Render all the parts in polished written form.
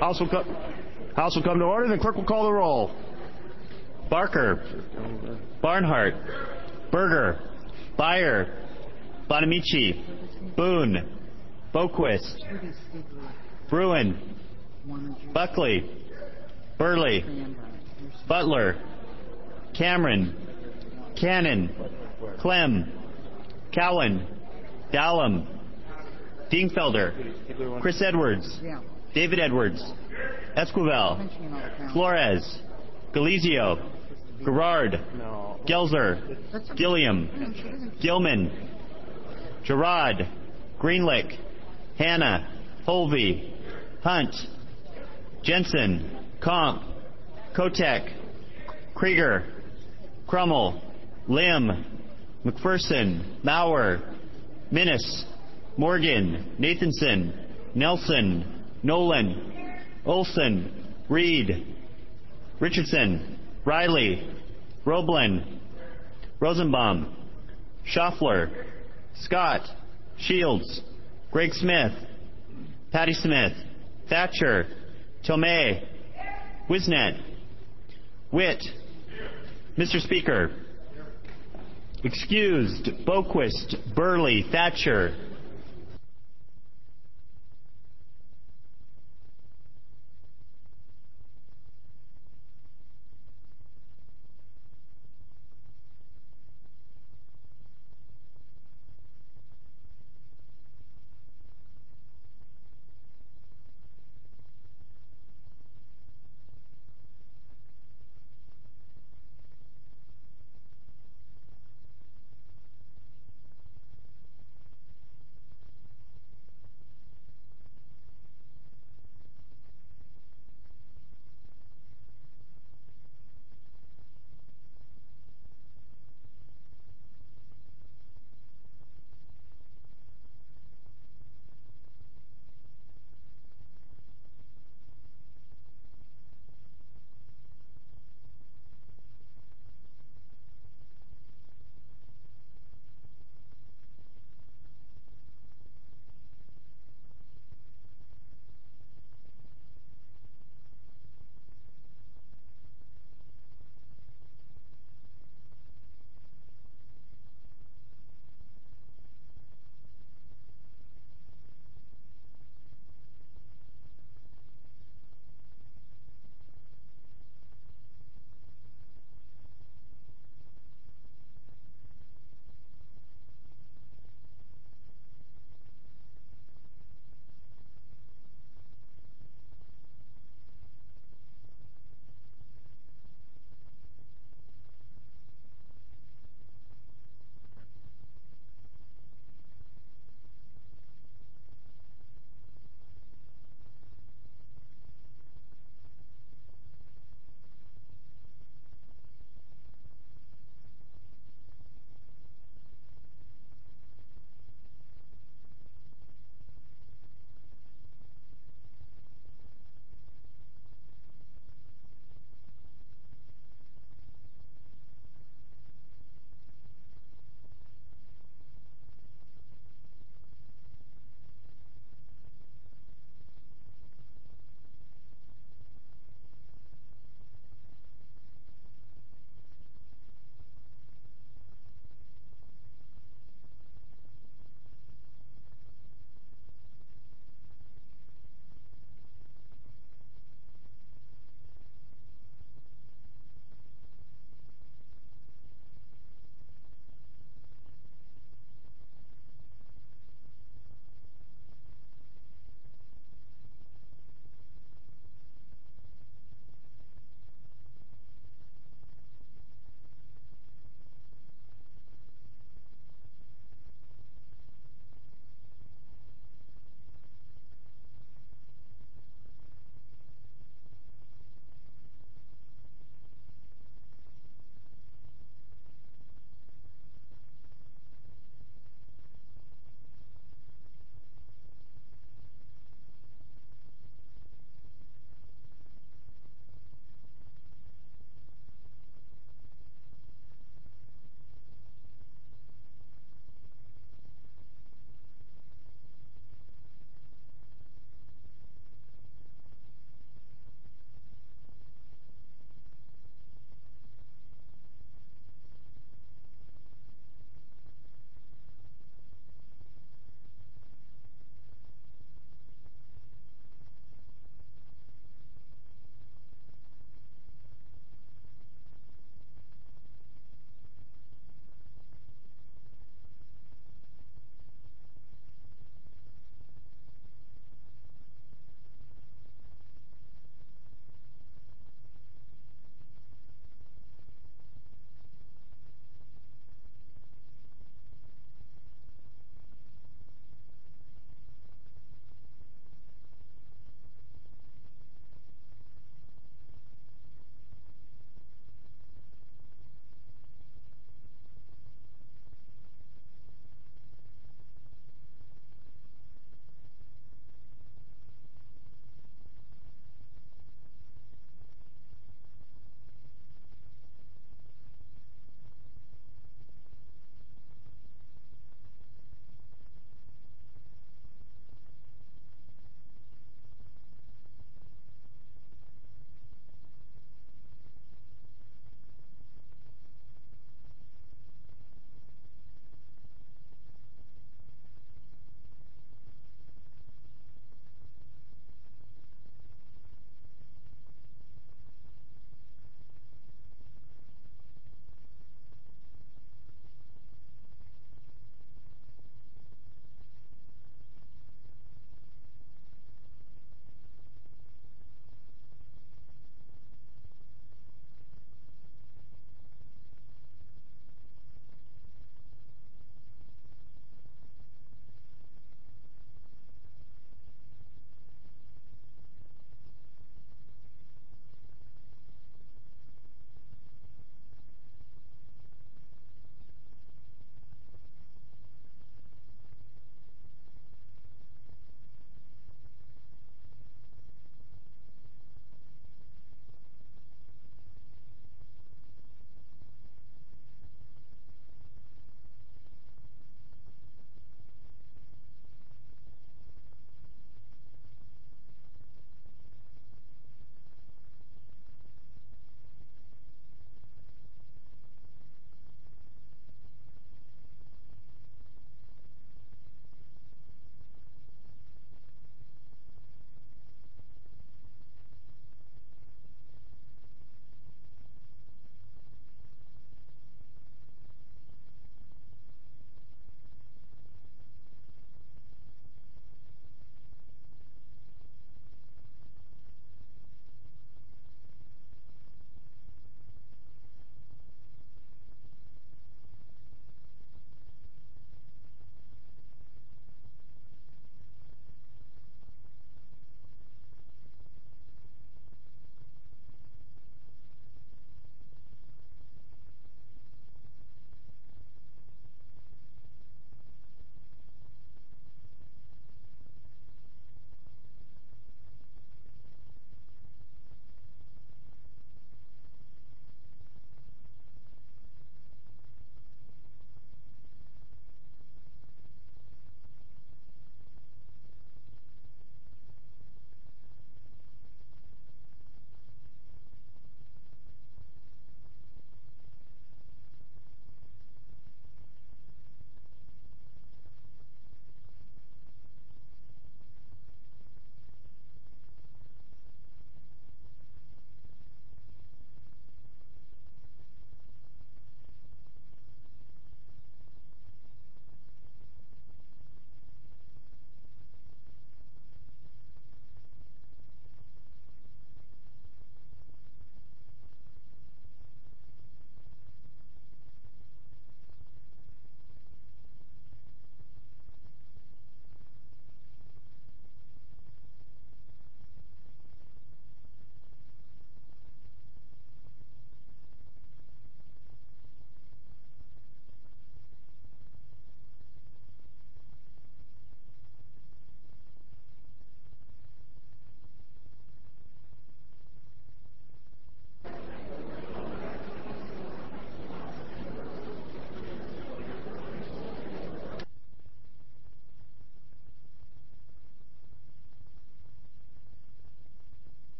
House will come to order. The clerk will call the roll. Barker. Barnhart. Berger. Byer. Bonamici. Boone. Boquist. Bruin. Buckley. Burley. Butler. Cameron. Cannon. Clem. Cowan. Dallum. Dingfelder. Chris Edwards. David Edwards. Esquivel. Flores. Galizio. Gerard. Gelzer. Gilliam. Gilman. Gerard. Greenlick. Hanna. Holvey. Hunt. Jensen. Comp. Kotek. Krieger. Crummel. Lim. McPherson. Maurer. Minnis. Morgan. Nathanson. Nelson. Nolan. Olson. Reed. Richardson. Riley. Roblin. Rosenbaum. Schaffler. Scott. Shields. Greg Smith. Patty Smith. Thatcher. Tomei. Wisnet. Witt. Mr. Speaker. Excused. Boquist. Burley. Thatcher.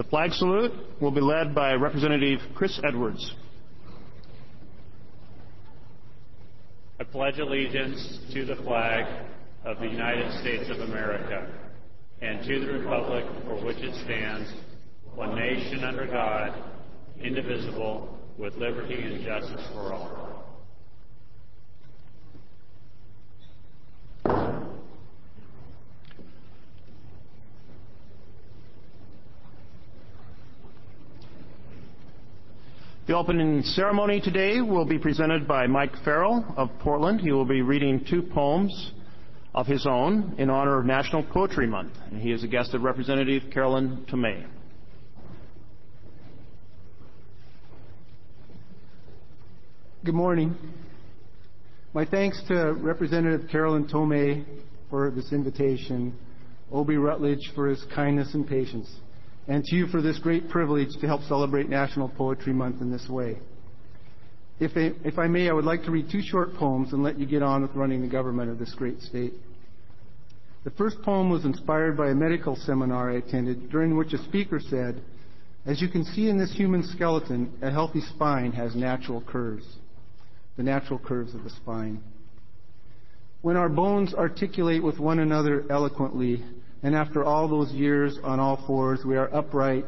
flag salute will be led by Representative Chris Edwards. I pledge allegiance to the flag of the United States of America and to the republic for which it stands, one nation under God, indivisible, with liberty and justice for all. The opening ceremony today will be presented by Mike Farrell of Portland. He will be reading 2 poems of his own in honor of National Poetry Month. And he is a guest of Representative Carolyn Tomei. Good morning. My thanks to Representative Carolyn Tomei for this invitation, Obie Rutledge for his kindness and patience, and to you for this great privilege to help celebrate National Poetry Month in this way. If I may, I would like to read 2 short poems and let you get on with running the government of this great state. The first poem was inspired by a medical seminar I attended, during which a speaker said, "As you can see in this human skeleton, a healthy spine has natural curves." The natural curves of the spine. When our bones articulate with one another eloquently, and after all those years on all fours, we are upright,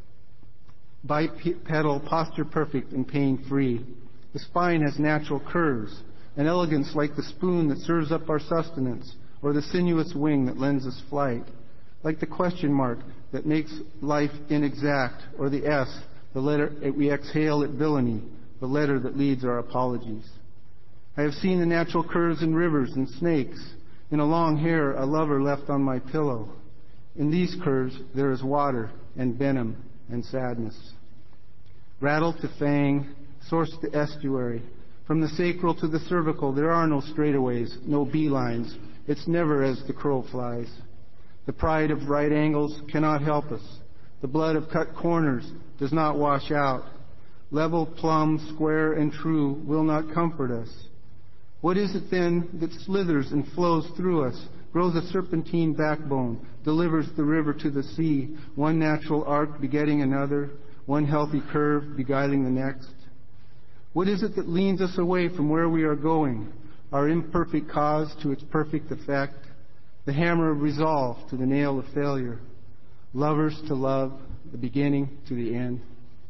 bipedal, posture perfect, and pain-free. The spine has natural curves, an elegance like the spoon that serves up our sustenance, or the sinuous wing that lends us flight, like the question mark that makes life inexact, or the S, the letter we exhale at villainy, the letter that leads our apologies. I have seen the natural curves in rivers and snakes, in a long hair a lover left on my pillow. In these curves there is water and venom and sadness. Rattle to fang, source to estuary. From the sacral to the cervical there are no straightaways, no beelines. It's never as the crow flies. The pride of right angles cannot help us. The blood of cut corners does not wash out. Level, plumb, square, and true will not comfort us. What is it then that slithers and flows through us, grows a serpentine backbone, delivers the river to the sea, one natural arc begetting another, one healthy curve beguiling the next? What is it that leans us away from where we are going, our imperfect cause to its perfect effect, the hammer of resolve to the nail of failure, lovers to love, the beginning to the end?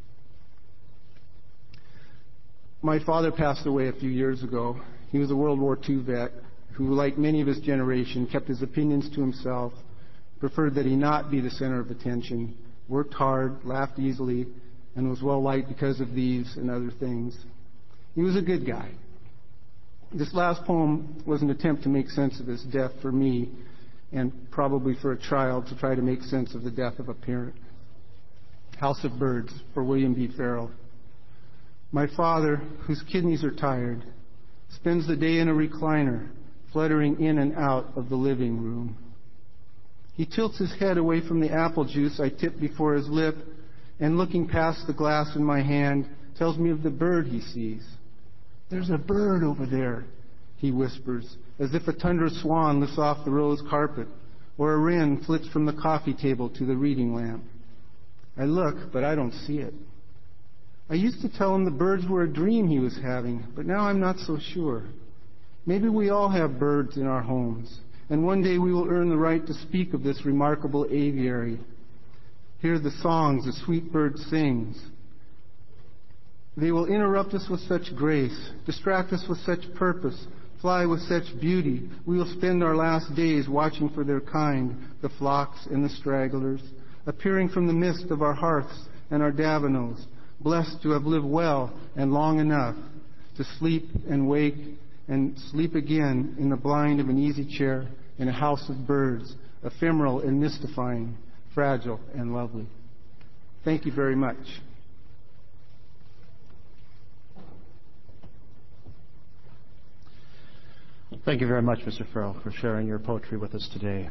My father passed away a few years ago. He was a World War II vet who, like many of his generation, kept his opinions to himself, preferred that he not be the center of attention, worked hard, laughed easily, and was well liked because of these and other things. He was a good guy. This last poem was an attempt to make sense of his death for me, and probably for a child to try to make sense of the death of a parent. House of Birds for William B. Farrell. My father, whose kidneys are tired, spends the day in a recliner, fluttering in and out of the living room. He tilts his head away from the apple juice I tip before his lip, and looking past the glass in my hand, tells me of the bird he sees. "There's a bird over there," he whispers, as if a tundra swan lifts off the rose carpet, or a wren flits from the coffee table to the reading lamp. I look, but I don't see it. I used to tell him the birds were a dream he was having, but now I'm not so sure. Maybe we all have birds in our homes, and one day we will earn the right to speak of this remarkable aviary. Hear the songs the sweet bird sings. They will interrupt us with such grace, distract us with such purpose, fly with such beauty. We will spend our last days watching for their kind, the flocks and the stragglers, appearing from the mist of our hearths and our davenos, blessed to have lived well and long enough to sleep and wake and sleep again in the blind of an easy chair in a house of birds, ephemeral and mystifying, fragile and lovely. Thank you very much. Thank you very much, Mr. Farrell, for sharing your poetry with us today.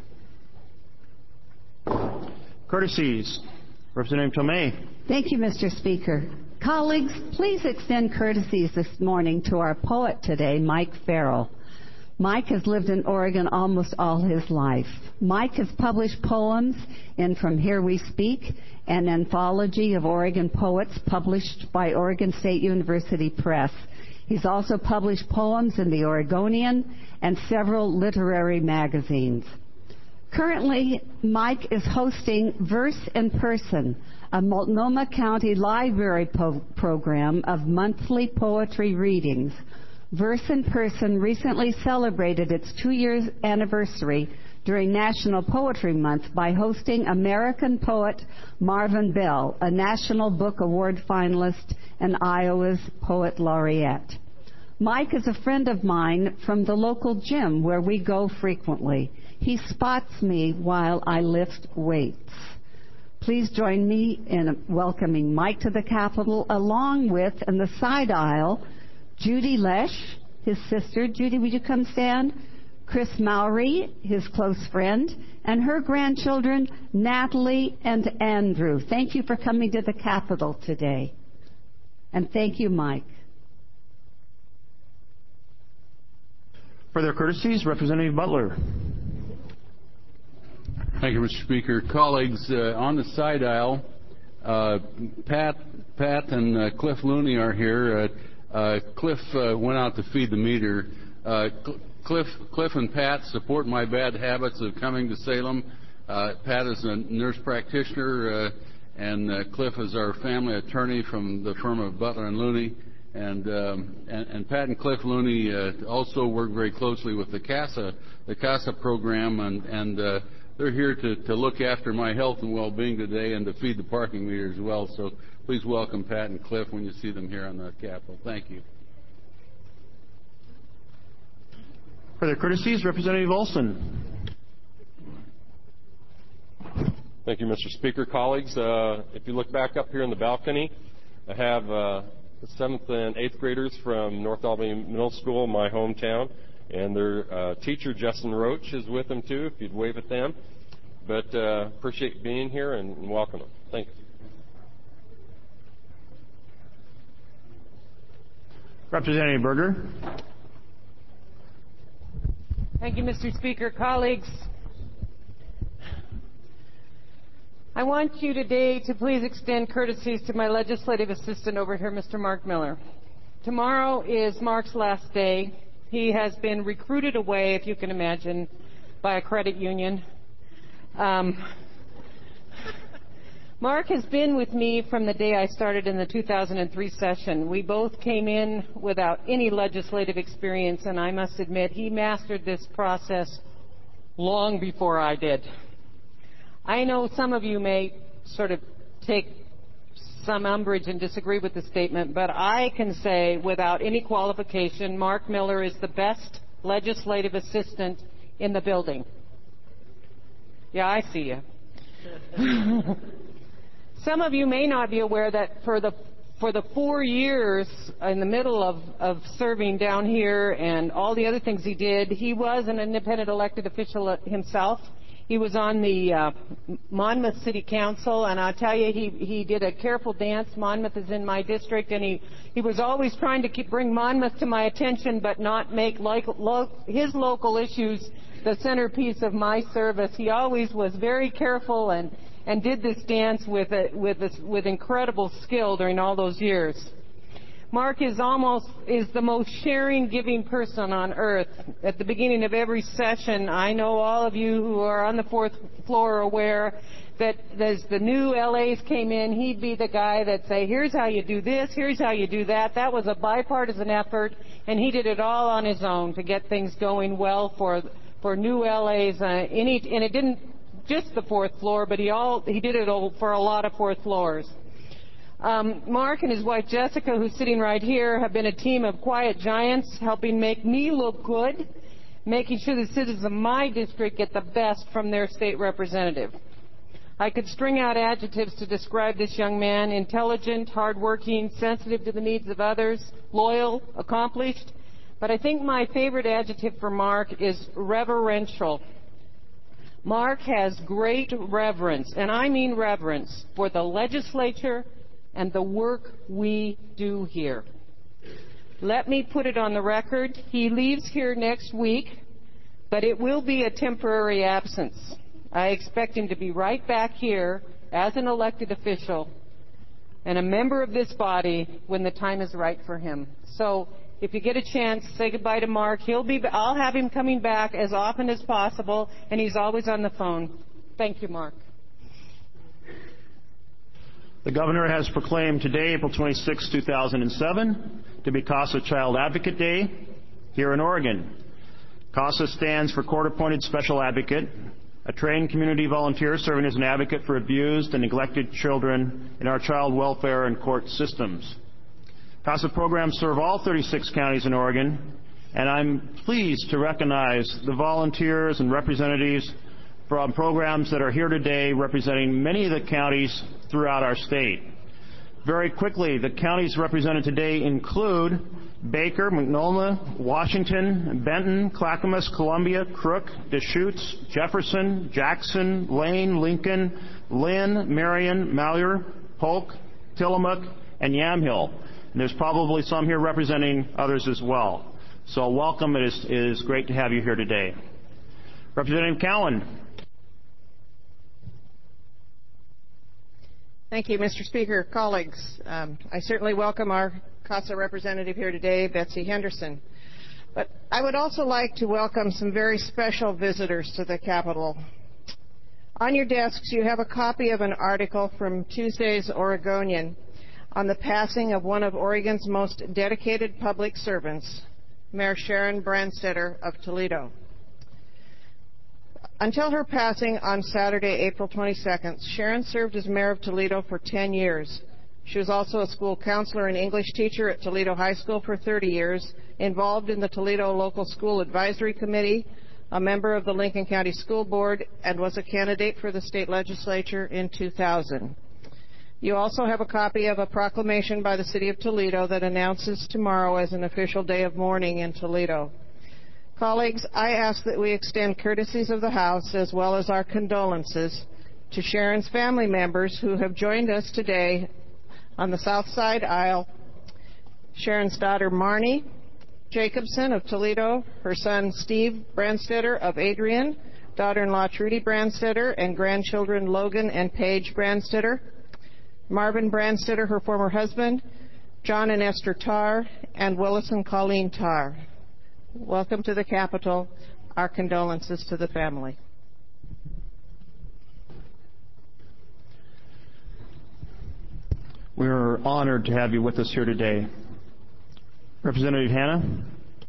Courtesies. Representative Tomei. Thank you, Mr. Speaker. Colleagues, please extend courtesies this morning to our poet today, Mike Farrell. Mike has lived in Oregon almost all his life. Mike has published poems in From Here We Speak, an anthology of Oregon poets published by Oregon State University Press. He's also published poems in the Oregonian and several literary magazines. Currently, Mike is hosting Verse in Person, a Multnomah County Library program of monthly poetry readings. Verse in Person recently celebrated its 2-year anniversary during National Poetry Month by hosting American poet Marvin Bell, a National Book Award finalist and Iowa's Poet Laureate. Mike is a friend of mine from the local gym where we go frequently. He spots me while I lift weights. Please join me in welcoming Mike to the Capitol, along with, in the side aisle, Judy Lesh, his sister. Judy, would you come stand? Chris Mowry, his close friend, and her grandchildren, Natalie and Andrew. Thank you for coming to the Capitol today. And thank you, Mike. Further courtesies, Representative Butler. Thank you, Mr. Speaker. Colleagues, on the side aisle, Pat and Cliff Looney are here. Cliff went out to feed the meter. Cliff and Pat support my bad habits of coming to Salem. Pat is a nurse practitioner, and Cliff is our family attorney from the firm of Butler and Looney. And Pat and Cliff Looney also work very closely with the CASA program, and they're here to look after my health and well-being today and to feed the parking meter as well. So please welcome Pat and Cliff when you see them here on the Capitol. Thank you. Further courtesies, Representative Olson. Thank you, Mr. Speaker. Colleagues, if you look back up here in the balcony, I have the 7th and 8th graders from North Albany Middle School, my hometown, and their teacher, Justin Roach, is with them too, if you'd wave at them. But appreciate being here and welcome them. Thank you. Representative Berger. Thank you, Mr. Speaker. Colleagues, I want you today to please extend courtesies to my legislative assistant over here, Mr. Mark Miller. Tomorrow is Mark's last day. He has been recruited away, if you can imagine, by a credit union. Mark has been with me from the day I started in the 2003 session. We both came in without any legislative experience, and I must admit he mastered this process long before I did. I know some of you may sort of take some umbrage and disagree with the statement, but I can say without any qualification, Mark Miller is the best legislative assistant in the building. Yeah, I see you. Some of you may not be aware that for the 4 years in the middle of serving down here and all the other things he did, he was an independent elected official himself. He was on the Monmouth City Council, and I'll tell you, he did a careful dance. Monmouth is in my district, and he was always trying to bring Monmouth to my attention, but not make his local issues the centerpiece of my service. He always was very careful and did this dance with incredible skill during all those years. Mark is the most sharing, giving person on earth. At the beginning of every session, I know all of you who are on the 4th floor are aware that as the new LAs came in, he'd be the guy that'd say, here's how you do this, here's how you do that. That was a bipartisan effort, and he did it all on his own to get things going well for new LAs. And it didn't just the 4th floor, but he did it all for a lot of 4th floors. Mark and his wife Jessica, who's sitting right here, have been a team of quiet giants, helping make me look good, making sure the citizens of my district get the best from their state representative. I could string out adjectives to describe this young man: intelligent, hardworking, sensitive to the needs of others, loyal, accomplished. But I think my favorite adjective for Mark is reverential. Mark has great reverence, and I mean reverence, for the legislature and the work we do here. Let me put it on the record. He leaves here next week, but it will be a temporary absence. I expect him to be right back here as an elected official and a member of this body when the time is right for him. So if you get a chance, say goodbye to Mark. I'll have him coming back as often as possible, and he's always on the phone. Thank you, Mark. The Governor has proclaimed today, April 26, 2007, to be CASA Child Advocate Day here in Oregon. CASA stands for Court-Appointed Special Advocate, a trained community volunteer serving as an advocate for abused and neglected children in our child welfare and court systems. CASA programs serve all 36 counties in Oregon, and I'm pleased to recognize the volunteers and representatives from programs that are here today representing many of the counties throughout our state. Very quickly, the counties represented today include Baker, Multnomah, Washington, Benton, Clackamas, Columbia, Crook, Deschutes, Jefferson, Jackson, Lane, Lincoln, Lynn, Marion, Malheur, Polk, Tillamook, and Yamhill. And there's probably some here representing others as well. So welcome. It is great to have you here today. Representative Cowan. Thank you, Mr. Speaker. Colleagues, I certainly welcome our CASA representative here today, Betsy Henderson. But I would also like to welcome some very special visitors to the Capitol. On your desks, you have a copy of an article from Tuesday's Oregonian on the passing of one of Oregon's most dedicated public servants, Mayor Sharon Brandstetter of Toledo. Until her passing on Saturday, April 22nd, Sharon served as mayor of Toledo for 10 years. She was also a school counselor and English teacher at Toledo High School for 30 years, involved in the Toledo Local School Advisory Committee, a member of the Lincoln County School Board, and was a candidate for the state legislature in 2000. You also have a copy of a proclamation by the City of Toledo that announces tomorrow as an official day of mourning in Toledo. Colleagues, I ask that we extend courtesies of the House as well as our condolences to Sharon's family members who have joined us today on the south side aisle. Sharon's daughter Marnie Jacobson of Toledo, her son Steve Brandstetter of Adrian, daughter-in-law Trudy Brandstetter, and grandchildren Logan and Paige Brandstetter, Marvin Brandstetter, her former husband, John and Esther Tarr, and Willis and Colleen Tarr. Welcome to the Capitol. Our condolences to the family. We're honored to have you with us here today. Representative Hanna.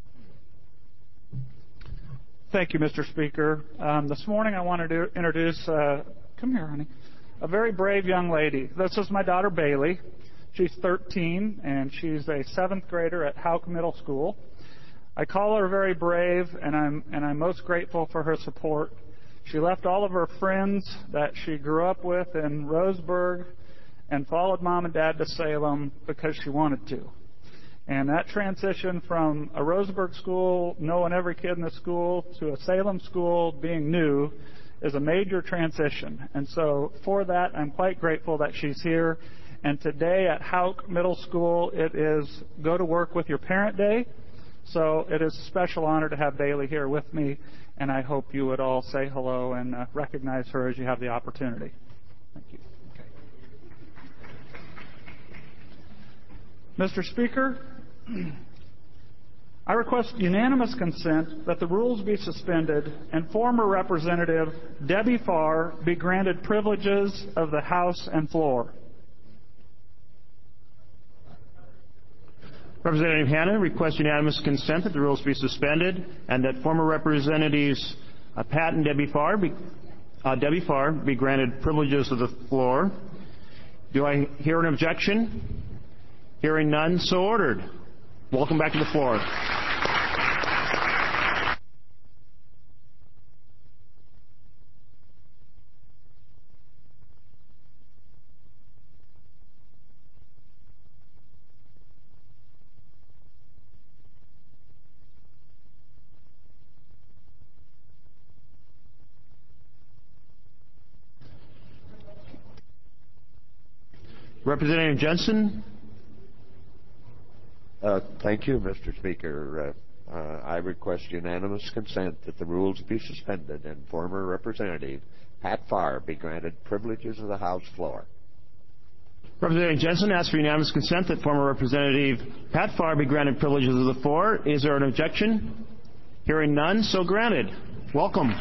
Thank you, Mr. Speaker. This morning I wanted to introduce, come here, honey, a very brave young lady. This is my daughter, Bailey. She's 13, and she's a 7th grader at Houck Middle School. I call her very brave, and I'm most grateful for her support. She left all of her friends that she grew up with in Roseburg and followed Mom and Dad to Salem because she wanted to. And that transition from a Roseburg school, knowing every kid in the school, to a Salem school being new is a major transition. And so for that, I'm quite grateful that she's here. And today at Houck Middle School, it is Go to Work with Your Parent Day. So it is a special honor to have Bailey here with me, and I hope you would all say hello and recognize her as you have the opportunity. Thank you. Okay. Mr. Speaker, I request unanimous consent that the rules be suspended and former Representative Debbie Farr be granted privileges of the House and floor. Representative Hanna requests unanimous consent that the rules be suspended and that former Representatives Pat and Debbie Farr be granted privileges of the floor. Do I hear an objection? Hearing none, so ordered. Welcome back to the floor. Representative Jensen. Thank you, Mr. Speaker. I request unanimous consent that the rules be suspended and former Representative Pat Farr be granted privileges of the House floor. Representative Jensen asks for unanimous consent that former Representative Pat Farr be granted privileges of the floor. Is there an objection? Hearing none, so granted. Welcome.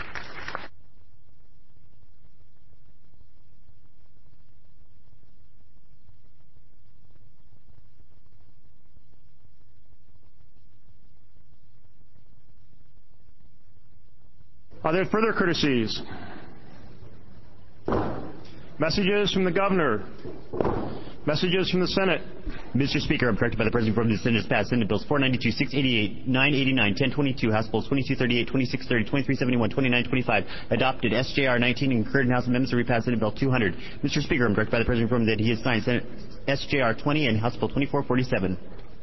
Are there further courtesies? Messages from the Governor. Messages from the Senate. Mr. Speaker, I'm corrected by the President from the Senate has passed Senate Bills 492, 688, 989, 1022, House Bills 2238, 2630, 2371, 2925, adopted SJR 19, and concurred in House amendments to repass Senate Bill 200. Mr. Speaker, I'm directed by the President from that he has signed Senate SJR 20 and House Bill 2447.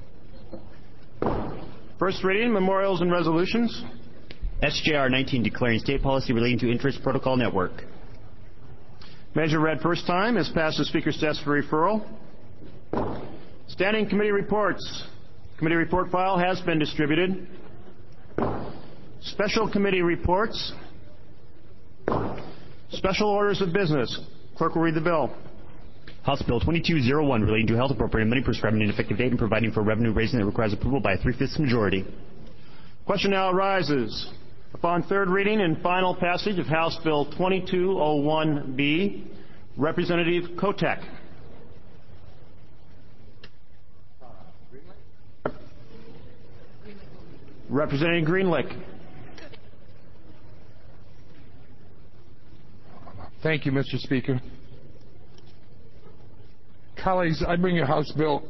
First reading, memorials and resolutions. SJR 19, declaring state policy relating to Interest Protocol Network. Measure read first time is passed to Speaker's desk for referral. Standing committee reports. Committee report file has been distributed. Special committee reports. Special orders of business. Clerk will read the bill. House Bill 2201, relating to health appropriating money, prescribing an effective date, and providing for revenue raising that requires approval by a 3/5 majority. Question now arises. Upon third reading and final passage of House Bill 2201B, Representative Kotek. Representative Greenlick. Thank you, Mr. Speaker. Colleagues, I bring you House Bill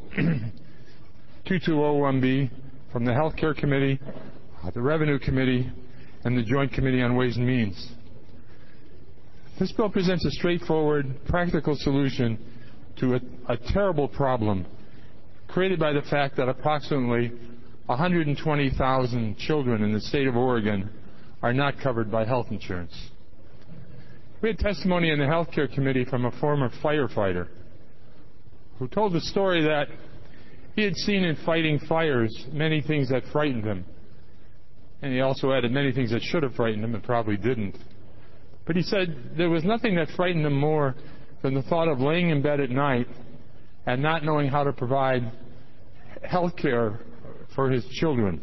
2201B from the Health Care Committee, the Revenue Committee, and the Joint Committee on Ways and Means. This bill presents a straightforward, practical solution to a terrible problem created by the fact that approximately 120,000 children in the state of Oregon are not covered by health insurance. We had testimony in the Health Care Committee from a former firefighter who told the story that he had seen in fighting fires many things that frightened him. And he also added many things that should have frightened him and probably didn't. But he said there was nothing that frightened him more than the thought of laying in bed at night and not knowing how to provide health care for his children.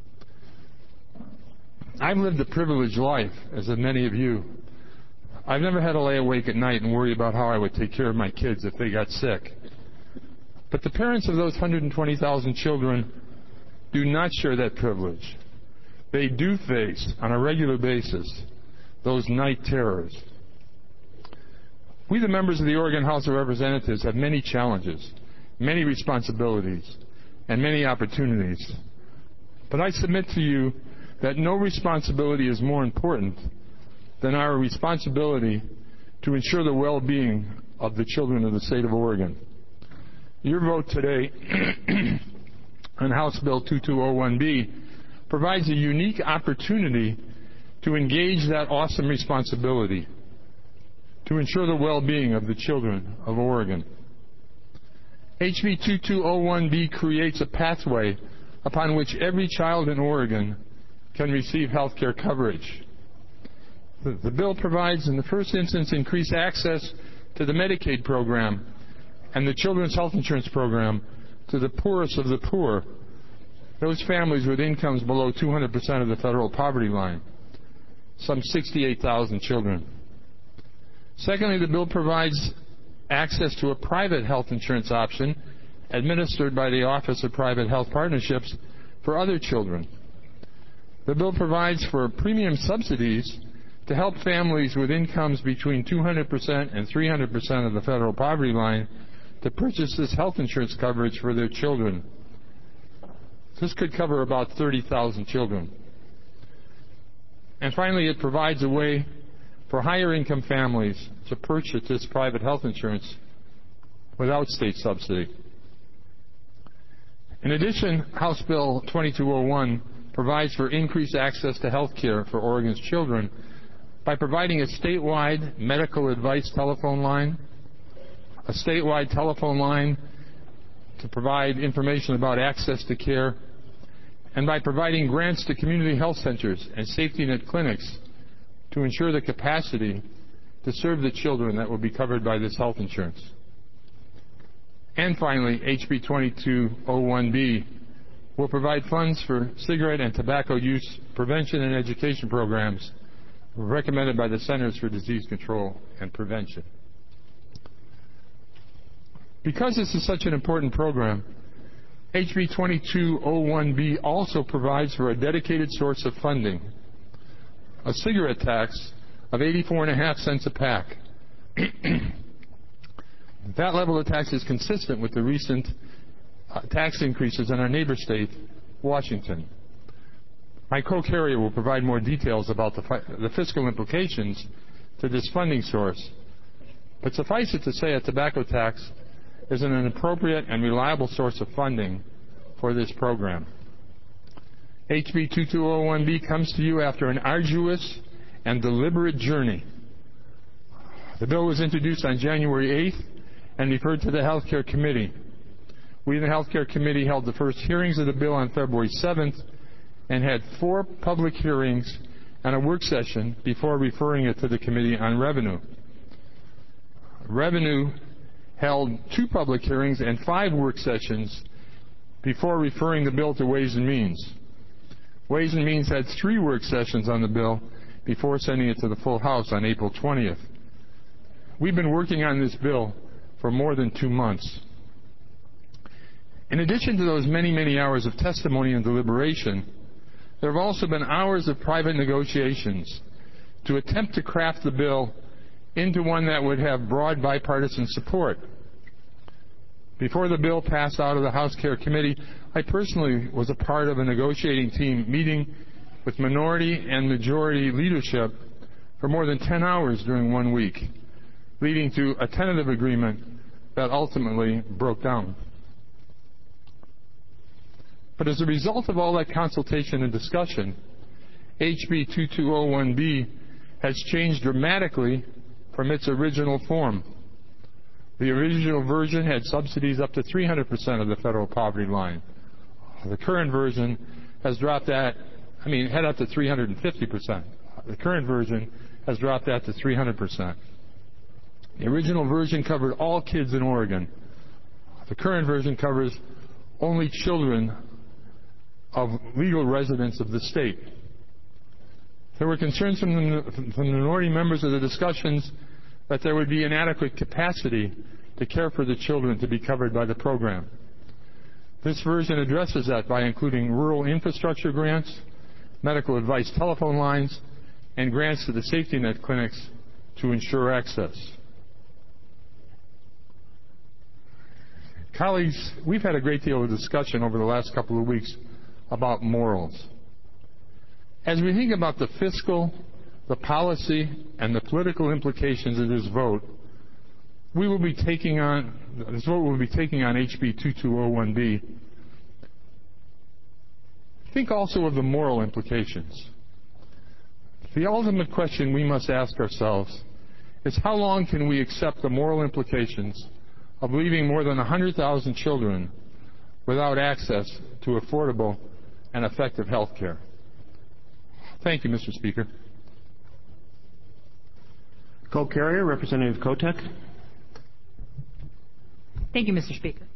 I've lived a privileged life, as have many of you. I've never had to lay awake at night and worry about how I would take care of my kids if they got sick. But the parents of those 120,000 children do not share that privilege. They do face, on a regular basis, those night terrors. We, the members of the Oregon House of Representatives, have many challenges, many responsibilities, and many opportunities. But I submit to you that no responsibility is more important than our responsibility to ensure the well-being of the children of the state of Oregon. Your vote today on House Bill 2201B provides a unique opportunity to engage that awesome responsibility to ensure the well-being of the children of Oregon. HB 2201B creates a pathway upon which every child in Oregon can receive health care coverage. The bill provides, in the first instance, increased access to the Medicaid program and the Children's Health Insurance Program to the poorest of the poor, those families with incomes below 200% of the federal poverty line, some 68,000 children. Secondly, the bill provides access to a private health insurance option administered by the Office of Private Health Partnerships for other children. The bill provides for premium subsidies to help families with incomes between 200% and 300% of the federal poverty line to purchase this health insurance coverage for their children. This could cover about 30,000 children. And finally, it provides a way for higher income families to purchase this private health insurance without state subsidy. In addition, House Bill 2201 provides for increased access to health care for Oregon's children by providing a statewide medical advice telephone line, a statewide telephone line to provide information about access to care, and by providing grants to community health centers and safety net clinics to ensure the capacity to serve the children that will be covered by this health insurance. And finally, HB 2201B will provide funds for cigarette and tobacco use prevention and education programs recommended by the Centers for Disease Control and Prevention. Because this is such an important program, HB 2201B also provides for a dedicated source of funding, a cigarette tax of 84.5 cents a pack. That level of tax is consistent with the recent tax increases in our neighbor state, Washington. My co-carrier will provide more details about the fiscal implications to this funding source, but suffice it to say a tobacco tax is an appropriate and reliable source of funding for this program. HB 2201B comes to you after an arduous and deliberate journey. The bill was introduced on January 8th and referred to the Health Care Committee. We in the Health Care Committee held the first hearings of the bill on February 7th and had 4 public hearings and a work session before referring it to the Committee on Revenue. Revenue held 2 public hearings and 5 work sessions before referring the bill to Ways and Means. Ways and Means had 3 work sessions on the bill before sending it to the full House on April 20th. We've been working on this bill for more than 2 months. In addition to those many, many hours of testimony and deliberation, there have also been hours of private negotiations to attempt to craft the bill into one that would have broad bipartisan support. Before the bill passed out of the House Care Committee, I personally was a part of a negotiating team meeting with minority and majority leadership for more than 10 hours during 1 week, leading to a tentative agreement that ultimately broke down. But as a result of all that consultation and discussion, HB 2201B has changed dramatically from its original form. The original version had subsidies up to 300% of the federal poverty line. The current version has dropped that, had up to 350%. The current version has dropped that to 300%. The original version covered all kids in Oregon. The current version covers only children of legal residents of the state. There were concerns from the minority members of the discussions that there would be inadequate capacity to care for the children to be covered by the program. This version addresses that by including rural infrastructure grants, medical advice telephone lines, and grants to the safety net clinics to ensure access. Colleagues, we've had a great deal of discussion over the last couple of weeks about morals. As we think about the fiscal, the policy, and the political implications of this vote, this vote will be taking on HB 2201B. Think also of the moral implications. The ultimate question we must ask ourselves is how long can we accept the moral implications of leaving more than 100,000 children without access to affordable and effective health care? Thank you, Mr. Speaker. Co-carrier, Representative Kotek. Thank you, Mr. Speaker.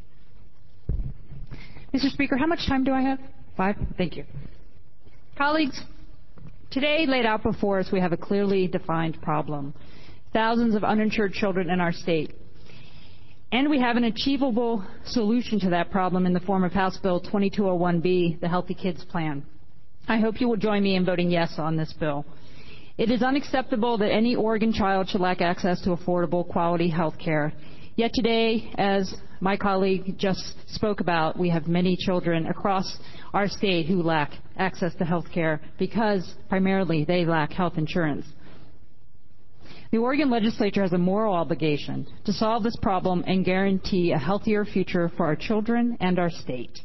Mr. Speaker, how much time do I have? 5? Thank you. Colleagues, today laid out before us we have a clearly defined problem. Thousands of uninsured children in our state. And we have an achievable solution to that problem in the form of House Bill 2201B, the Healthy Kids Plan. I hope you will join me in voting yes on this bill. It is unacceptable that any Oregon child should lack access to affordable, quality health care. Yet today, as my colleague just spoke about, we have many children across our state who lack access to health care because primarily they lack health insurance. The Oregon legislature has a moral obligation to solve this problem and guarantee a healthier future for our children and our state.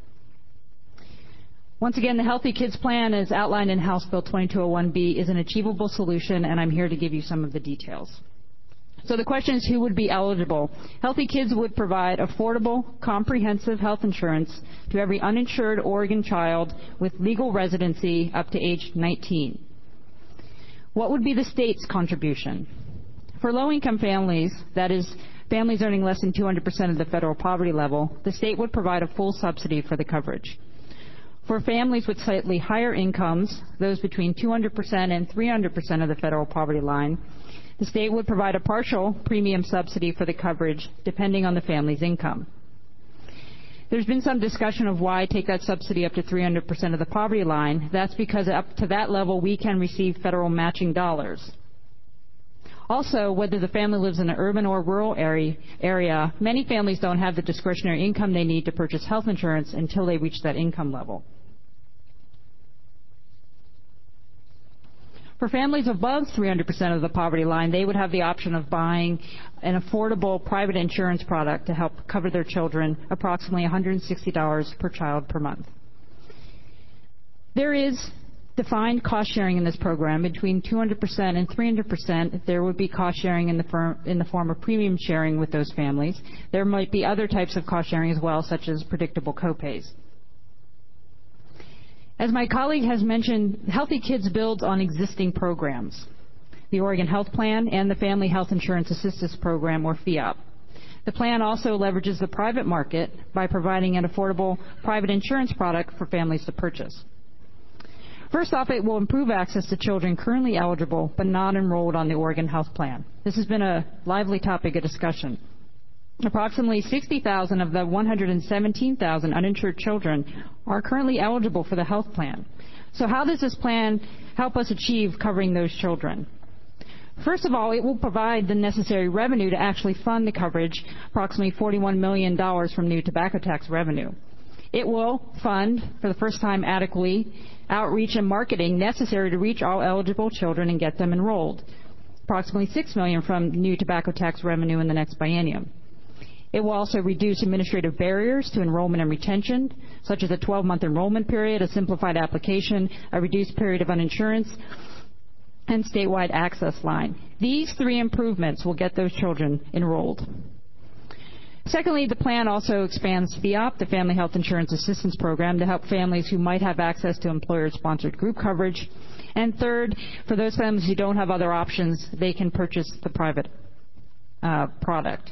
Once again, the Healthy Kids Plan, as outlined in House Bill 2201B, is an achievable solution, and I'm here to give you some of the details. So the question is, who would be eligible? Healthy Kids would provide affordable, comprehensive health insurance to every uninsured Oregon child with legal residency up to age 19. What would be the state's contribution? For low-income families, that is, families earning less than 200% of the federal poverty level, the state would provide a full subsidy for the coverage. For families with slightly higher incomes, those between 200% and 300% of the federal poverty line, the state would provide a partial premium subsidy for the coverage depending on the family's income. There's been some discussion of why take that subsidy up to 300% of the poverty line. That's because up to that level we can receive federal matching dollars. Also, whether the family lives in an urban or rural area, many families don't have the discretionary income they need to purchase health insurance until they reach that income level. For families above 300% of the poverty line, they would have the option of buying an affordable private insurance product to help cover their children, approximately $160 per child per month. There is defined cost sharing in this program. Between 200% and 300%, there would be cost sharing in the form of premium sharing with those families. There might be other types of cost sharing as well, such as predictable copays. As my colleague has mentioned, Healthy Kids builds on existing programs, the Oregon Health Plan and the Family Health Insurance Assistance Program, or FEOP. The plan also leverages the private market by providing an affordable private insurance product for families to purchase. First off, it will improve access to children currently eligible but not enrolled on the Oregon Health Plan. This has been a lively topic of discussion. Approximately 60,000 of the 117,000 uninsured children are currently eligible for the health plan. So how does this plan help us achieve covering those children? First of all, it will provide the necessary revenue to actually fund the coverage, approximately $41 million from new tobacco tax revenue. It will fund, for the first time adequately, outreach and marketing necessary to reach all eligible children and get them enrolled, approximately $6 million from new tobacco tax revenue in the next biennium. It will also reduce administrative barriers to enrollment and retention, such as a 12-month enrollment period, a simplified application, a reduced period of uninsurance, and statewide access line. These three improvements will get those children enrolled. Secondly, the plan also expands FEOP, the Family Health Insurance Assistance Program, to help families who might have access to employer-sponsored group coverage. And third, for those families who don't have other options, they can purchase the private product.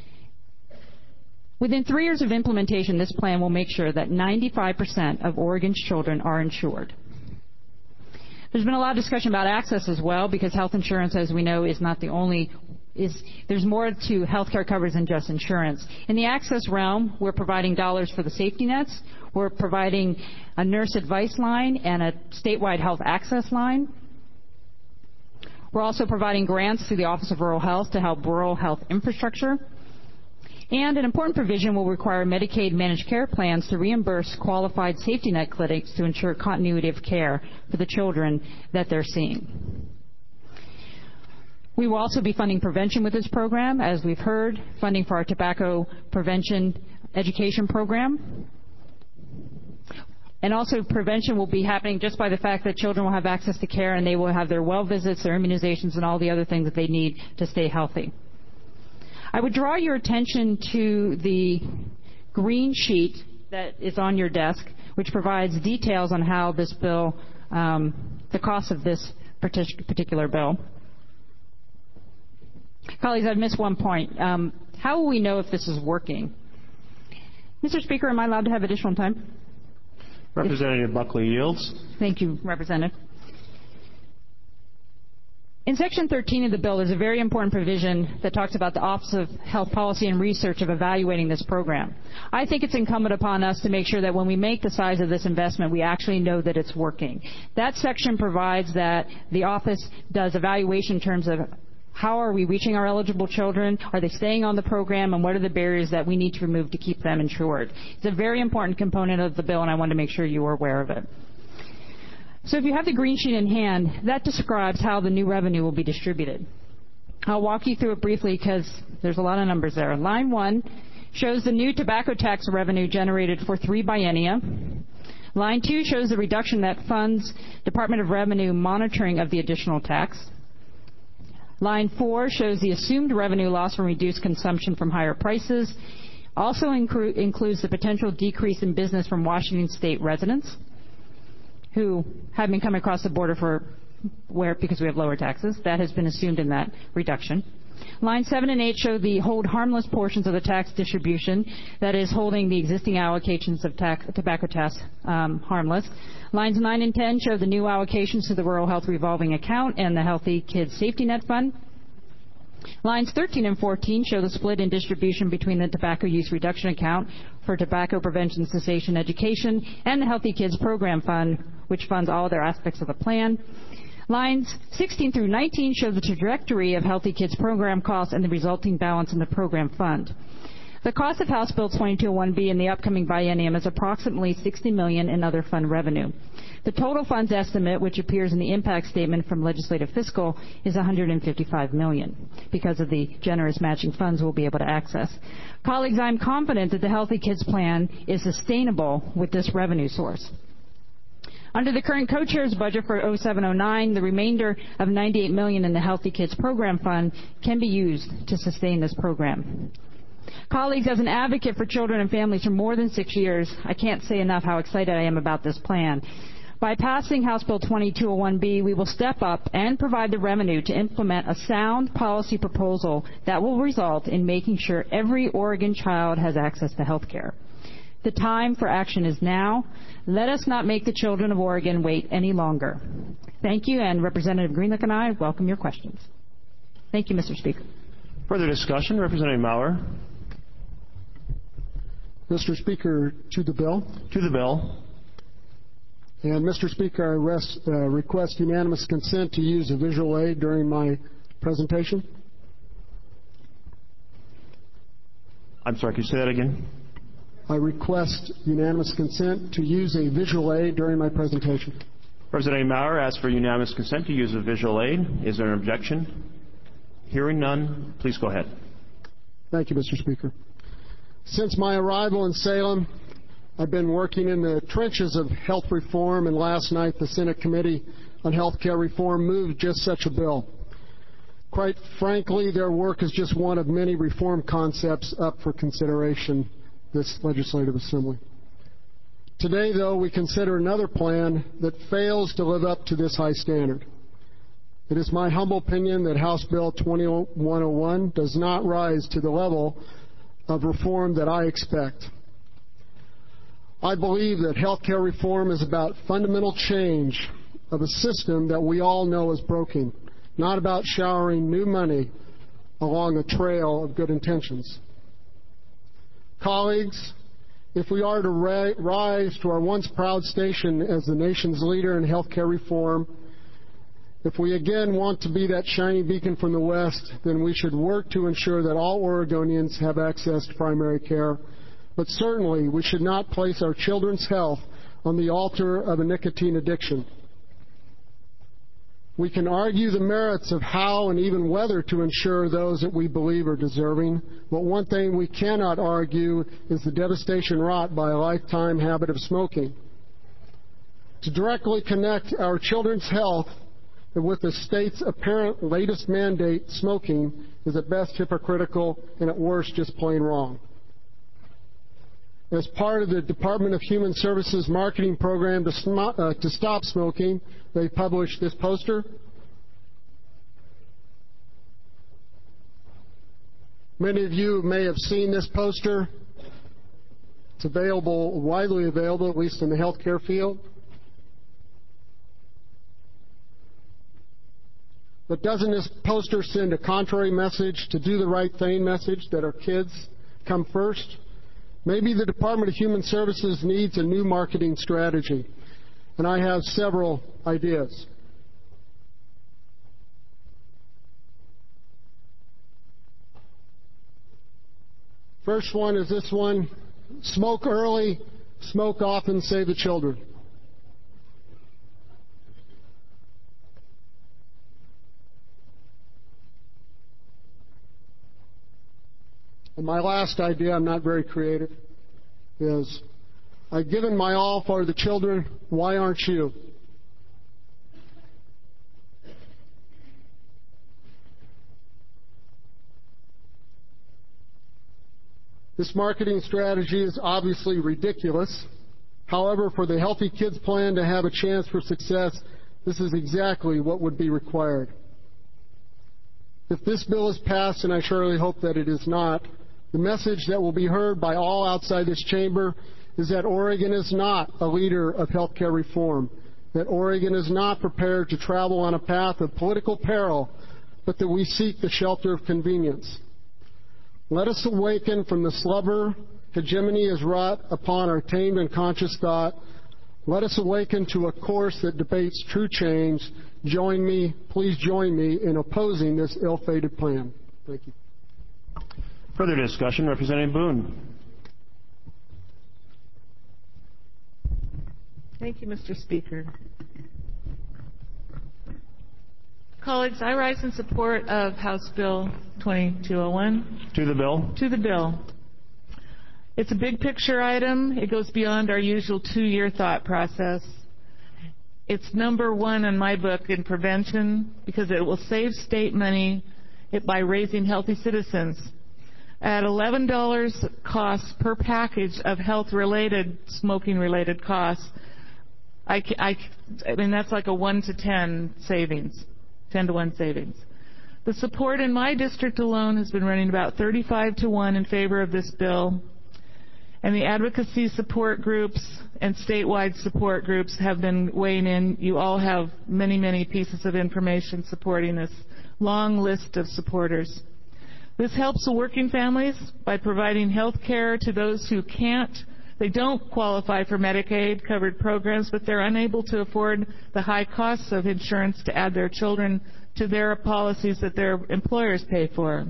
Within 3 years of implementation, this plan will make sure that 95% of Oregon's children are insured. There's been a lot of discussion about access as well, because health insurance, as we know, is not the only there's more to health care coverage than just insurance. In the access realm, we're providing dollars for the safety nets. We're providing a nurse advice line and a statewide health access line. We're also providing grants through the Office of Rural Health to help rural health infrastructure. And an important provision will require Medicaid managed care plans to reimburse qualified safety net clinics to ensure continuity of care for the children that they're seeing. We will also be funding prevention with this program, as we've heard, funding for our tobacco prevention education program. And also prevention will be happening just by the fact that children will have access to care and they will have their well visits, their immunizations, and all the other things that they need to stay healthy. I would draw your attention to the green sheet that is on your desk, which provides details on how this bill, the cost of this particular bill. Colleagues, I've missed one point. How will we know if this is working? Mr. Speaker, am I allowed to have additional time? Representative Buckley yields. Thank you, Representative. In Section 13 of the bill, there's a very important provision that talks about the Office of Health Policy and Research of evaluating this program. I think it's incumbent upon us to make sure that when we make the size of this investment, we actually know that it's working. That section provides that the office does evaluation in terms of how are we reaching our eligible children, are they staying on the program, and what are the barriers that we need to remove to keep them insured. It's a very important component of the bill, and I want to make sure you are aware of it. So if you have the green sheet in hand, that describes how the new revenue will be distributed. I'll walk you through it briefly because there's a lot of numbers there. Line 1 shows the new tobacco tax revenue generated for 3 biennia. Line 2 shows the reduction that funds Department of Revenue monitoring of the additional tax. Line 4 shows the assumed revenue loss from reduced consumption from higher prices. Also includes the potential decrease in business from Washington State residents who have been coming across the border because we have lower taxes. That has been assumed in that reduction. Lines 7 and 8 show the hold harmless portions of the tax distribution, that is, holding the existing allocations of tobacco tax harmless. Lines 9 and 10 show the new allocations to the Rural Health Revolving Account and the Healthy Kids Safety Net Fund. Lines 13 and 14 show the split in distribution between the Tobacco Use Reduction Account for Tobacco Prevention, Cessation, Education and the Healthy Kids Program Fund, which funds all other aspects of the plan. Lines 16 through 19 show the trajectory of Healthy Kids program costs and the resulting balance in the program fund. The cost of House Bill 2201B in the upcoming biennium is approximately $60 million in other fund revenue. The total funds estimate, which appears in the impact statement from Legislative Fiscal, is $155 million because of the generous matching funds we'll be able to access. Colleagues, I'm confident that the Healthy Kids plan is sustainable with this revenue source. Under the current co-chair's budget for 0709, the remainder of $98 million in the Healthy Kids Program Fund can be used to sustain this program. Colleagues, as an advocate for children and families for more than 6 years, I can't say enough how excited I am about this plan. By passing House Bill 2201B, we will step up and provide the revenue to implement a sound policy proposal that will result in making sure every Oregon child has access to health care. The time for action is now. Let us not make the children of Oregon wait any longer. Thank you, and Representative Greenlick and I welcome your questions. Thank you, Mr. Speaker. Further discussion, Representative Maurer. Mr. Speaker, to the bill. To the bill. And, Mr. Speaker, I request unanimous consent to use a visual aid during my presentation. I'm sorry, could you say that again? I request unanimous consent to use a visual aid during my presentation. Representative Maurer asks for unanimous consent to use a visual aid. Is there an objection? Hearing none, please go ahead. Thank you, Mr. Speaker. Since my arrival in Salem, I've been working in the trenches of health reform, and last night the Senate Committee on Health Care Reform moved just such a bill. Quite frankly, their work is just one of many reform concepts up for consideration this legislative assembly. Today, though, we consider another plan that fails to live up to this high standard. It is my humble opinion that House Bill 2101 does not rise to the level of reform that I expect. I believe that health care reform is about fundamental change of a system that we all know is broken, not about showering new money along a trail of good intentions. Colleagues, if we are to rise to our once proud station as the nation's leader in health care reform, if we again want to be that shiny beacon from the West, then we should work to ensure that all Oregonians have access to primary care. But certainly, we should not place our children's health on the altar of a nicotine addiction. We can argue the merits of how and even whether to ensure those that we believe are deserving, but one thing we cannot argue is the devastation wrought by a lifetime habit of smoking. To directly connect our children's health with the state's apparent latest mandate, smoking, is at best hypocritical and at worst just plain wrong. As part of the Department of Human Services marketing program to stop smoking, they published this poster. Many of you may have seen this poster. It's available, widely available, at least in the healthcare field. But doesn't this poster send a contrary message, to do the right thing message, that our kids come first? Maybe the Department of Human Services needs a new marketing strategy, and I have several ideas. First one is this one: smoke early, smoke often, save the children. And my last idea, I'm not very creative, is I've given my all for the children, why aren't you? This marketing strategy is obviously ridiculous. However, for the Healthy Kids Plan to have a chance for success, this is exactly what would be required. If this bill is passed, and I surely hope that it is not, the message that will be heard by all outside this chamber is that Oregon is not a leader of health care reform, that Oregon is not prepared to travel on a path of political peril, but that we seek the shelter of convenience. Let us awaken from the slumber hegemony is wrought upon our tamed and conscious thought. Let us awaken to a course that debates true change. Please join me in opposing this ill-fated plan. Thank you. Further discussion, Representative Boone. Thank you, Mr. Speaker. Colleagues, I rise in support of House Bill 2201. To the bill. To the bill. It's a big picture item. It goes beyond our usual 2-year thought process. It's number one in my book in prevention because it will save state money by raising healthy citizens. At $11 cost per package of health-related, smoking-related costs, I mean, that's like a 1 to 10 savings, 10 to 1 savings. The support in my district alone has been running about 35 to 1 in favor of this bill. And the advocacy support groups and statewide support groups have been weighing in. You all have many, many pieces of information supporting this long list of supporters. This helps the working families by providing health care to those who can't. They don't qualify for Medicaid-covered programs, but they're unable to afford the high costs of insurance to add their children to their policies that their employers pay for.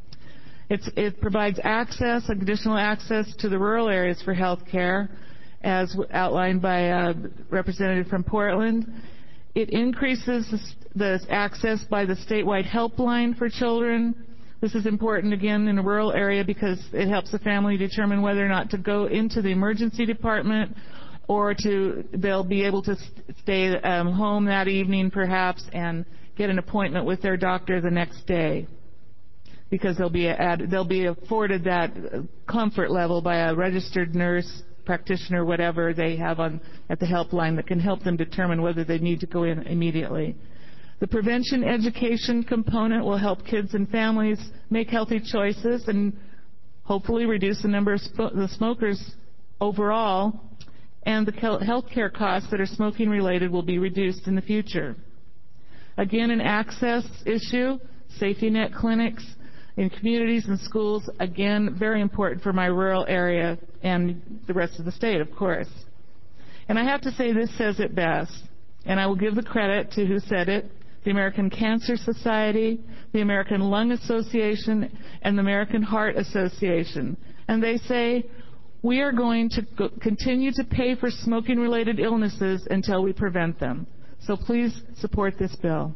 It provides access, additional access to the rural areas for health care, as outlined by a representative from Portland. It increases the access by the statewide helpline for children. This is important, again, in a rural area because it helps the family determine whether or not to go into the emergency department or they'll be able to stay home that evening, perhaps, and get an appointment with their doctor the next day, because they'll be afforded that comfort level by a registered nurse, practitioner, whatever they have at the helpline that can help them determine whether they need to go in immediately. The prevention education component will help kids and families make healthy choices and hopefully reduce the number of the smokers overall, and the health care costs that are smoking related will be reduced in the future. Again, an access issue, safety net clinics in communities and schools, again, very important for my rural area and the rest of the state, of course. And I have to say this says it best, and I will give the credit to who said it, the American Cancer Society, the American Lung Association, and the American Heart Association. And they say, we are going to continue to pay for smoking-related illnesses until we prevent them. So please support this bill.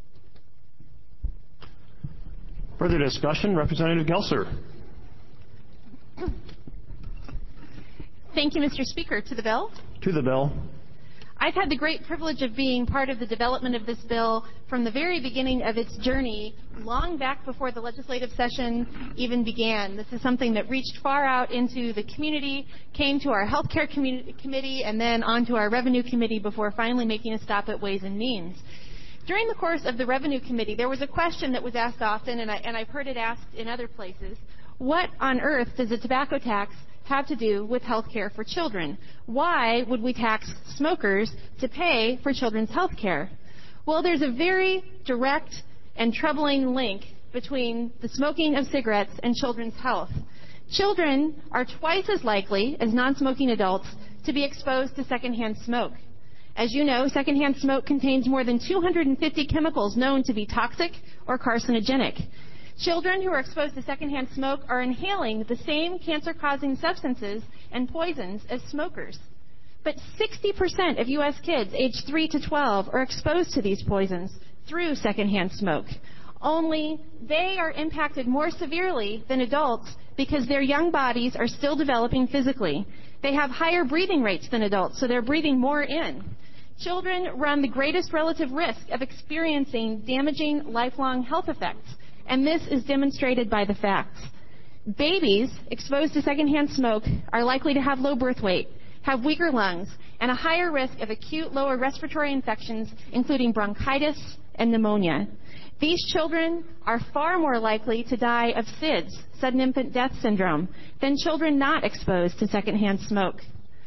Further discussion, Representative Gelser. Thank you, Mr. Speaker. To the bill? To the bill. I've had the great privilege of being part of the development of this bill from the very beginning of its journey, long back before the legislative session even began. This is something that reached far out into the community, came to our health care committee, and then onto our revenue committee before finally making a stop at Ways and Means. During the course of the Revenue Committee, there was a question that was asked often, and I've heard it asked in other places. What on earth does a tobacco tax have to do with health care for children? Why would we tax smokers to pay for children's health care? Well, there's a very direct and troubling link between the smoking of cigarettes and children's health. Children are twice as likely as non-smoking adults to be exposed to secondhand smoke. As you know, secondhand smoke contains more than 250 chemicals known to be toxic or carcinogenic. Children who are exposed to secondhand smoke are inhaling the same cancer-causing substances and poisons as smokers. But 60% of U.S. kids aged 3 to 12 are exposed to these poisons through secondhand smoke. Only they are impacted more severely than adults because their young bodies are still developing physically. They have higher breathing rates than adults, so they're breathing more in. Children run the greatest relative risk of experiencing damaging lifelong health effects, and this is demonstrated by the facts. Babies exposed to secondhand smoke are likely to have low birth weight, have weaker lungs, and a higher risk of acute lower respiratory infections, including bronchitis and pneumonia. These children are far more likely to die of SIDS, sudden infant death syndrome, than children not exposed to secondhand smoke.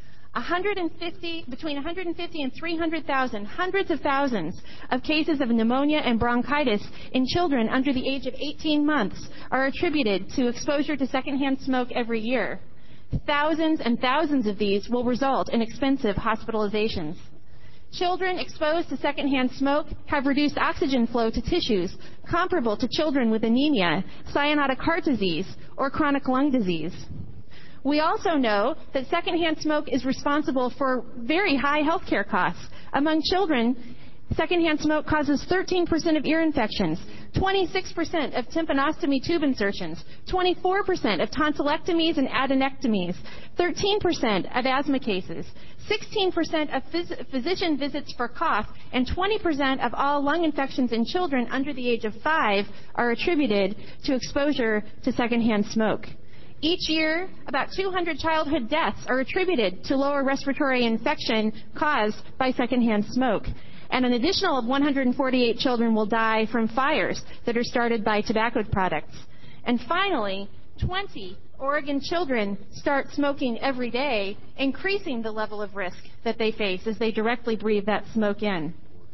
Between 150 and 300,000, hundreds of thousands of cases of pneumonia and bronchitis in children under the age of 18 months are attributed to exposure to secondhand smoke every year. Thousands and thousands of these will result in expensive hospitalizations. Children exposed to secondhand smoke have reduced oxygen flow to tissues comparable to children with anemia, cyanotic heart disease, or chronic lung disease. We also know that secondhand smoke is responsible for very high health care costs. Among children, secondhand smoke causes 13% of ear infections, 26% of tympanostomy tube insertions, 24% of tonsillectomies and adenectomies, 13% of asthma cases, 16% of physician visits for cough, and 20% of all lung infections in children under the age of 5 are attributed to exposure to secondhand smoke. Each year, about 200 childhood deaths are attributed to lower respiratory infection caused by secondhand smoke. And an additional 148 children will die from fires that are started by tobacco products. And finally, 20 Oregon children start smoking every day, increasing the level of risk that they face as they directly breathe that smoke in.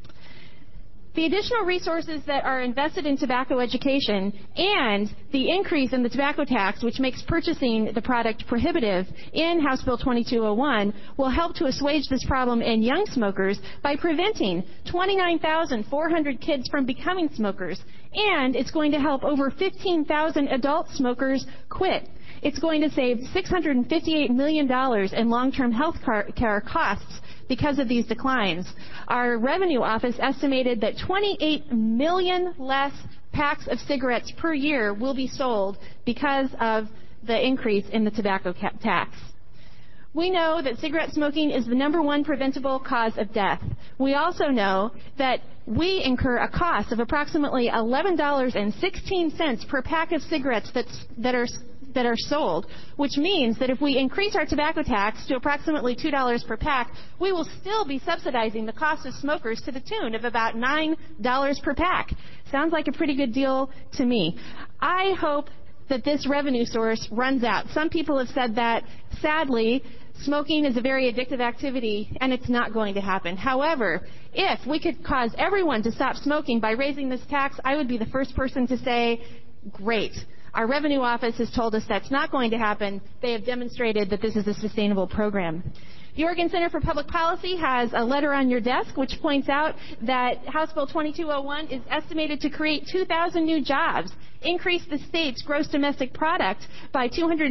The additional resources that are invested in tobacco education and the increase in the tobacco tax, which makes purchasing the product prohibitive in House Bill 2201, will help to assuage this problem in young smokers by preventing 29,400 kids from becoming smokers. And it's going to help over 15,000 adult smokers quit. It's going to save $658 million in long-term health care costs because of these declines. Our revenue office estimated that 28 million less packs of cigarettes per year will be sold because of the increase in the tobacco tax. We know that cigarette smoking is the #1 preventable cause of death. We also know that we incur a cost of approximately $11.16 per pack of cigarettes that are sold, which means that if we increase our tobacco tax to approximately $2 per pack, we will still be subsidizing the cost of smokers to the tune of about $9 per pack. Sounds like a pretty good deal to me. I hope that this revenue source runs out. Some people have said that, sadly, smoking is a very addictive activity, and it's not going to happen. However, if we could cause everyone to stop smoking by raising this tax, I would be the first person to say, great. Our revenue office has told us that's not going to happen. They have demonstrated that this is a sustainable program. The Oregon Center for Public Policy has a letter on your desk which points out that House Bill 2201 is estimated to create 2,000 new jobs, increase the state's gross domestic product by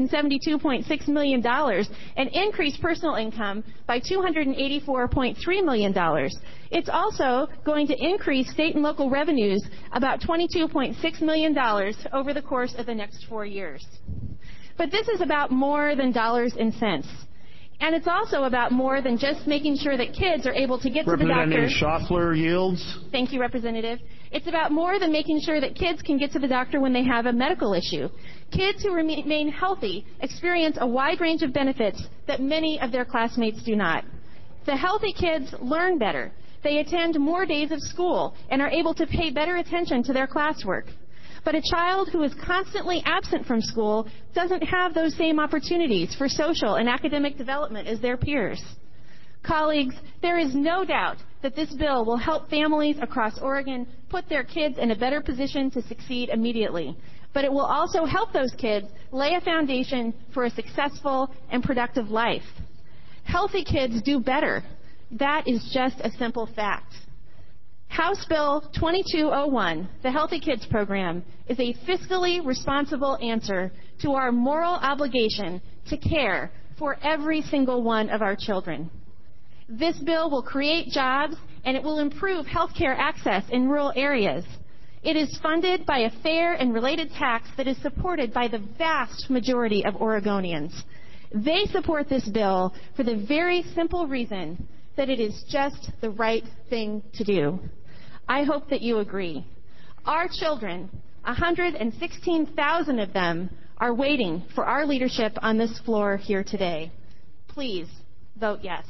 $272.6 million, and increase personal income by $284.3 million. It's also going to increase state and local revenues about $22.6 million over the course of the next 4 years. But this is about more than dollars and cents. And it's also about more than just making sure that kids are able to get to the doctor. Representative Schaffler yields. Thank you, Representative. It's about more than making sure that kids can get to the doctor when they have a medical issue. Kids who remain healthy experience a wide range of benefits that many of their classmates do not. The healthy kids learn better. They attend more days of school and are able to pay better attention to their classwork. But a child who is constantly absent from school doesn't have those same opportunities for social and academic development as their peers. Colleagues, there is no doubt that this bill will help families across Oregon put their kids in a better position to succeed immediately. But it will also help those kids lay a foundation for a successful and productive life. Healthy kids do better. That is just a simple fact. House Bill 2201, the Healthy Kids Program, is a fiscally responsible answer to our moral obligation to care for every single one of our children. This bill will create jobs and it will improve health care access in rural areas. It is funded by a fair and related tax that is supported by the vast majority of Oregonians. They support this bill for the very simple reason that it is just the right thing to do. I hope that you agree. Our children, 116,000 of them, are waiting for our leadership on this floor here today. Please vote yes.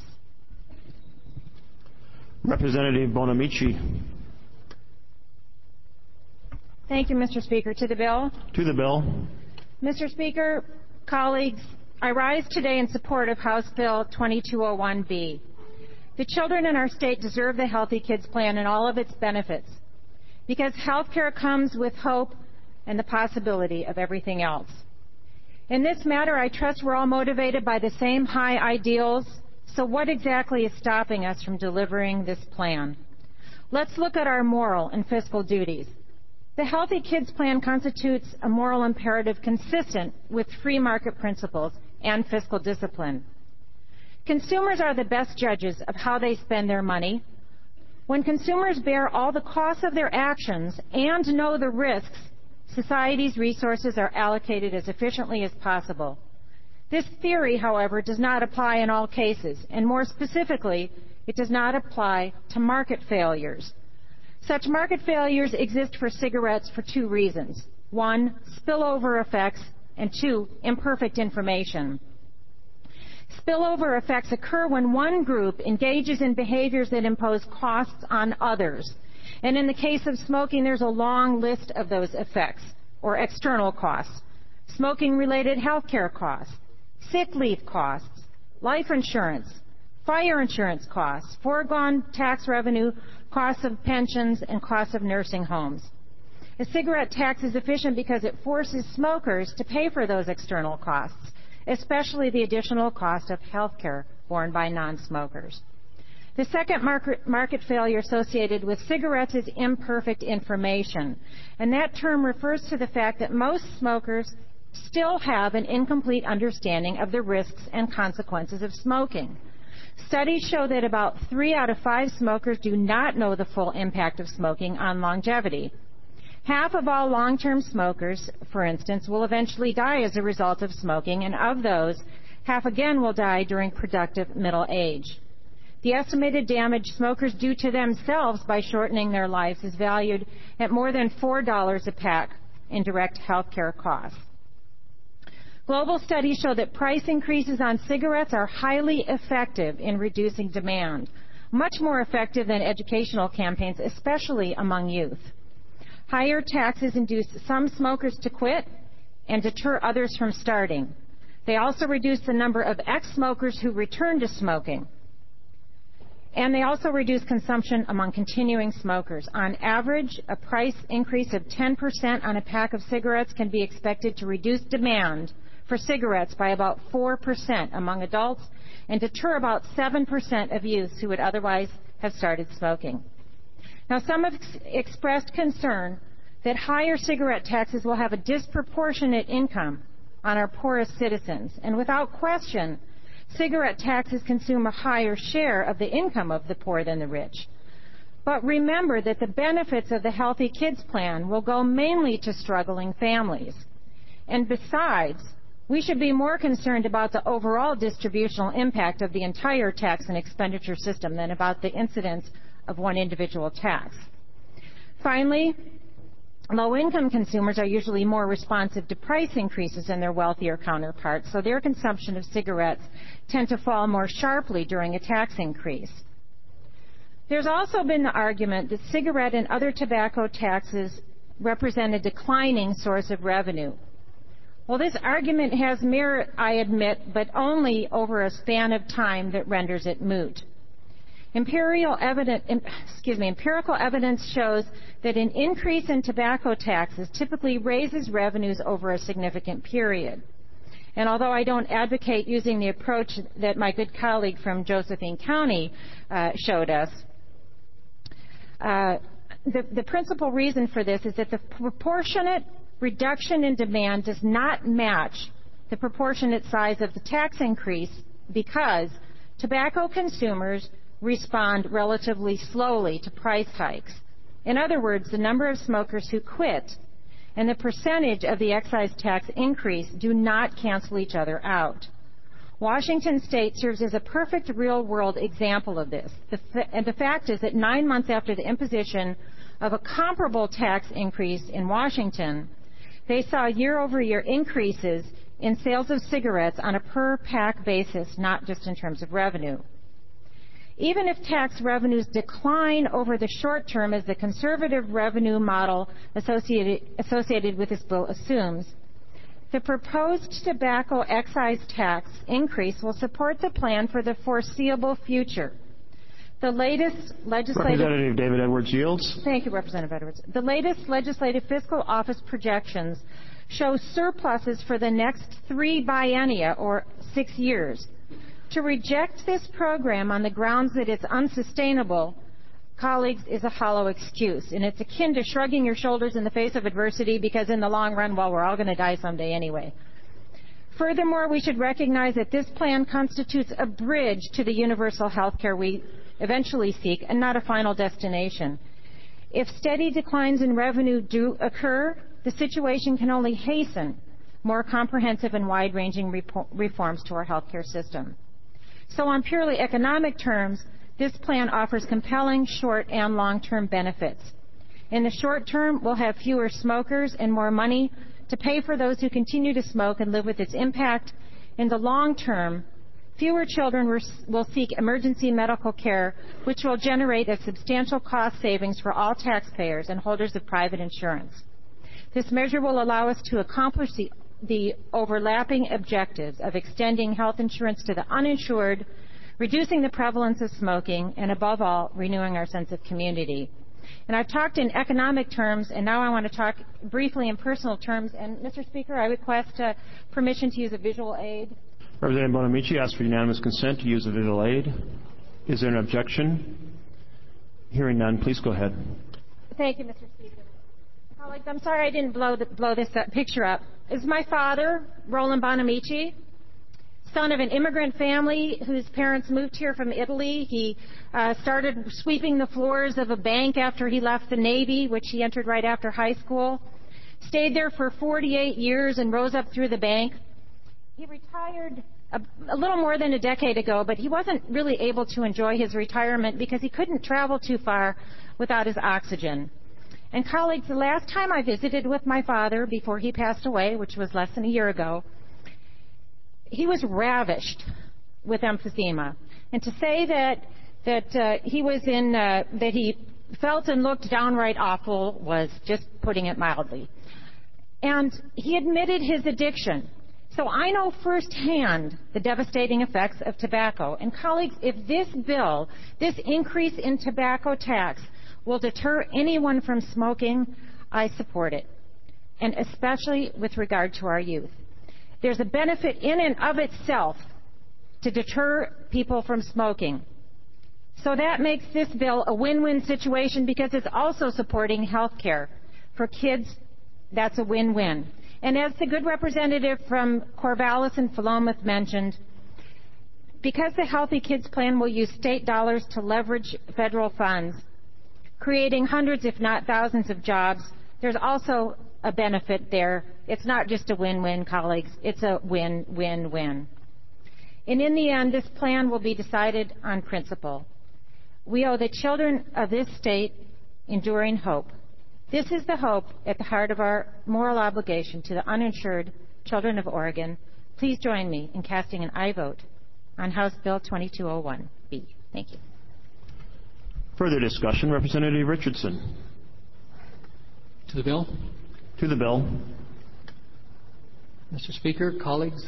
Representative Bonamici. Thank you, Mr. Speaker. To the bill. To the bill. Mr. Speaker, colleagues, I rise today in support of House Bill 2201B. The children in our state deserve the Healthy Kids Plan and all of its benefits, because health care comes with hope and the possibility of everything else. In this matter, I trust we're all motivated by the same high ideals, so what exactly is stopping us from delivering this plan? Let's look at our moral and fiscal duties. The Healthy Kids Plan constitutes a moral imperative consistent with free market principles and fiscal discipline. Consumers are the best judges of how they spend their money. When consumers bear all the costs of their actions and know the risks, society's resources are allocated as efficiently as possible. This theory, however, does not apply in all cases, and more specifically, it does not apply to market failures. Such market failures exist for cigarettes for two reasons. One, spillover effects, and two, imperfect information. Spillover effects occur when one group engages in behaviors that impose costs on others. And in the case of smoking, there's a long list of those effects, or external costs. Smoking-related health care costs, sick leave costs, life insurance, fire insurance costs, foregone tax revenue, costs of pensions, and costs of nursing homes. A cigarette tax is efficient because it forces smokers to pay for those external costs, especially the additional cost of health care borne by non-smokers. The second market failure associated with cigarettes is imperfect information, and that term refers to the fact that most smokers still have an incomplete understanding of the risks and consequences of smoking. Studies show that about 3 out of 5 smokers do not know the full impact of smoking on longevity. Half of all long-term smokers, for instance, will eventually die as a result of smoking, and of those, half again will die during productive middle age. The estimated damage smokers do to themselves by shortening their lives is valued at more than $4 a pack in direct health care costs. Global studies show that price increases on cigarettes are highly effective in reducing demand, much more effective than educational campaigns, especially among youth. Higher taxes induce some smokers to quit and deter others from starting. They also reduce the number of ex-smokers who return to smoking. And they also reduce consumption among continuing smokers. On average, a price increase of 10% on a pack of cigarettes can be expected to reduce demand for cigarettes by about 4% among adults and deter about 7% of youths who would otherwise have started smoking. Now, some have expressed concern that higher cigarette taxes will have a disproportionate income on our poorest citizens. And without question, cigarette taxes consume a higher share of the income of the poor than the rich. But remember that the benefits of the Healthy Kids Plan will go mainly to struggling families. And besides, we should be more concerned about the overall distributional impact of the entire tax and expenditure system than about the incidence of one individual tax. Finally, low-income consumers are usually more responsive to price increases than their wealthier counterparts, so their consumption of cigarettes tend to fall more sharply during a tax increase. There's also been the argument that cigarette and other tobacco taxes represent a declining source of revenue. Well, this argument has merit, I admit, but only over a span of time that renders it moot. Empirical evidence shows that an increase in tobacco taxes typically raises revenues over a significant period. And although I don't advocate using the approach that my good colleague from Josephine County showed us, the principal reason for this is that the proportionate reduction in demand does not match the proportionate size of the tax increase because tobacco consumers respond relatively slowly to price hikes. In other words, the number of smokers who quit and the percentage of the excise tax increase do not cancel each other out. Washington State serves as a perfect real-world example of this. And the fact is that 9 months after the imposition of a comparable tax increase in Washington, they saw year-over-year increases in sales of cigarettes on a per-pack basis, not just in terms of revenue. Even if tax revenues decline over the short term, as the conservative revenue model associated with this bill assumes, the proposed tobacco excise tax increase will support the plan for the foreseeable future. The latest legislative... Representative David Edwards yields. Thank you, Representative Edwards. The latest legislative fiscal office projections show surpluses for the next 3 biennia, or 6 years. To reject this program on the grounds that it's unsustainable, colleagues, is a hollow excuse. And it's akin to shrugging your shoulders in the face of adversity because in the long run, well, we're all going to die someday anyway. Furthermore, we should recognize that this plan constitutes a bridge to the universal health care we eventually seek and not a final destination. If steady declines in revenue do occur, the situation can only hasten more comprehensive and wide-ranging reforms to our health care system. So on purely economic terms, this plan offers compelling short and long-term benefits. In the short term, we'll have fewer smokers and more money to pay for those who continue to smoke and live with its impact. In the long term, fewer children will seek emergency medical care, which will generate a substantial cost savings for all taxpayers and holders of private insurance. This measure will allow us to accomplish the overlapping objectives of extending health insurance to the uninsured, reducing the prevalence of smoking, and above all, renewing our sense of community. And I've talked in economic terms, and now I want to talk briefly in personal terms. And, Mr. Speaker, I request permission to use a visual aid. Representative Bonamici asks for unanimous consent to use a visual aid. Is there an objection? Hearing none, please go ahead. Thank you, Mr. Speaker. Colleagues, I'm sorry I didn't blow this picture up. This is my father, Roland Bonamici, son of an immigrant family whose parents moved here from Italy. He started sweeping the floors of a bank after he left the Navy, which he entered right after high school. Stayed there for 48 years and rose up through the bank. He retired a little more than a decade ago, but he wasn't really able to enjoy his retirement because he couldn't travel too far without his oxygen. And colleagues, the last time I visited with my father before he passed away, which was less than a year ago, he was ravished with emphysema. And to say that he felt and looked downright awful was just putting it mildly. And he admitted his addiction. So I know firsthand the devastating effects of tobacco. And colleagues, if this bill, this increase in tobacco tax, will deter anyone from smoking, I support it, and especially with regard to our youth. There's a benefit in and of itself to deter people from smoking. So that makes this bill a win-win situation because it's also supporting health care. For kids, that's a win-win. And as the good representative from Corvallis and Philomath mentioned, because the Healthy Kids Plan will use state dollars to leverage federal funds, creating hundreds, if not thousands, of jobs, there's also a benefit there. It's not just a win-win, colleagues. It's a win-win-win. And in the end, this plan will be decided on principle. We owe the children of this state enduring hope. This is the hope at the heart of our moral obligation to the uninsured children of Oregon. Please join me in casting an aye vote on House Bill 2201B. Thank you. Further discussion, Representative Richardson. To the bill. To the bill. Mr. Speaker, colleagues,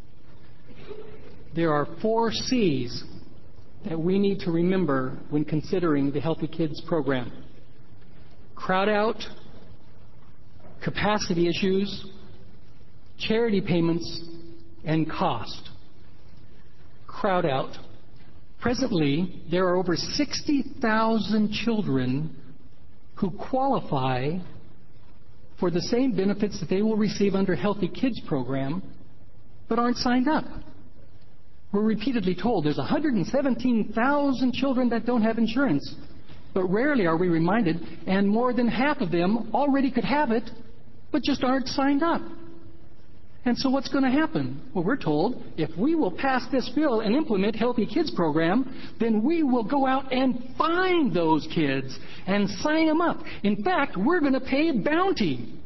there are 4 C's that we need to remember when considering the Healthy Kids program. Crowd out, capacity issues, charity payments, and cost. Crowd out. Presently, there are over 60,000 children who qualify for the same benefits that they will receive under Healthy Kids program, but aren't signed up. We're repeatedly told there's 117,000 children that don't have insurance, but rarely are we reminded, and more than half of them already could have it, but just aren't signed up. And so what's going to happen? Well, we're told if we will pass this bill and implement Healthy Kids program, then we will go out and find those kids and sign them up. In fact, we're going to pay a bounty.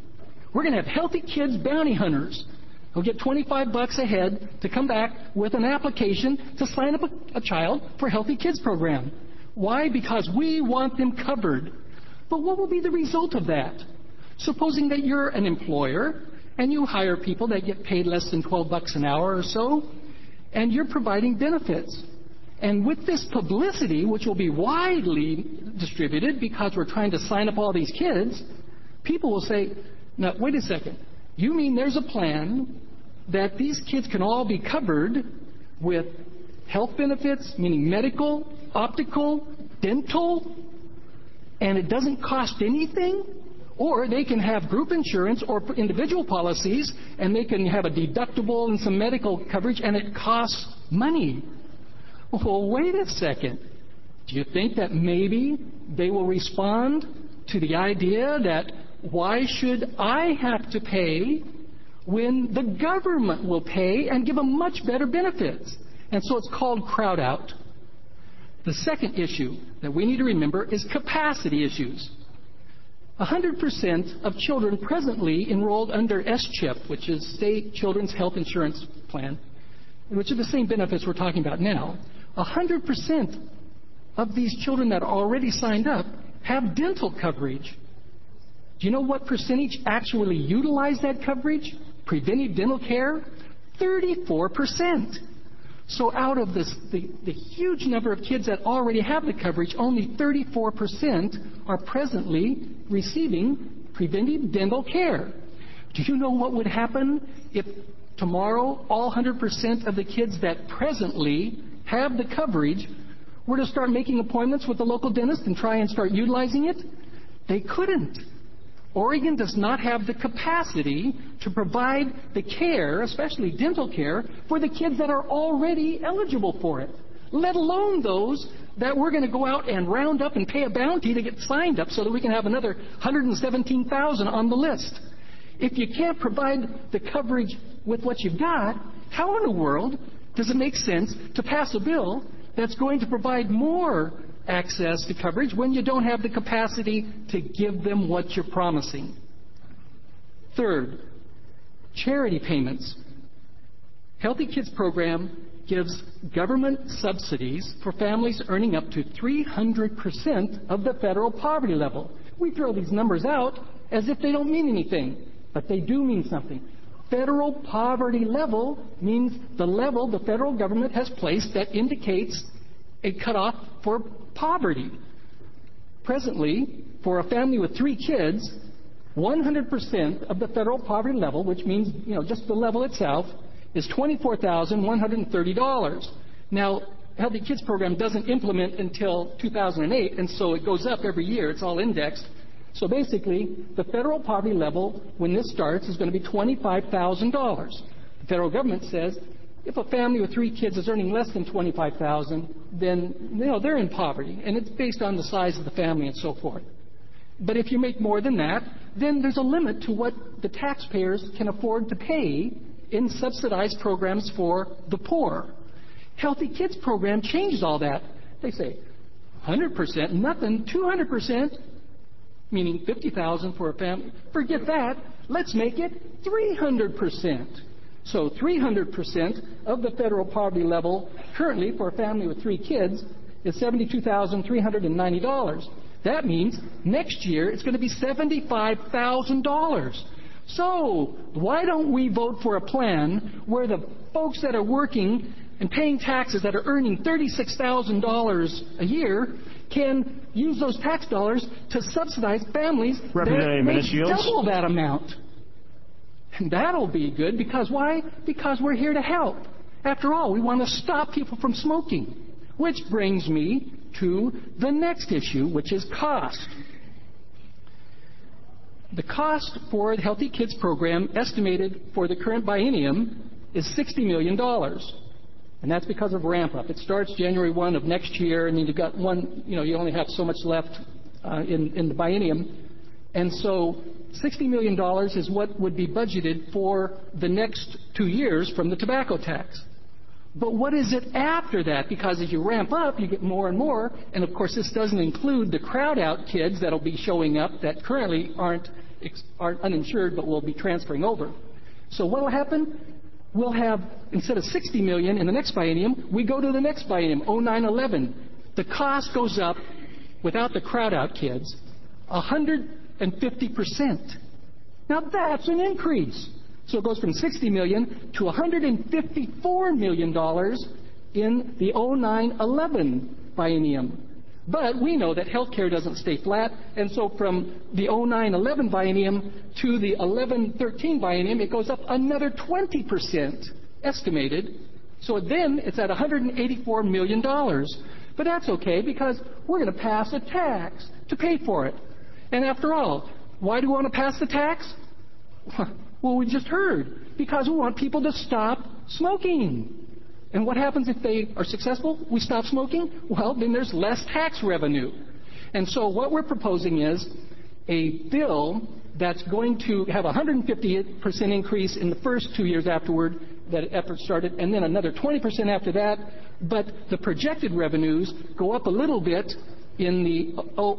We're going to have Healthy Kids bounty hunters who'll get $25 a head to come back with an application to sign up a child for Healthy Kids program. Why? Because we want them covered. But what will be the result of that? Supposing that you're an employer and you hire people that get paid less than $12 an hour or so, and you're providing benefits. And with this publicity, which will be widely distributed because we're trying to sign up all these kids, people will say, now, wait a second. You mean there's a plan that these kids can all be covered with health benefits, meaning medical, optical, dental, and it doesn't cost anything? Or they can have group insurance or individual policies, and they can have a deductible and some medical coverage, and it costs money. Well, wait a second. Do you think that maybe they will respond to the idea that why should I have to pay when the government will pay and give them much better benefits? And so it's called crowd out. The second issue that we need to remember is capacity issues. 100% of children presently enrolled under SCHIP, which is State Children's Health Insurance Plan, which are the same benefits we're talking about now. 100% of these children that are already signed up have dental coverage. Do you know what percentage actually utilize that coverage? Preventive dental care? 34%. So out of the huge number of kids that already have the coverage, only 34% are presently receiving preventive dental care. Do you know what would happen if tomorrow all 100% of the kids that presently have the coverage were to start making appointments with the local dentist and try and start utilizing it? They couldn't. Oregon does not have the capacity to provide the care, especially dental care, for the kids that are already eligible for it, let alone those that we're going to go out and round up and pay a bounty to get signed up so that we can have another 117,000 on the list. If you can't provide the coverage with what you've got, how in the world does it make sense to pass a bill that's going to provide more access to coverage when you don't have the capacity to give them what you're promising? Third, charity payments. Healthy Kids program gives government subsidies for families earning up to 300% of the federal poverty level. We throw these numbers out as if they don't mean anything, but they do mean something. Federal poverty level means the level the federal government has placed that indicates a cutoff for poverty. Presently, for a family with 3 kids, 100% of the federal poverty level, which means, just the level itself, is $24,130. Now, Healthy Kids program doesn't implement until 2008, and so it goes up every year. It's all indexed. So basically, the federal poverty level, when this starts, is going to be $25,000. The federal government says if a family with 3 kids is earning less than $25,000, then they're in poverty, and it's based on the size of the family and so forth. But if you make more than that, then there's a limit to what the taxpayers can afford to pay in subsidized programs for the poor. Healthy Kids program changes all that. They say 100%, nothing, 200%, meaning $50,000 for a family. Forget that. Let's make it 300%. So 300% of the federal poverty level currently for a family with 3 kids is $72,390. That means next year it's going to be $75,000. So why don't we vote for a plan where the folks that are working and paying taxes that are earning $36,000 a year can use those tax dollars to subsidize families that make double that amount? And that'll be good because why? Because we're here to help. After all, we want to stop people from smoking. Which brings me to the next issue, which is cost. The cost for the Healthy Kids program estimated for the current biennium is $60 million. And that's because of ramp up. It starts January 1 of next year, and then you've got you only have so much left in the biennium. And so $60 million is what would be budgeted for the next 2 years from the tobacco tax. But what is it after that? Because as you ramp up, you get more and more. And of course, this doesn't include the crowd out kids that'll be showing up that currently aren't aren't uninsured but will be transferring over. So what will happen? We'll have, instead of $60 million in the next biennium, we go to the next biennium, 09-11. The cost goes up, without the crowd-out kids, 150%. Now that's an increase. So it goes from $60 million to $154 million in the 09-11 biennium. But we know that healthcare doesn't stay flat, and so from the 09-11 biennium to the 11-13 biennium, it goes up another 20% estimated. So then it's at $184 million. But that's okay, because we're going to pass a tax to pay for it. And after all, why do we want to pass the tax? Well, we just heard. Because we want people to stop smoking. And what happens if they are successful? We stop smoking? Well, then there's less tax revenue. And so what we're proposing is a bill that's going to have a 150% increase in the first 2 years afterward that effort started, and then another 20% after that. But the projected revenues go up a little bit in the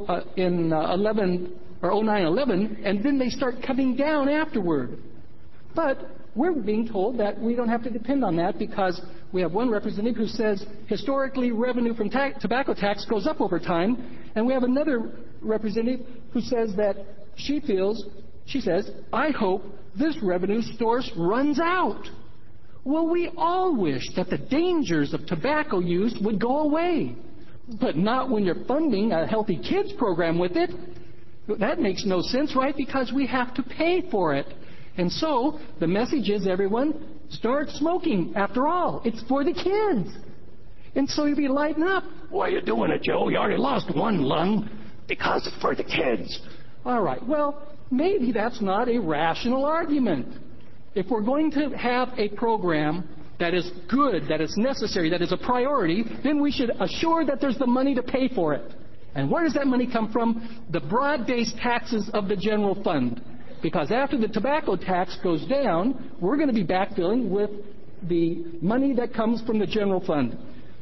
09-11, and then they start coming down afterward. But we're being told that we don't have to depend on that, because we have one representative who says historically revenue from tobacco tax goes up over time, and we have another representative who says that she says, I hope this revenue source runs out. Well, we all wish that the dangers of tobacco use would go away, but not when you're funding a Healthy Kids program with it. That makes no sense, right? Because we have to pay for it. And so the message is, everyone, start smoking. After all, it's for the kids. And so you'll be lighting up. Why are you doing it, Joe? You already lost one lung. Because it's for the kids. All right, well, maybe that's not a rational argument. If we're going to have a program that is good, that is necessary, that is a priority, then we should assure that there's the money to pay for it. And where does that money come from? The broad-based taxes of the general fund. Because after the tobacco tax goes down, we're going to be backfilling with the money that comes from the general fund.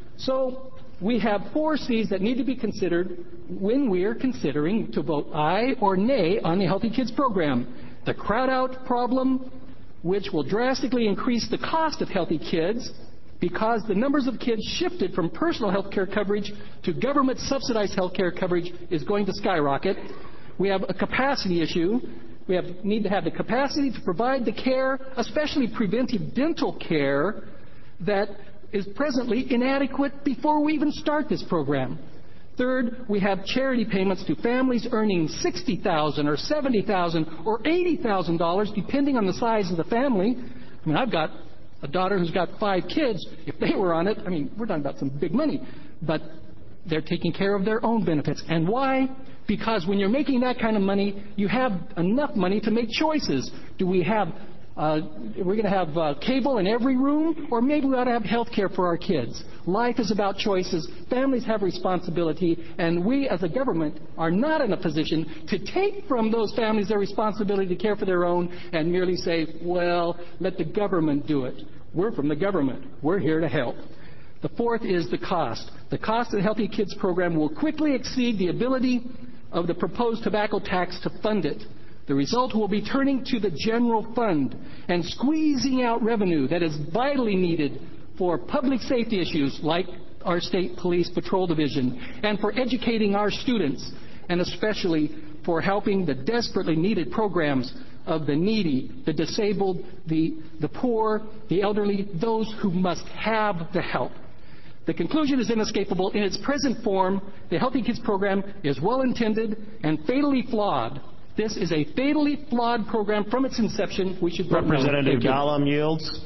So we have 4 C's that need to be considered when we are considering to vote aye or nay on the Healthy Kids program. The crowd-out problem, which will drastically increase the cost of Healthy Kids because the numbers of kids shifted from personal health care coverage to government-subsidized health care coverage is going to skyrocket. We have a capacity issue. We need to have the capacity to provide the care, especially preventive dental care, that is presently inadequate before we even start this program. Third, we have charity payments to families earning $60,000 or $70,000 or $80,000, depending on the size of the family. I mean, I've got a daughter who's got 5 kids. If they were on it, I mean, we're talking about some big money. But they're taking care of their own benefits. And why? Because when you're making that kind of money, you have enough money to make choices. Do we have, we're going to have cable in every room? Or maybe we ought to have health care for our kids. Life is about choices. Families have responsibility. And we as a government are not in a position to take from those families their responsibility to care for their own and merely say, well, let the government do it. We're from the government. We're here to help. The fourth is the cost. The cost of the Healthy Kids program will quickly exceed the ability of the proposed tobacco tax to fund it. The result will be turning to the general fund and squeezing out revenue that is vitally needed for public safety issues like our state police patrol division and for educating our students, and especially for helping the desperately needed programs of the needy, the disabled, the poor, the elderly, those who must have the help. The conclusion is inescapable. In its present form, the Healthy Kids program is well-intended and fatally flawed. This is a fatally flawed program from its inception. We should vote no. Representative Gallam yields.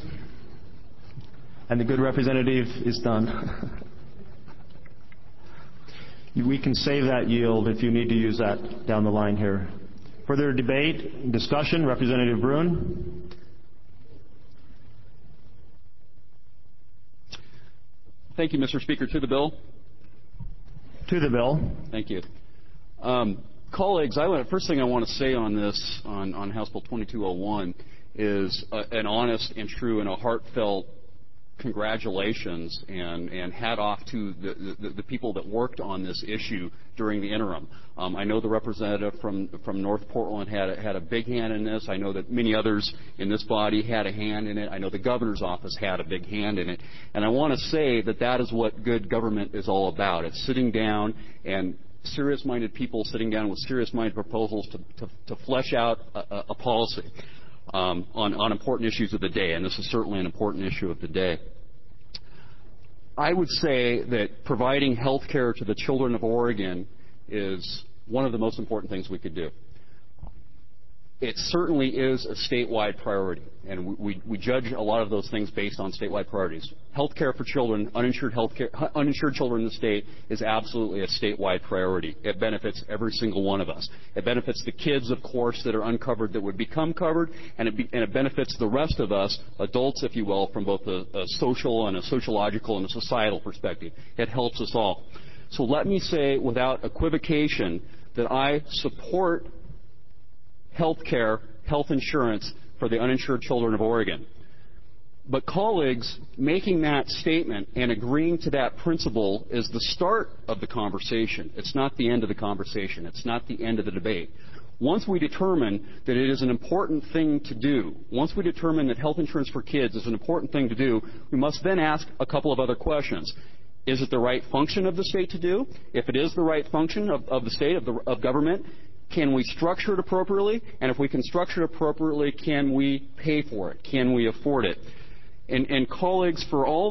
And the good representative is done. We can save that yield if you need to use that down the line here. Further debate, discussion, Representative Brune. Thank you, Mr. Speaker. To the bill. To the bill. Thank you. Colleagues, first thing I want to say on this, on House Bill 2201, is an honest and true and a heartfelt congratulations and hat off to the people that worked on this issue during the interim. I know the representative from North Portland had a big hand in this. I know that many others in this body had a hand in it. I know the governor's office had a big hand in it. And I want to say that that is what good government is all about. It's sitting down and serious-minded people sitting down with serious-minded proposals to flesh out a policy on important issues of the day, and this is certainly an important issue of the day. I would say that providing health care to the children of Oregon is one of the most important things we could do. It certainly is a statewide priority, and we judge a lot of those things based on statewide priorities. Health care for children, uninsured children in the state is absolutely a statewide priority. It benefits every single one of us. It benefits the kids, of course, that are uncovered that would become covered, and it benefits the rest of us, adults, if you will, from both a social and a sociological and a societal perspective. It helps us all. So let me say without equivocation that I support health care, health insurance for the uninsured children of Oregon. But colleagues, making that statement and agreeing to that principle is the start of the conversation. It's not the end of the conversation. It's not the end of the debate. Once we determine that it is an important thing to do, once we determine that health insurance for kids is an important thing to do, we must then ask a couple of other questions. Is it the right function of the state to do? If it is the right function of the state, of government, can we structure it appropriately? And if we can structure it appropriately, can we pay for it? Can we afford it? And colleagues, for all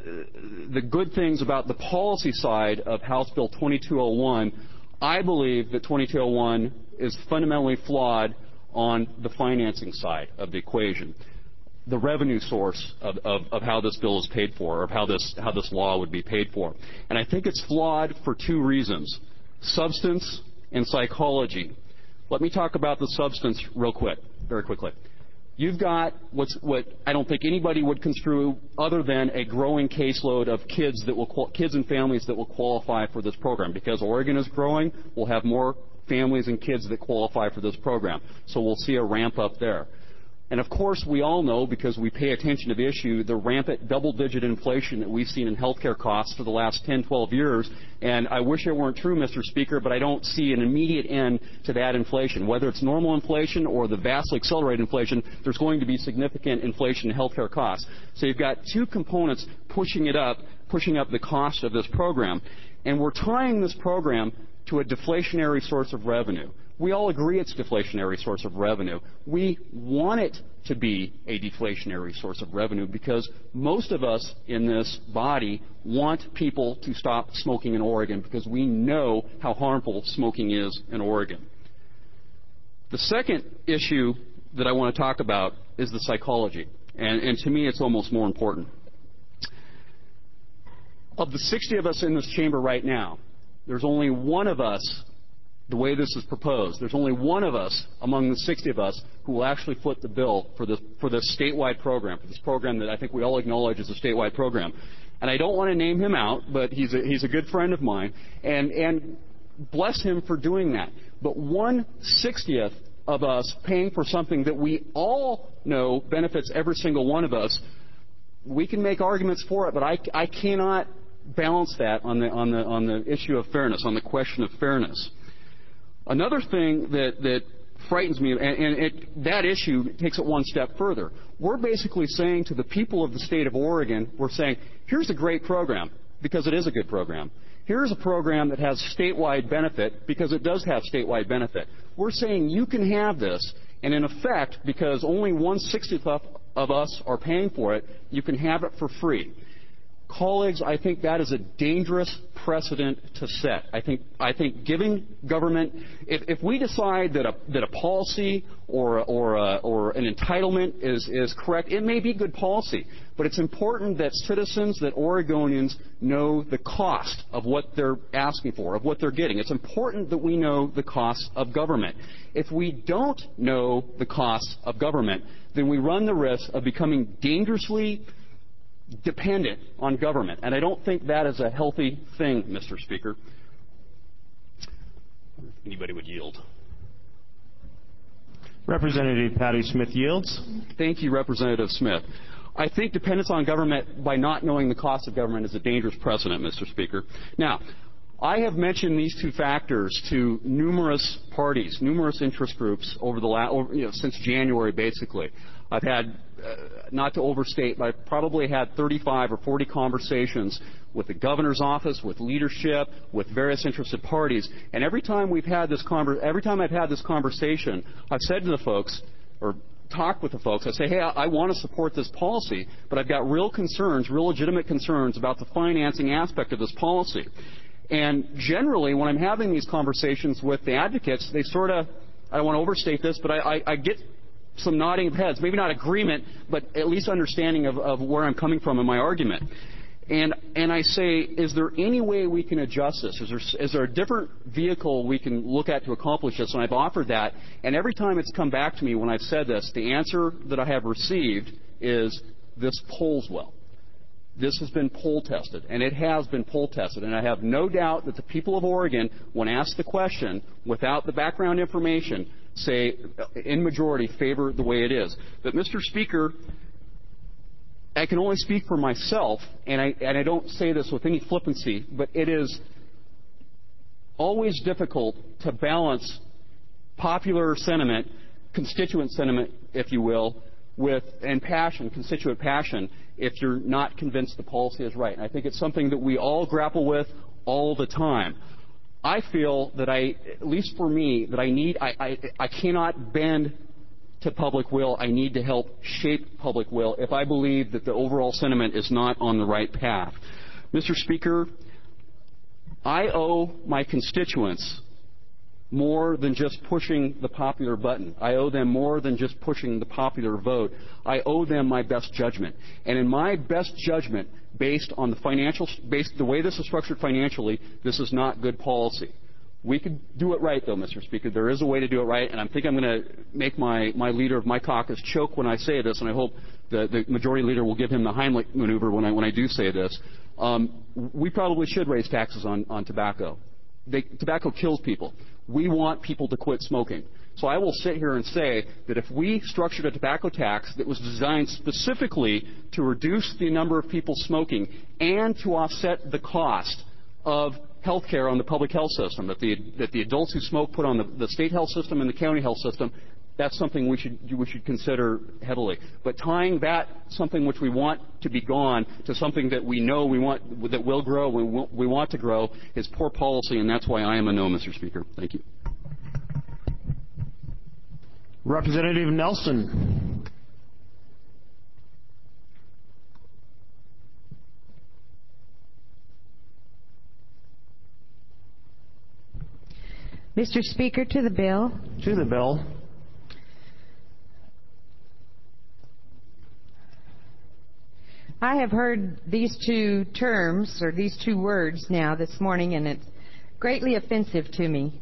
the good things about the policy side of House Bill 2201, I believe that 2201 is fundamentally flawed on the financing side of the equation, the revenue source of how this bill is paid for, or how this law would be paid for. And I think it's flawed for two reasons: substance and psychology. Let me talk about the substance very quickly. You've got what I don't think anybody would construe other than a growing caseload of kids and families that will qualify for this program. Because Oregon is growing, we'll have more families and kids that qualify for this program. So we'll see a ramp up there. And of course, we all know, because we pay attention to the issue, the rampant double-digit inflation that we've seen in healthcare costs for the last 10, 12 years. And I wish it weren't true, Mr. Speaker, but I don't see an immediate end to that inflation. Whether it's normal inflation or the vastly accelerated inflation, there's going to be significant inflation in healthcare costs. So you've got two components pushing up the cost of this program. And we're tying this program to a deflationary source of revenue. We all agree it's a deflationary source of revenue. We want it to be a deflationary source of revenue because most of us in this body want people to stop smoking in Oregon because we know how harmful smoking is in Oregon. The second issue that I want to talk about is the psychology, and to me it's almost more important. Of the 60 of us in this chamber right now, there's only one of us. The way this is proposed, there's only one of us among the 60 of us who will actually foot the bill for this statewide program, for this program that I think we all acknowledge is a statewide program. And I don't want to name him out, but he's a good friend of mine, and bless him for doing that. But 1/60th of us paying for something that we all know benefits every single one of us, we can make arguments for it, but I cannot balance that on the issue of fairness, on the question of fairness. Another thing that frightens me, and that issue takes it one step further. We're basically saying to the people of the state of Oregon, we're saying, here's a great program, because it is a good program. Here's a program that has statewide benefit, because it does have statewide benefit. We're saying you can have this, and in effect, because only 1/60th of us are paying for it, you can have it for free. Colleagues, I think that is a dangerous precedent to set. I think giving government, if we decide that a policy or an entitlement is correct, it may be good policy, but it's important that citizens, that Oregonians know the cost of what they're asking for, of what they're getting. It's important that we know the cost of government. If we don't know the cost of government, then we run the risk of becoming dangerously dependent on government. And I don't think that is a healthy thing, Mr. Speaker. If anybody would yield. Representative Patty Smith yields. Thank you, Representative Smith. I think dependence on government by not knowing the cost of government is a dangerous precedent, Mr. Speaker. Now, I have mentioned these two factors to numerous parties, numerous interest groups over the since January, basically. I've had, not to overstate, but I've probably had 35 or 40 conversations with the governor's office, with leadership, with various interested parties. And every time I've had this conversation, I've said to the folks, or talk with the folks, I say, hey, I want to support this policy, but I've got real concerns, real legitimate concerns about the financing aspect of this policy. And generally, when I'm having these conversations with the advocates, they sort of, I don't want to overstate this, but I get some nodding of heads, maybe not agreement, but at least understanding of where I'm coming from in my argument. And I say, is there any way we can adjust this? Is there a different vehicle we can look at to accomplish this? And I've offered that. And every time it's come back to me when I've said this, the answer that I have received is this polls well. This has been poll tested, and it has been poll tested. And I have no doubt that the people of Oregon, when asked the question, without the background information, say, in majority, favor the way it is. But, Mr. Speaker, I can only speak for myself, and I don't say this with any flippancy, but it is always difficult to balance popular sentiment, constituent sentiment, if you will, and passion, constituent passion, if you're not convinced the policy is right. And I think it's something that we all grapple with all the time. I feel that at least for me, that I cannot bend to public will. I need to help shape public will if I believe that the overall sentiment is not on the right path. Mr. Speaker, I owe my constituents more than just pushing the popular button. I owe them more than just pushing the popular vote. I owe them my best judgment. And in my best judgment, based on the way this is structured financially, this is not good policy. We could do it right, though, Mr. Speaker. There is a way to do it right, and I think I'm going to make my leader of my caucus choke when I say this, and I hope the majority leader will give him the Heimlich maneuver when I do say this. We probably should raise taxes on tobacco. Tobacco kills people. We want people to quit smoking. So I will sit here and say that if we structured a tobacco tax that was designed specifically to reduce the number of people smoking and to offset the cost of health care on the public health system, that the adults who smoke put on the state health system and the county health system, that's something we should consider heavily. But tying that, something which we want to be gone, to something that we know that will grow, we want to grow, is poor policy, and that's why I am a no, Mr. Speaker. Thank you. Representative Nelson. Mr. Speaker, to the bill. To the bill. I have heard these two terms, or these two words now this morning, and it's greatly offensive to me.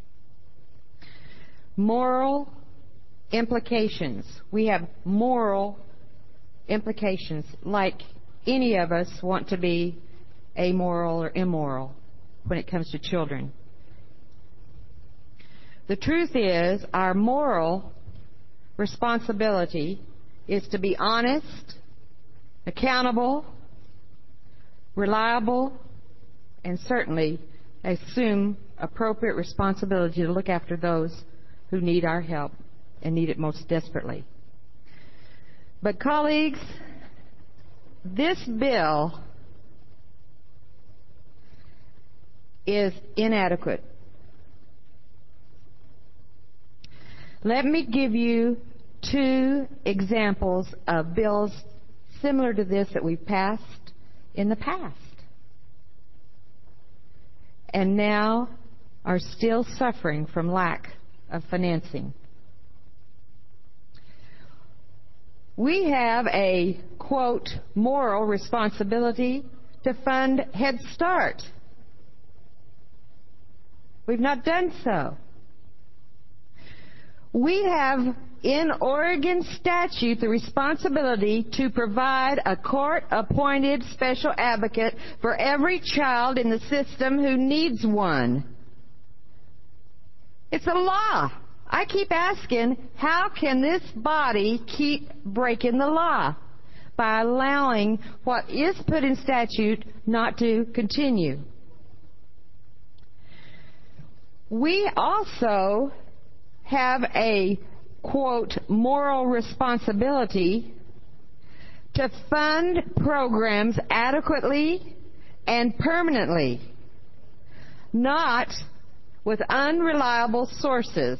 Moral implications. We have moral implications, like any of us want to be amoral or immoral when it comes to children. The truth is, our moral responsibility is to be honest, accountable, reliable, and certainly assume appropriate responsibility to look after those who need our help and need it most desperately. But colleagues, this bill is inadequate. Let me give you two examples of bills similar to this that we've passed in the past and now are still suffering from lack of financing. We have a, quote, moral responsibility to fund Head Start. We've not done so. We have in Oregon statute the responsibility to provide a court-appointed special advocate for every child in the system who needs one. It's a law. I keep asking, how can this body keep breaking the law? by allowing what is put in statute not to continue. We also have a, quote, moral responsibility to fund programs adequately and permanently, not with unreliable sources.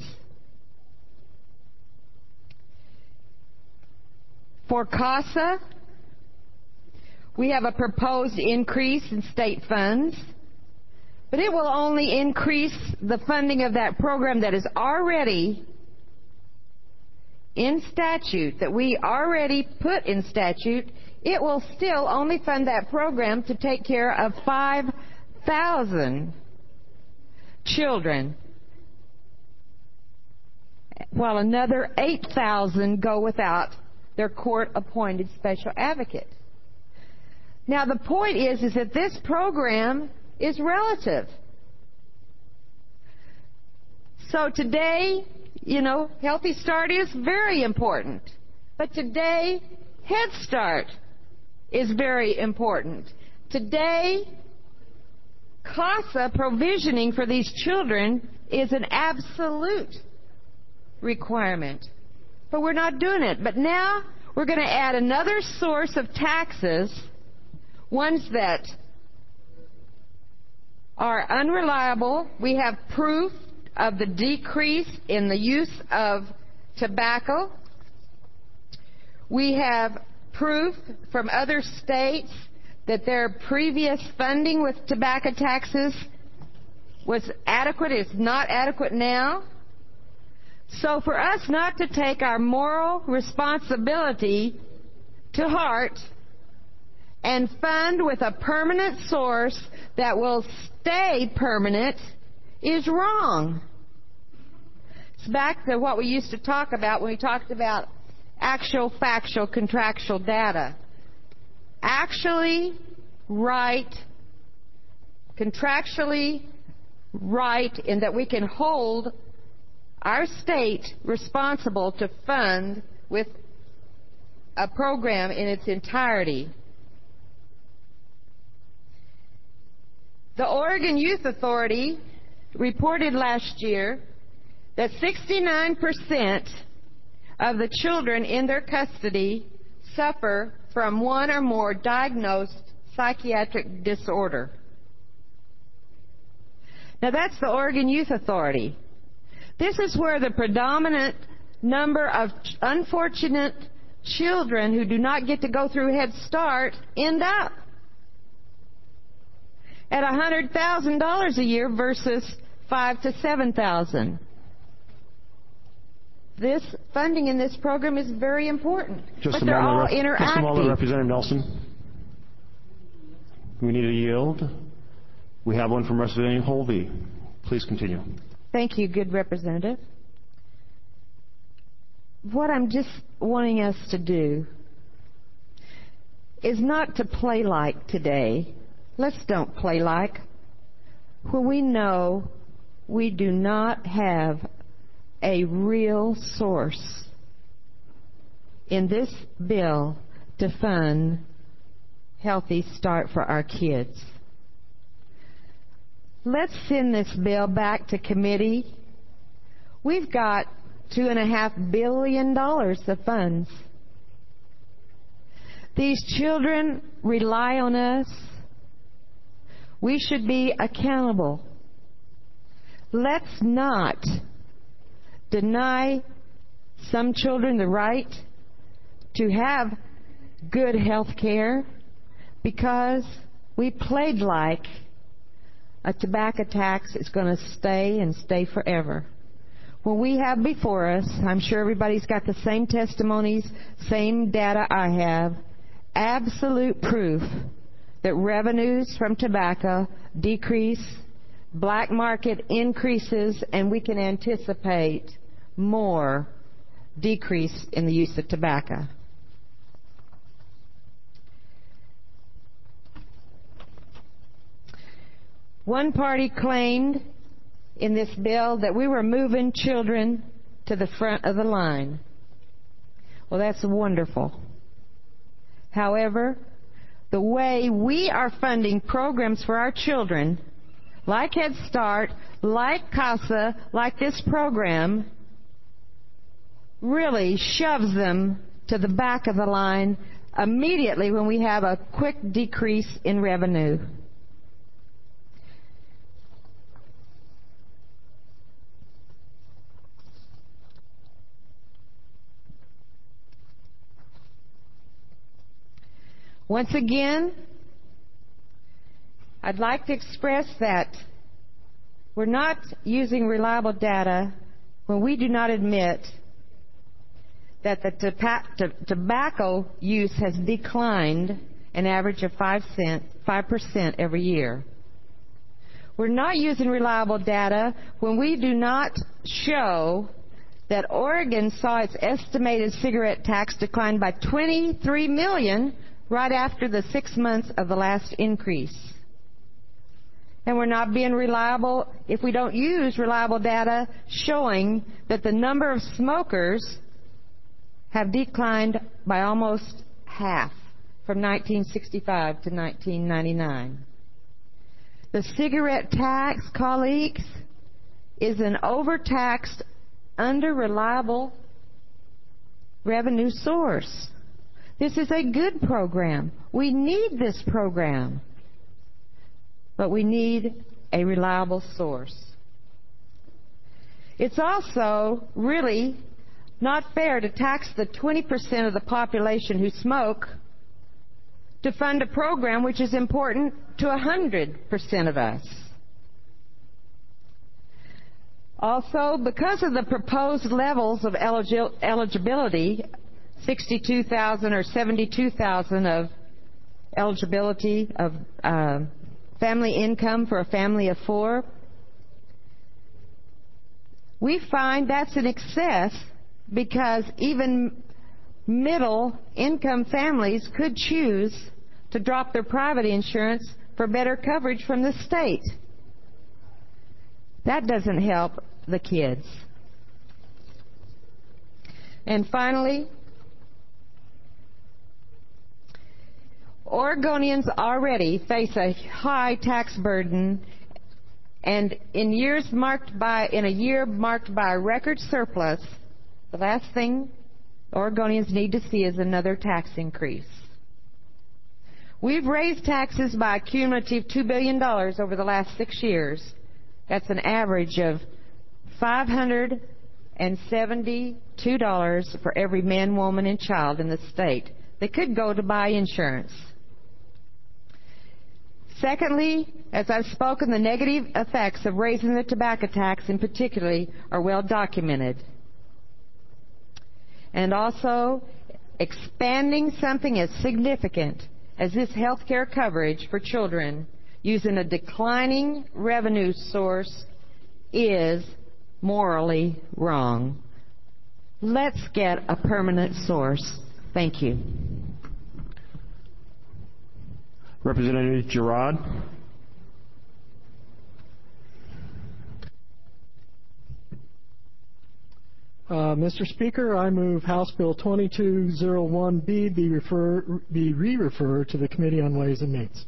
For CASA, we have a proposed increase in state funds, but it will only increase the funding of that program that is already in statute, that we already put in statute. It will still only fund that program to take care of 5,000 children, while another 8,000 go without their court-appointed special advocate. Now, the point is that this program is relative. So today, Healthy Start is very important. But today, Head Start is very important. Today, CASA provisioning for these children is an absolute requirement. But we're not doing it. But now we're going to add another source of taxes, ones that are unreliable. We have proof of the decrease in the use of tobacco. We have proof from other states that their previous funding with tobacco taxes was adequate. It's not adequate now. So for us not to take our moral responsibility to heart and fund with a permanent source that will stay permanent is wrong. It's back to what we used to talk about when we talked about actual, factual, contractual data. Actually right, contractually right, in that we can hold our state responsible to fund with a program in its entirety. The Oregon Youth Authority reported last year that 69% of the children in their custody suffer from one or more diagnosed psychiatric disorder. Now, that's the Oregon Youth Authority. This is where the predominant number of unfortunate children who do not get to go through Head Start end up, at $100,000 a year versus $5,000 to $7,000. This funding in this program is very important, but they're all interactive. Just a moment, Representative Nelson. We need to yield. We have one from Representative Holvey. Please continue. Thank you, good representative. What I'm just wanting us to do is not to play like today. Let's don't play like. When we know we do not have a real source in this bill to fund Healthy Start for our kids. Let's send this bill back to committee. We've got $2.5 billion of funds. These children rely on us. We should be accountable. Let's not deny some children the right to have good health care because we played like a tobacco tax is going to stay and stay forever. When we have before us, I'm sure everybody's got the same testimonies, same data I have, absolute proof that revenues from tobacco decrease, black market increases, and we can anticipate more decrease in the use of tobacco. One party claimed in this bill that we were moving children to the front of the line. Well, that's wonderful. However, the way we are funding programs for our children, like Head Start, like CASA, like this program, really shoves them to the back of the line immediately when we have a quick decrease in revenue. Once again, I'd like to express that we're not using reliable data when we do not admit that the tobacco use has declined an average of 5% every year. We're not using reliable data when we do not show that Oregon saw its estimated cigarette tax decline by $23 million right after the 6 months of the last increase. And we're not being reliable if we don't use reliable data showing that the number of smokers have declined by almost half from 1965 to 1999. The cigarette tax, colleagues, is an overtaxed, under-reliable revenue source. This is a good program. We need this program. But we need a reliable source. It's also really not fair to tax the 20% of the population who smoke to fund a program which is important to 100% of us. Also, because of the proposed levels of eligibility, 62,000 or 72,000 of eligibility of family income for a family of 4, we find that's in excess because even middle income families could choose to drop their private insurance for better coverage from the state. That doesn't help the kids. And finally, Oregonians already face a high tax burden, and in a year marked by a record surplus, the last thing Oregonians need to see is another tax increase. We've raised taxes by a cumulative $2 billion over the last 6 years. That's an average of $572 for every man, woman, and child in the state. They could go to buy insurance. Secondly, as I've spoken, the negative effects of raising the tobacco tax in particular are well documented. And also, expanding something as significant as this health care coverage for children using a declining revenue source is morally wrong. Let's get a permanent source. Thank you. Representative Girard. Mr. Speaker, I move House Bill 2201B be re-referred to the Committee on Ways and Means.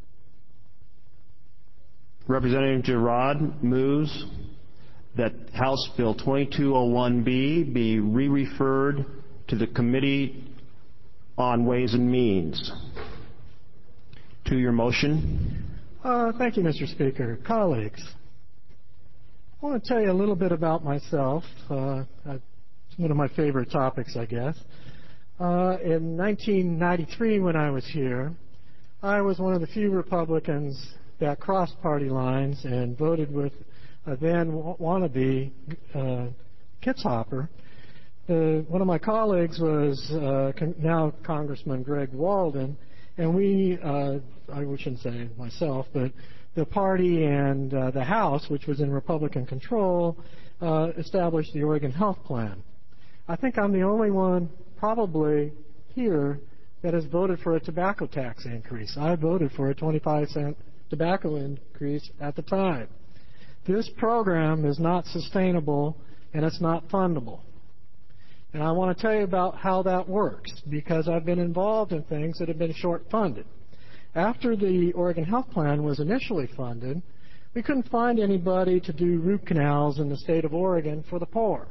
Representative Girard moves that House Bill 2201B be re-referred to the Committee on Ways and Means. To your motion. Thank you, Mr. Speaker. Colleagues, I want to tell you a little bit about myself. It's one of my favorite topics, I guess. In 1993, when I was here, I was one of the few Republicans that crossed party lines and voted with a then wannabe Kitzhaber. One of my colleagues was now Congressman Greg Walden, and we, I shouldn't say myself, but the party and the House, which was in Republican control, established the Oregon Health Plan. I think I'm the only one probably here that has voted for a tobacco tax increase. I voted for a 25-cent tobacco increase at the time. This program is not sustainable and it's not fundable. And I want to tell you about how that works, because I've been involved in things that have been short-funded. After the Oregon Health Plan was initially funded, we couldn't find anybody to do root canals in the state of Oregon for the poor.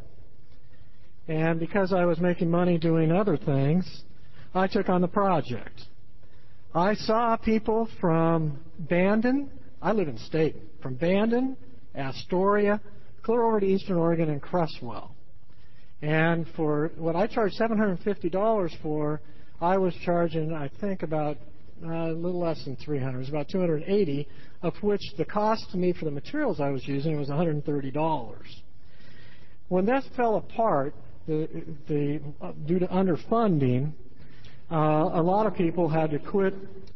And because I was making money doing other things, I took on the project. I saw people from Bandon, I live in Staten, from Bandon, Astoria, clear over to Eastern Oregon and Cresswell. And for what I charged $750 for, I was charging, I think, about a little less than $300. It was about $280, of which the cost to me for the materials I was using was $130. When that fell apart, due to underfunding, a lot of people had to quit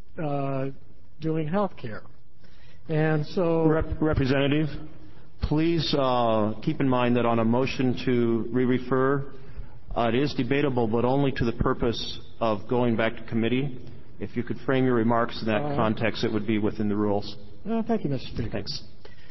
doing health care. And so... Representative, please keep in mind that on a motion to re-refer, it is debatable, but only to the purpose of going back to committee. If you could frame your remarks in that context, it would be within the rules. Thank you, Mr. Speaker. Thanks.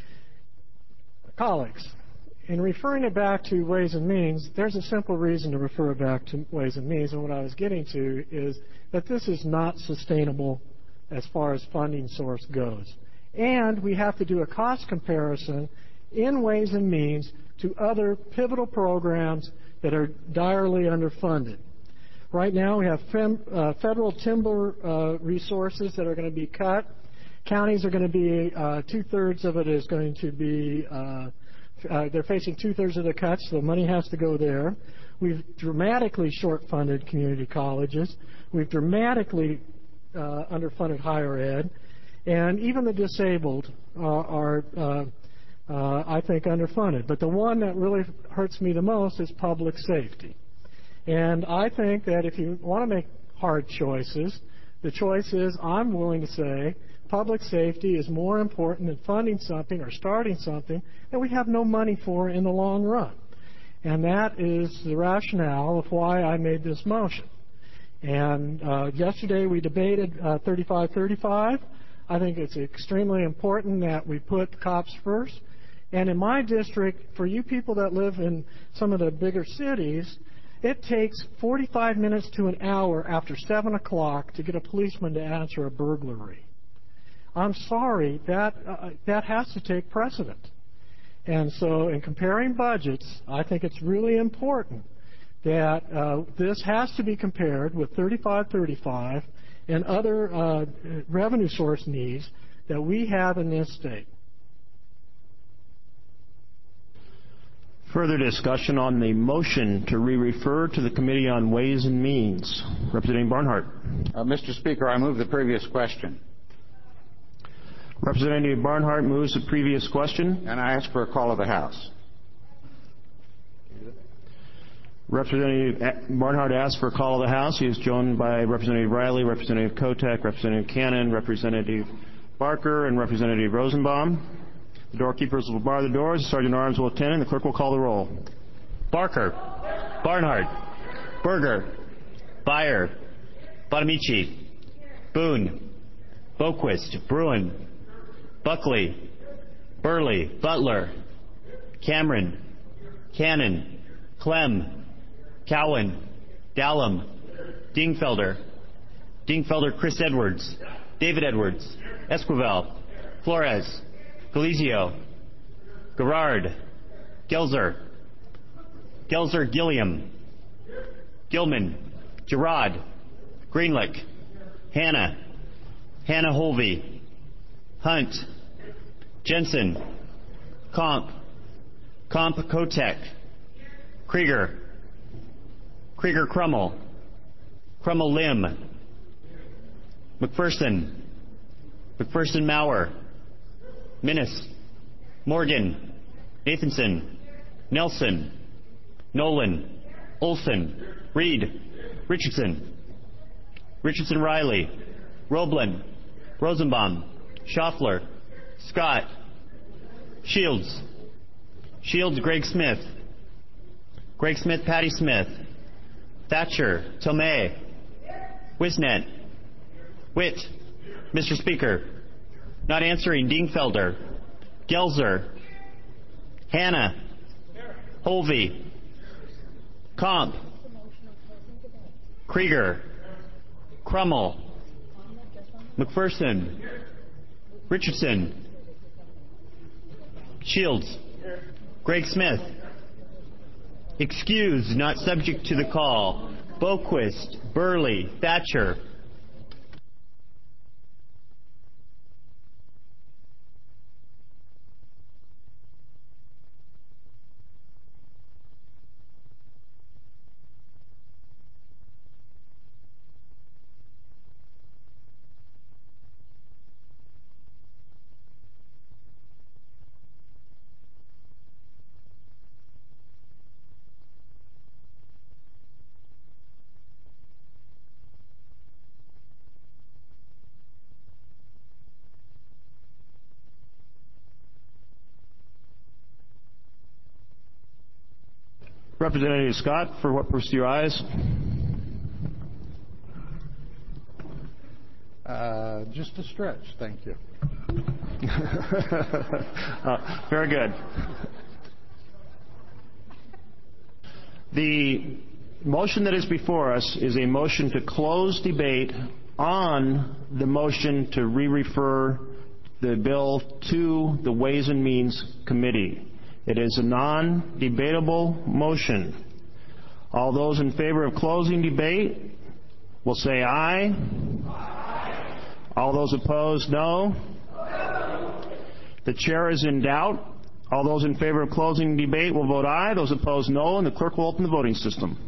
Colleagues, in referring it back to Ways and Means, there's a simple reason to refer it back to Ways and Means, and what I was getting to is that this is not sustainable as far as funding source goes. And we have to do a cost comparison in Ways and Means to other pivotal programs that are direly underfunded. Right now we have federal timber resources that are going to be cut. Counties are going to be, two-thirds of it is going to be, they're facing two-thirds of the cuts, so money has to go there. We've dramatically short-funded community colleges. We've dramatically underfunded higher ed. And even the disabled are I think, underfunded. But the one that really hurts me the most is public safety. And I think that if you want to make hard choices, the choice is I'm willing to say public safety is more important than funding something or starting something that we have no money for in the long run. And that is the rationale of why I made this motion. And yesterday we debated 3535. I think it's extremely important that we put cops first. And in my district, for you people that live in some of the bigger cities, it takes 45 minutes to an hour after 7 o'clock to get a policeman to answer a burglary. I'm sorry, that has to take precedent. And so in comparing budgets, I think it's really important that this has to be compared with 3535 and other revenue source needs that we have in this state. Further discussion on the motion to re-refer to the Committee on Ways and Means. Representative Barnhart. Mr. Speaker, I move the previous question. Representative Barnhart moves the previous question. And I ask for a call of the House. Representative Barnhart asks for a call of the House. He is joined by Representative Riley, Representative Kotek, Representative Cannon, Representative Barker, and Representative Rosenbaum. The doorkeepers will bar the doors. The Sergeant-at-Arms will attend, and the clerk will call the roll. Barker. Barnhart. Berger. Byer. Bonamici. Boone. Boquist. Bruin. Buckley. Burley. Butler. Cameron. Cannon. Clem. Cowan. Dallum. Dingfelder. Dingfelder Chris Edwards. David Edwards. Esquivel. Flores. Galizio. Garrard. Gelzer. Gelzer Gilliam. Gilman. Gerard. Greenlick. Hanna. Hanna Holvey. Hunt. Jensen. Comp. Comp Kotek. Krieger. Krieger Crummel. Crummel Lim. McPherson. McPherson Maurer. Minnis. Morgan. Nathanson. Nelson. Nolan. Olson. Reed. Richardson. Richardson Riley. Roblin. Rosenbaum. Schaffler. Scott. Shields. Shields Greg Smith. Greg Smith Patty Smith. Thatcher. Tomei. Wisnet. Witt. Mr. Speaker. Not answering, Dingfelder. Gelzer. Hanna. Holvey. Comp. Krieger. Crummel. McPherson. Richardson. Shields. Greg Smith. Excused, not subject to the call. Boquist. Burley. Thatcher. Representative Scott, for what pursues your eyes? Just a stretch, thank you. Very good. The motion that is before us is a motion to close debate on the motion to re-refer the bill to the Ways and Means Committee. It is a non-debatable motion. All those in favor of closing debate will say aye. Aye. All those opposed, no. The chair is in doubt. All those in favor of closing debate will vote aye. Those opposed, no. And the clerk will open the voting system.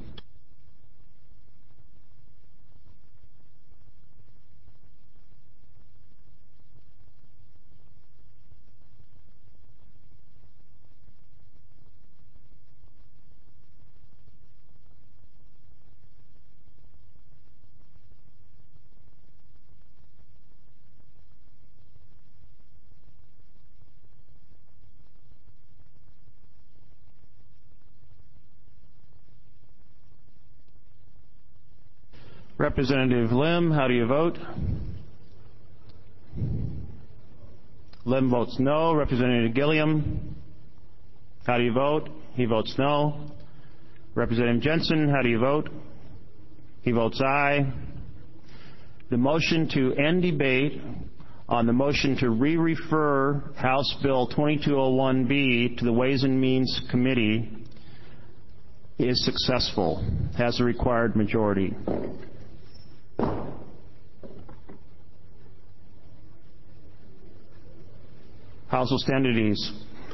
Representative Lim, how do you vote? Lim votes no. Representative Gilliam, how do you vote? He votes no. Representative Jensen, how do you vote? He votes aye. The motion to end debate on the motion to re-refer House Bill 2201B to the Ways and Means Committee is successful, has the required majority. House will stand at ease.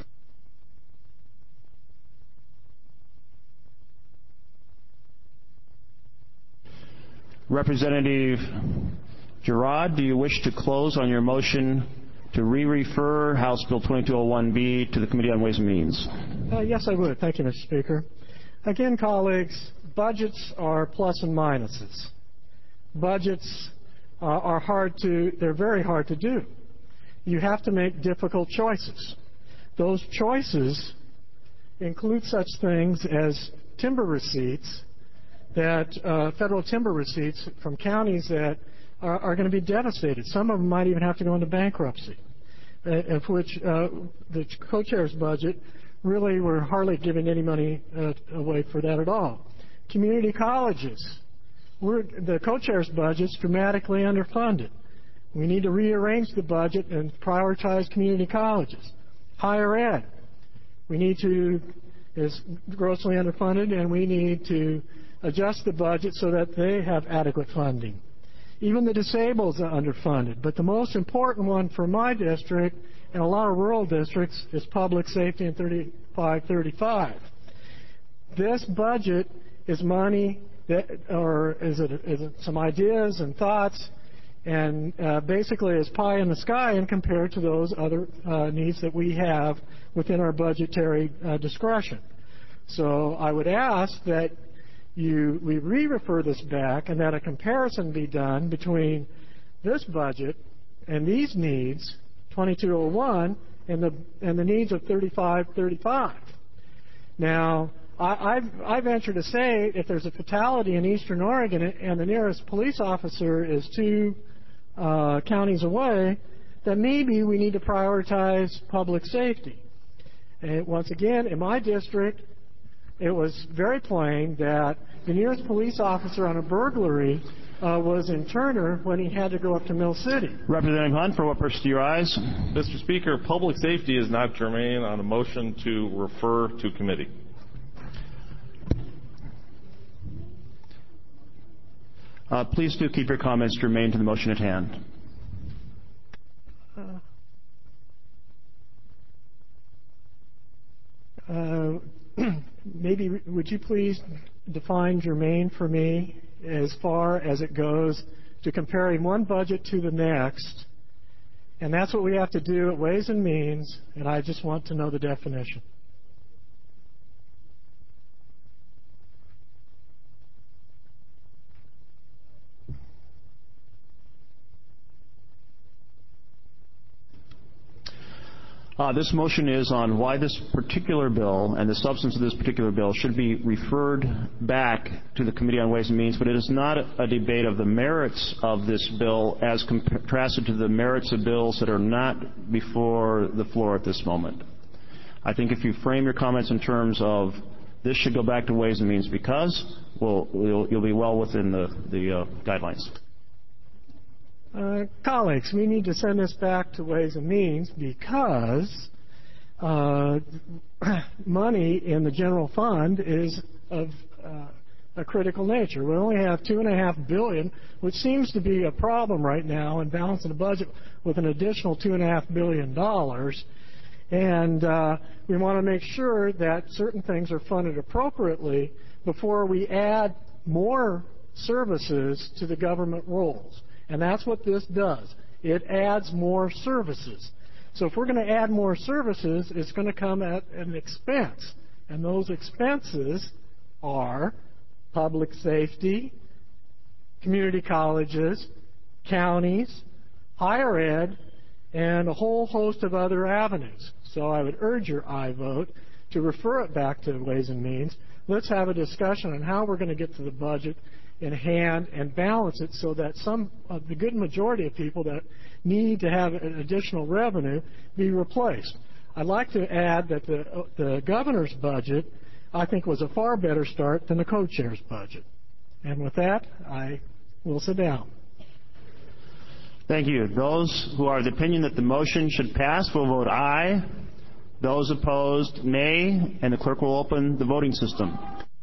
Representative Girard, do you wish to close on your motion to re-refer House Bill 2201B to the Committee on Ways and Means? Yes, I would. Thank you, Mr. Speaker. Again, colleagues, budgets are plus and minuses. Budgets they're very hard to do. You have to make difficult choices. Those choices include such things as timber receipts, federal timber receipts from counties that are going to be devastated. Some of them might even have to go into bankruptcy, of which the co-chair's budget, really we're hardly giving any money away for that at all. Community colleges, the co-chair's budget's dramatically underfunded. We need to rearrange the budget and prioritize community colleges. Higher ed, is grossly underfunded, and we need to adjust the budget so that they have adequate funding. Even the disabled are underfunded. But the most important one for my district and a lot of rural districts is public safety and 3535. This budget is money is it some ideas and thoughts, and basically is pie in the sky and compared to those other needs that we have within our budgetary discretion. So I would ask that we re-refer this back and that a comparison be done between this budget and these needs, 2201, and the needs of 3535. Now, I venture to say if there's a fatality in Eastern Oregon and the nearest police officer is 2 counties away, then maybe we need to prioritize public safety. And once again, in my district, it was very plain that the nearest police officer on a burglary was in Turner when he had to go up to Mill City. Representative Hunt, for what purpose do you rise? Mr. Speaker, public safety is not germane on a motion to refer to committee. Please do keep your comments germane to the motion at hand. Maybe would you please define germane for me as far as it goes to comparing one budget to the next, and that's what we have to do at Ways and Means, and I just want to know the definition. This motion is on why this particular bill and the substance of this particular bill should be referred back to the Committee on Ways and Means, but it is not a debate of the merits of this bill as contrasted to the merits of bills that are not before the floor at this moment. I think if you frame your comments in terms of this should go back to Ways and Means because, you'll be well within the guidelines. Colleagues, we need to send this back to Ways and Means because money in the general fund is of a critical nature. We only have $2.5 billion, which seems to be a problem right now in balancing the budget with an additional $2.5 billion. And we want to make sure that certain things are funded appropriately before we add more services to the government rolls. And that's what this does. It adds more services. So if we're going to add more services, it's going to come at an expense. And those expenses are public safety, community colleges, counties, higher ed, and a whole host of other avenues. So I would urge your aye vote to refer it back to Ways and Means. Let's have a discussion on how we're going to get to the budget in hand and balance it so that some of the good majority of people that need to have an additional revenue be replaced. I'd like to add that the governor's budget, I think, was a far better start than the co-chair's budget. And with that, I will sit down. Thank you. Those who are of the opinion that the motion should pass will vote aye. Those opposed, nay, and the clerk will open the voting system.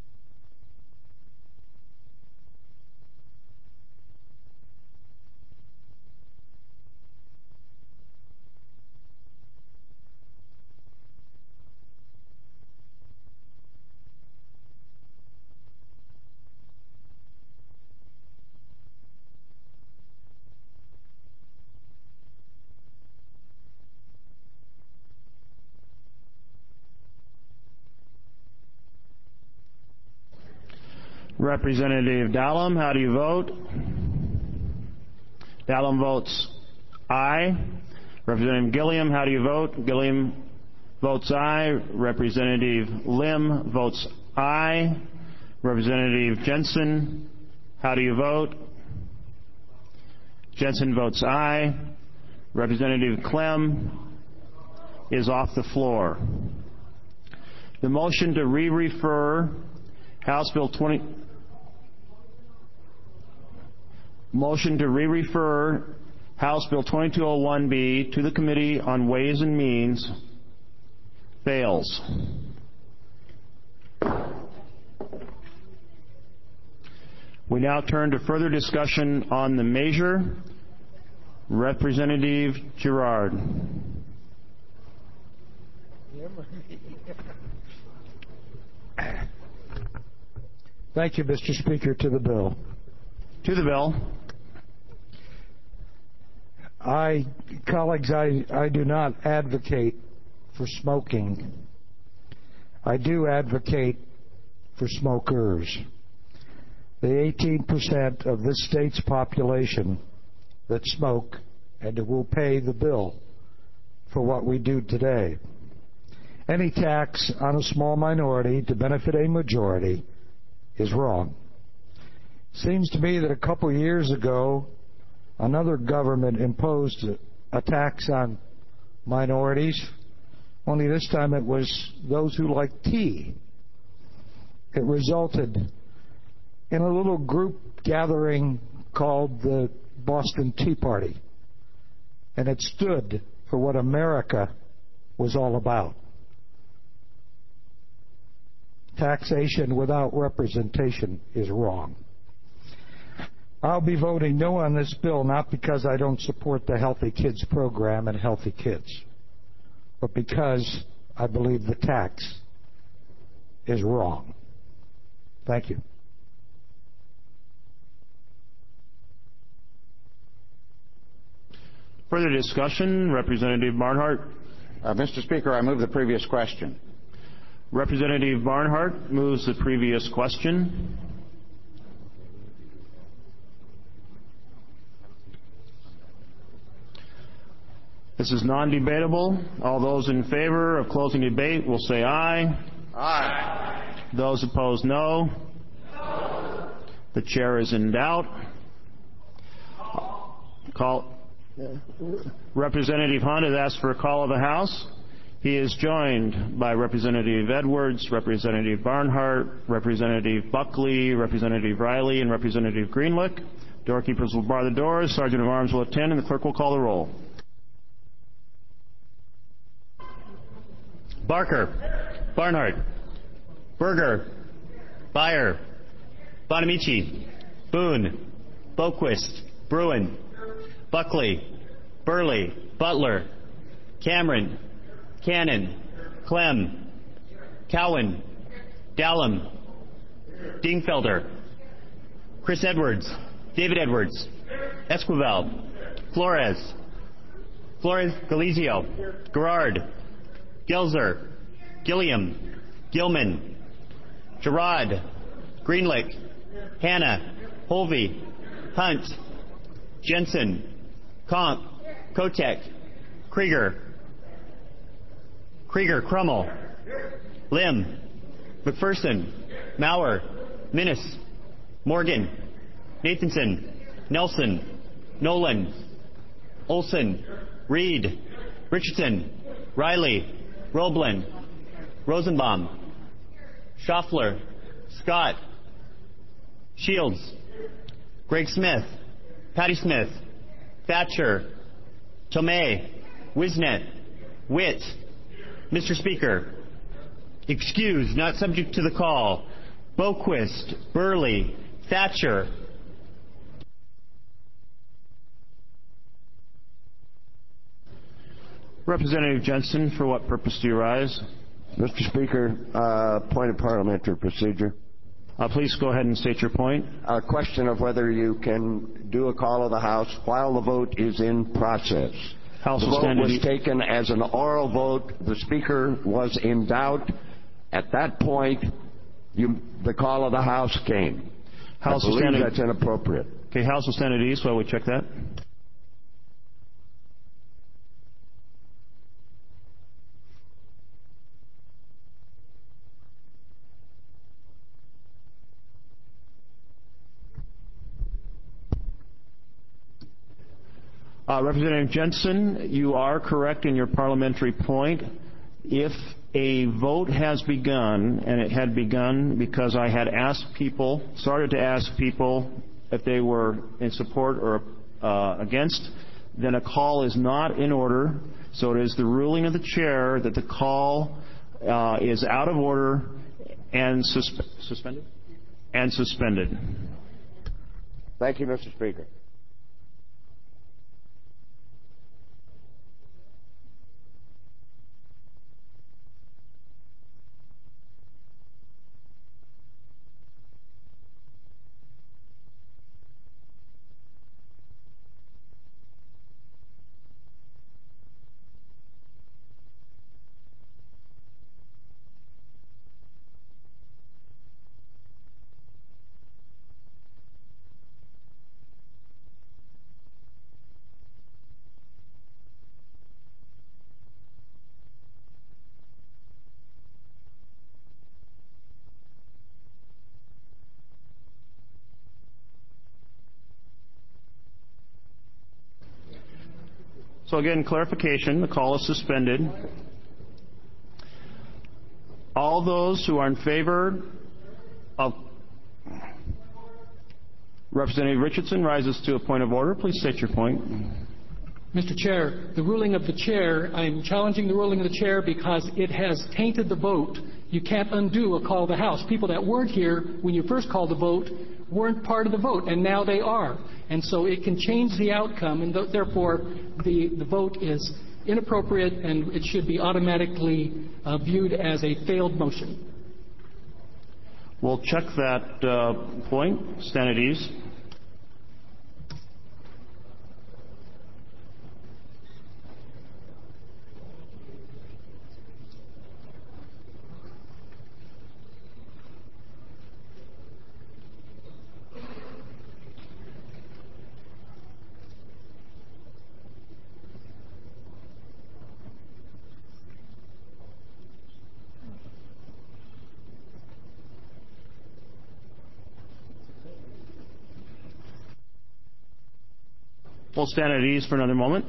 Representative Dallam, how do you vote? Dallam votes aye. Representative Gilliam, how do you vote? Gilliam votes aye. Representative Lim votes aye. Representative Jensen, how do you vote? Jensen votes aye. Representative Clem is off the floor. The motion to re-refer House Bill 20... Motion to re-refer House Bill 2201B to the Committee on Ways and Means fails. We now turn to further discussion on the measure. Representative Girard. Thank you, Mr. Speaker. To the bill. To the bill. Colleagues, I do not advocate for smoking. I do advocate for smokers. The 18% of this state's population that smoke and will pay the bill for what we do today. Any tax on a small minority to benefit a majority is wrong. Seems to me that a couple years ago, another government imposed a tax on minorities, only this time it was those who like tea. It resulted in a little group gathering called the Boston Tea Party, and it stood for what America was all about. Taxation without representation is wrong. I'll be voting no on this bill, not because I don't support the Healthy Kids program and Healthy Kids, but because I believe the tax is wrong. Thank you. Further discussion, Representative Barnhart. Mr. Speaker, I move the previous question. Representative Barnhart moves the previous question. This is non-debatable. All those in favor of closing debate will say aye. Aye. Those opposed, no. No. The chair is in doubt. Representative Hunt has asked for a call of the House. He is joined by Representative Edwards, Representative Barnhart, Representative Buckley, Representative Riley, and Representative Greenlick. Doorkeepers will bar the doors. Sergeant of Arms will attend, and the clerk will call the roll. Barker, Barnhart, Berger, Beyer, Bonamici, Boone, Boquist, Bruin, Buckley, Burley, Butler, Cameron, Cannon, Clem, Cowan, Dallum, Dingfelder, Chris Edwards, David Edwards, Esquivel, Flores, Galizio, Gerard, Gelzer, Gilliam, Gilman, Gerard, Greenlick, Hanna, Holvey, Hunt, Jensen, Comp, Kotek, Krieger, Crummell, Lim, McPherson, Maurer, Minnis, Morgan, Nathanson, Nelson, Nolan, Olson, Reed, Richardson, Riley, Roblin, Rosenbaum, Schaffler, Scott, Shields, Greg Smith, Patty Smith, Thatcher, Tomei, Wisnet, Witt. Mr. Speaker, excused, not subject to the call, Boquist, Burley, Thatcher. Representative Jensen, for what purpose do you rise? Mr. Speaker, point of parliamentary procedure. Please go ahead and state your point. A question of whether you can do a call of the House while the vote is in process. House the vote was taken as an oral vote. The Speaker was in doubt. At that point, the call of the House came. House I believe that's inappropriate. Okay, House will stand at ease while we check that. Representative Jensen, you are correct in your parliamentary point. If a vote has begun, and it had begun because I had started to ask people if they were in support or against, then a call is not in order. So it is the ruling of the chair that the call is out of order and suspended. Thank you, Mr. Speaker. So again, clarification, the call is suspended. All those who are in favor Representative Richardson rises to a point of order. Please state your point. Mr. Chair, the ruling of the chair, I'm challenging the ruling of the chair because it has tainted the vote. You can't undo a call of the House. People that weren't here when you first called the vote weren't part of the vote, and now they are. And so it can change the outcome, and therefore the vote is inappropriate, and it should be automatically viewed as a failed motion. We'll check that point. Stand at ease. We'll stand at ease for another moment.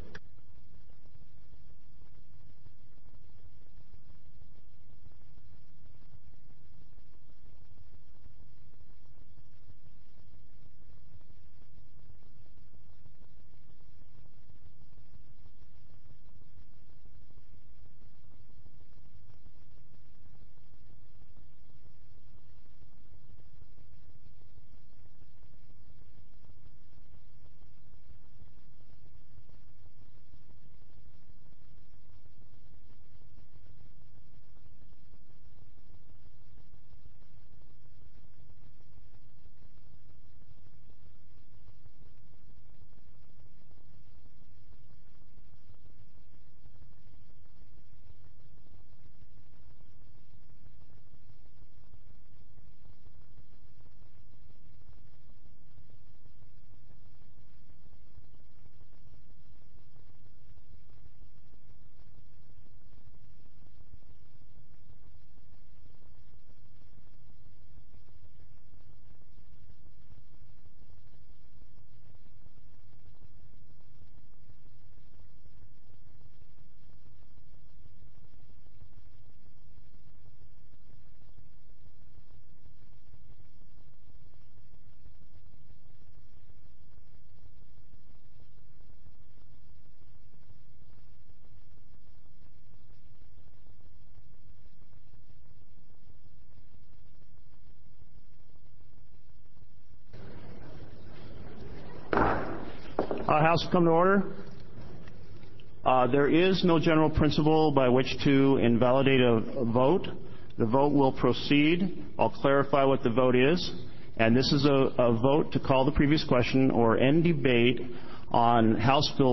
House will come to order. There is no general principle by which to invalidate a vote. The vote will proceed. I'll clarify what the vote is. And this is a vote to call the previous question or end debate on House Bill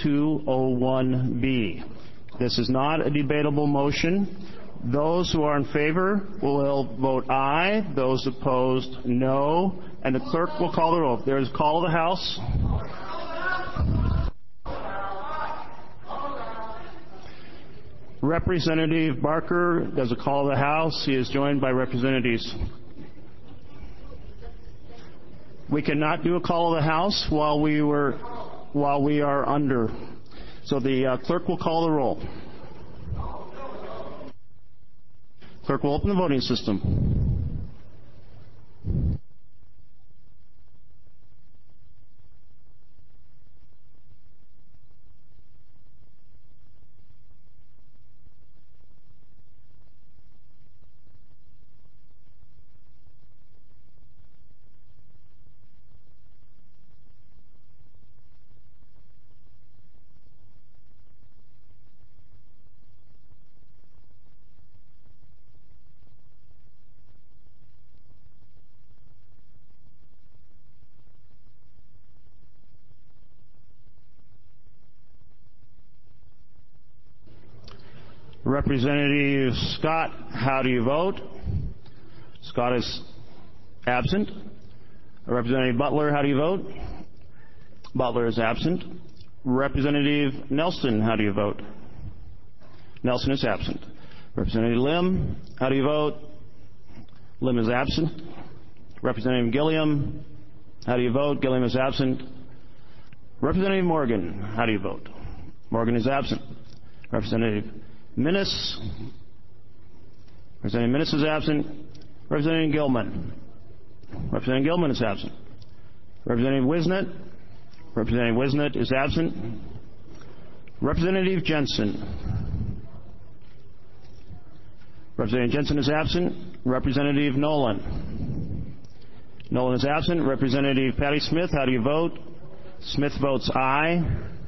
2201B. This is not a debatable motion. Those who are in favor will vote aye. Those opposed, no. And the clerk will call the roll. If there is a call of the House. Representative Barker does a call of the House. He is joined by representatives. We cannot do a call of the House while we are under. So the clerk will call the roll. Clerk will open the voting system. Representative Scott, how do you vote? Scott is absent. Representative Butler, how do you vote? Butler is absent. Representative Nelson, how do you vote? Nelson is absent. Representative Lim, how do you vote? Lim is absent. Representative Gilliam, how do you vote? Gilliam is absent. Representative Morgan, how do you vote? Morgan is absent. Representative Minnis. Representative Minnis is absent. Representative Gilman. Representative Gilman is absent. Representative Wisnett. Representative Wisnett is absent. Representative Jensen. Representative Jensen is absent. Representative Nolan. Nolan is absent. Representative Patty Smith, how do you vote? Smith votes aye.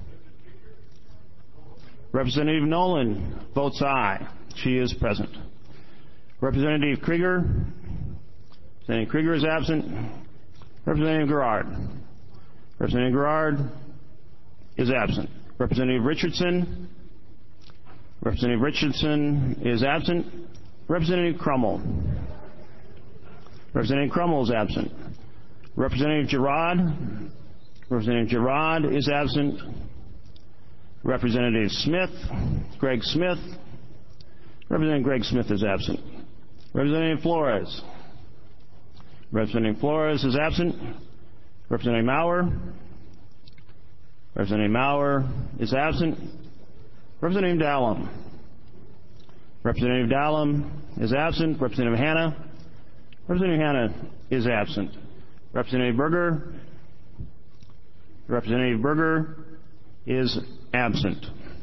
Representative Nolan votes aye. She is present. Representative Krieger. Representative Krieger is absent. Representative Gerard. Representative Gerard is absent. Representative Richardson. Representative Richardson is absent. Representative Crummell. Representative Crummell is absent. Representative Girard. Representative Girard is absent. Representative Smith. Greg Smith. Representative Greg Smith is absent. Representative Flores. Representative Flores is absent. Representative Maurer. Representative Maurer is absent. Representative Dallum. Representative Dallum is absent. Representative Hanna. Representative Hanna is absent. Representative Berger. Representative Berger is absent.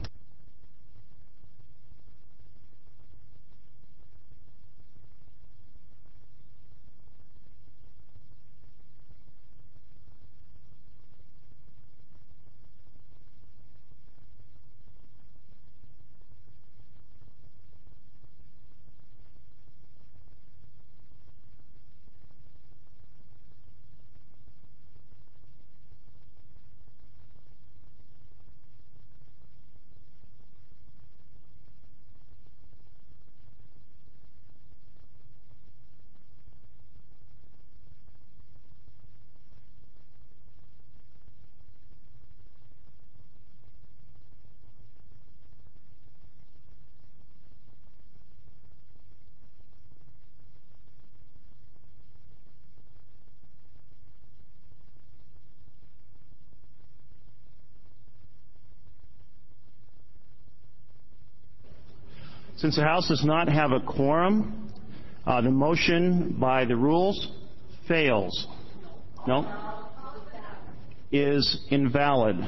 Since the House does not have a quorum, the motion by the rules fails. No? Is invalid.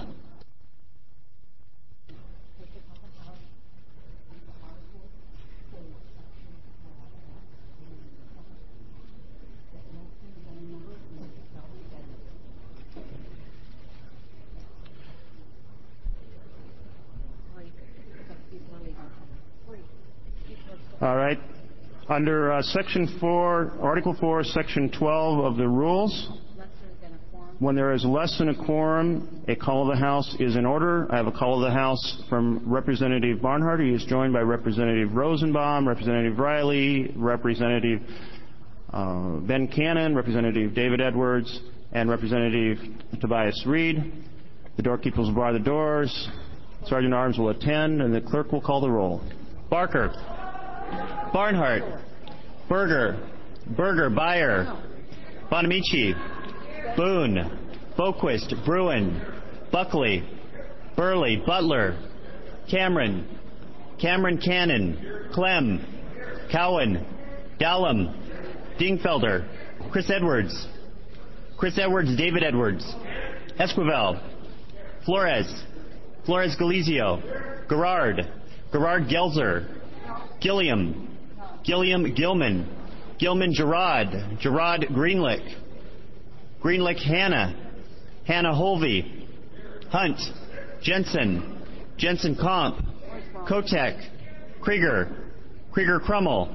All right. Under Section 4, Article 4, Section 12 of the rules, when there is less than a quorum, a call of the House is in order. I have a call of the House from Representative Barnhart. He is joined by Representative Rosenbaum, Representative Riley, Representative Ben Cannon, Representative David Edwards, and Representative Tobias Reed. The doorkeepers will bar the doors. Sergeant at Arms will attend, and the clerk will call the roll. Barker. Barnhart. Berger. Beyer. Bonamici. Boone. Boquist. Bruin. Buckley. Burley. Butler. Cameron. Cannon. Clem. Cowan. Dallum. Dingfelder. Chris Edwards. David Edwards. Esquivel. Flores Galizio. Gerard Gelzer. Gilliam Gilman. Gerard Greenlick Hannah Holvey. Hunt. Jensen Comp. Kotek. Krieger Crummell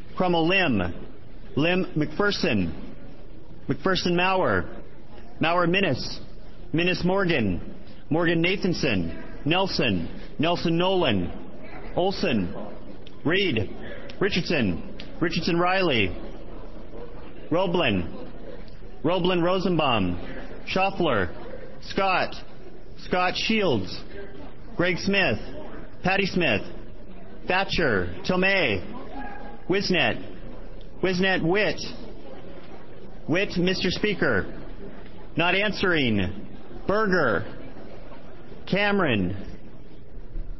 Lim McPherson Maurer Minnis Morgan Nathanson Nelson Nolan Olson Reed Richardson Riley Roblin Rosenbaum Schaffler Scott Shields Greg Smith Patty Smith Thatcher Tomei Wisnett Witt Mr. Speaker not answering Berger Cameron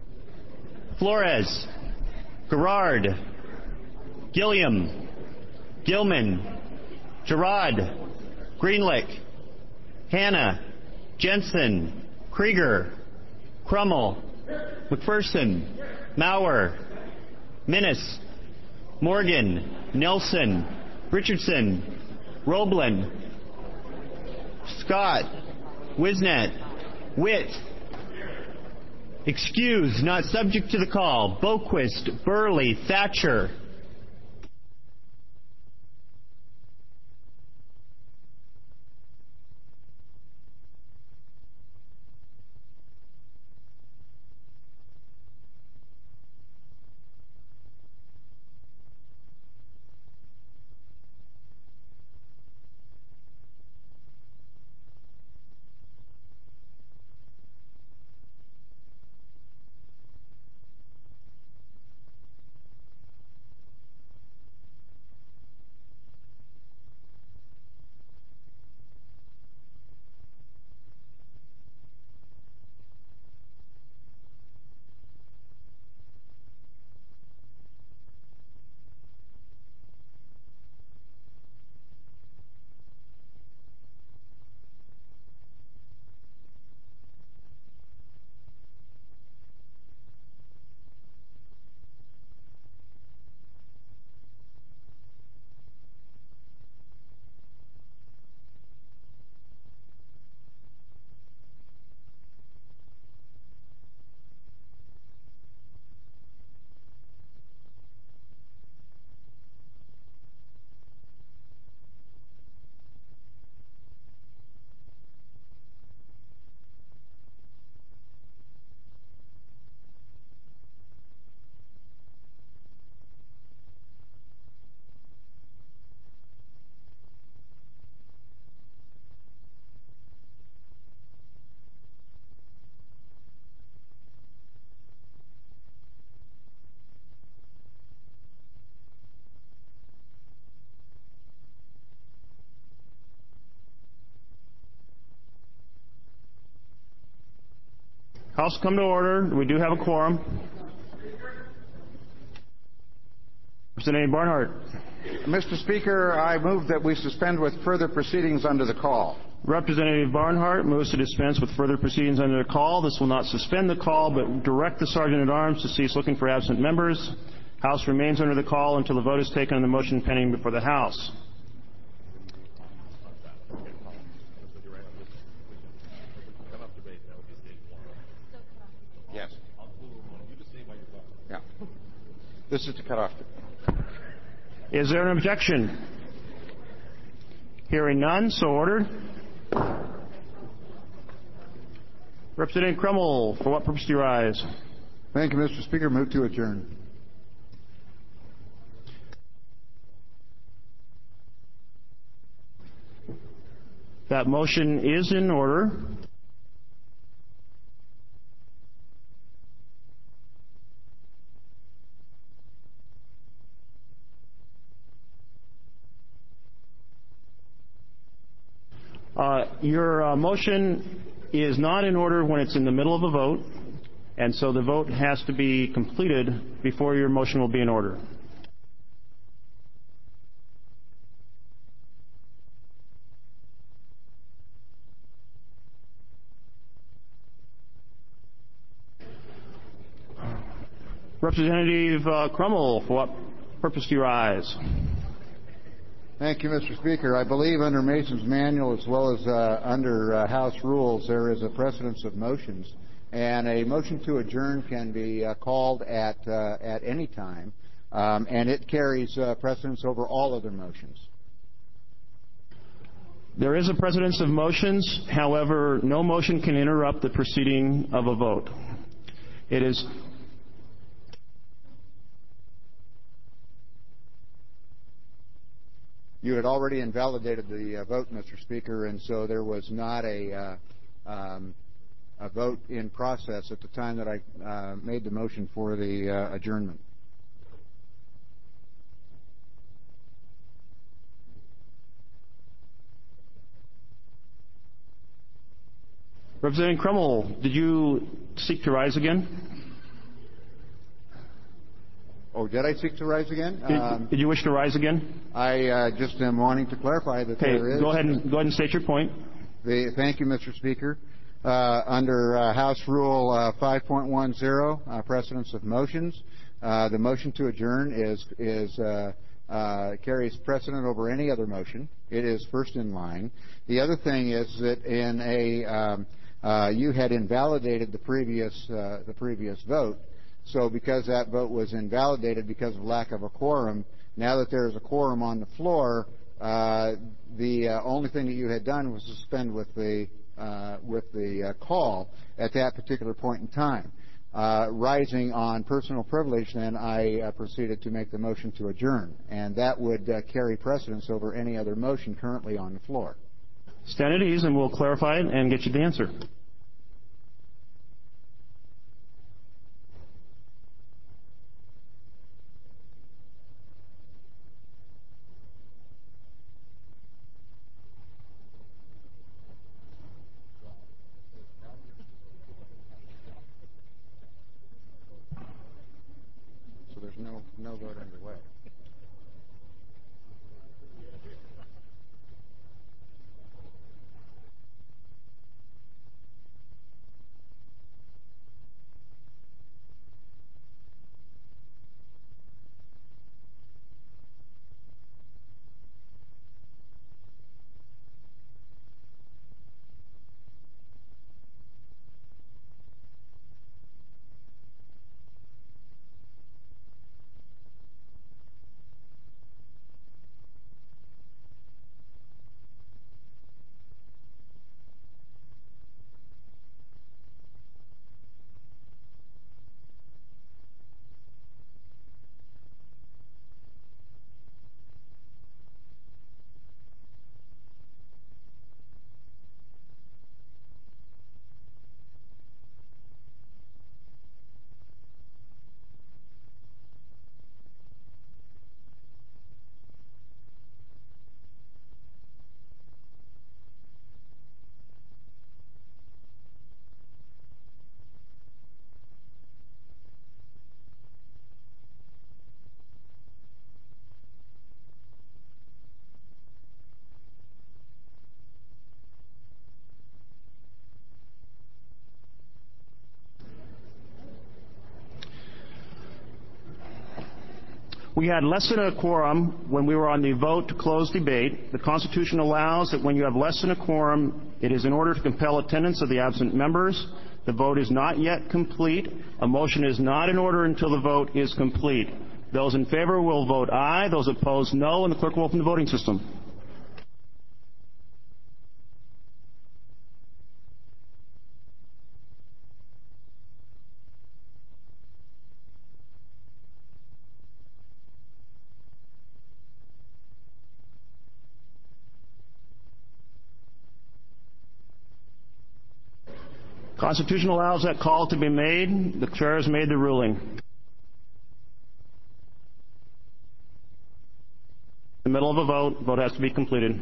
Flores Gerard Gilliam Gilman, Gerard, Greenlick, Hanna, Jensen, Krieger, Crummel, McPherson, Maurer, Minnis, Morgan, Nelson, Richardson, Roblin, Scott, Wisnet, Witt. Excused, not subject to the call. Boquist, Burley, Thatcher. House, come to order. We do have a quorum. Representative Barnhart. Mr. Speaker, I move that we suspend with further proceedings under the call. Representative Barnhart moves to dispense with further proceedings under the call. This will not suspend the call, but direct the Sergeant-at-Arms to cease looking for absent members. House remains under the call until the vote is taken on the motion pending before the House. Yes. Yeah. This is to cut off. Is there an objection? Hearing none, so ordered. Representative Crummel, for what purpose do you rise? Thank you, Mr. Speaker. Move to adjourn. That motion is in order. Your motion is not in order when it's in the middle of a vote, and so the vote has to be completed before your motion will be in order. Representative Crummel, for what purpose do you rise? Thank you, Mr. Speaker. I believe under Mason's manual as well as under House rules there is a precedence of motions, and a motion to adjourn can be called at any time, and it carries precedence over all other motions. There is a precedence of motions. However, no motion can interrupt the proceeding of a vote. It is You had already invalidated the vote, Mr. Speaker, and so there was not a vote in process at the time that I made the motion for the adjournment. Representative Crummel, did you seek to rise again? Oh, did I seek to rise again? Did you wish to rise again? I just am wanting to clarify that there is. Go ahead and state your point. Thank you, Mr. Speaker. Under House Rule 5.10, precedence of motions, the motion to adjourn carries precedent over any other motion. It is first in line. The other thing is that you had invalidated the previous vote. So because that vote was invalidated because of lack of a quorum, now that there is a quorum on the floor, the only thing that you had done was suspend with the call at that particular point in time. Rising on personal privilege, then I proceeded to make the motion to adjourn, and that would carry precedence over any other motion currently on the floor. Stand at ease, and we'll clarify it and get you the answer. So there's no vote underway. We had less than a quorum when we were on the vote to close debate. The Constitution allows that when you have less than a quorum, it is in order to compel attendance of the absent members. The vote is not yet complete. A motion is not in order until the vote is complete. Those in favor will vote aye. Those opposed, no, and the clerk will open the voting system. Constitution allows that call to be made. The chair has made the ruling. In the middle of a vote has to be completed.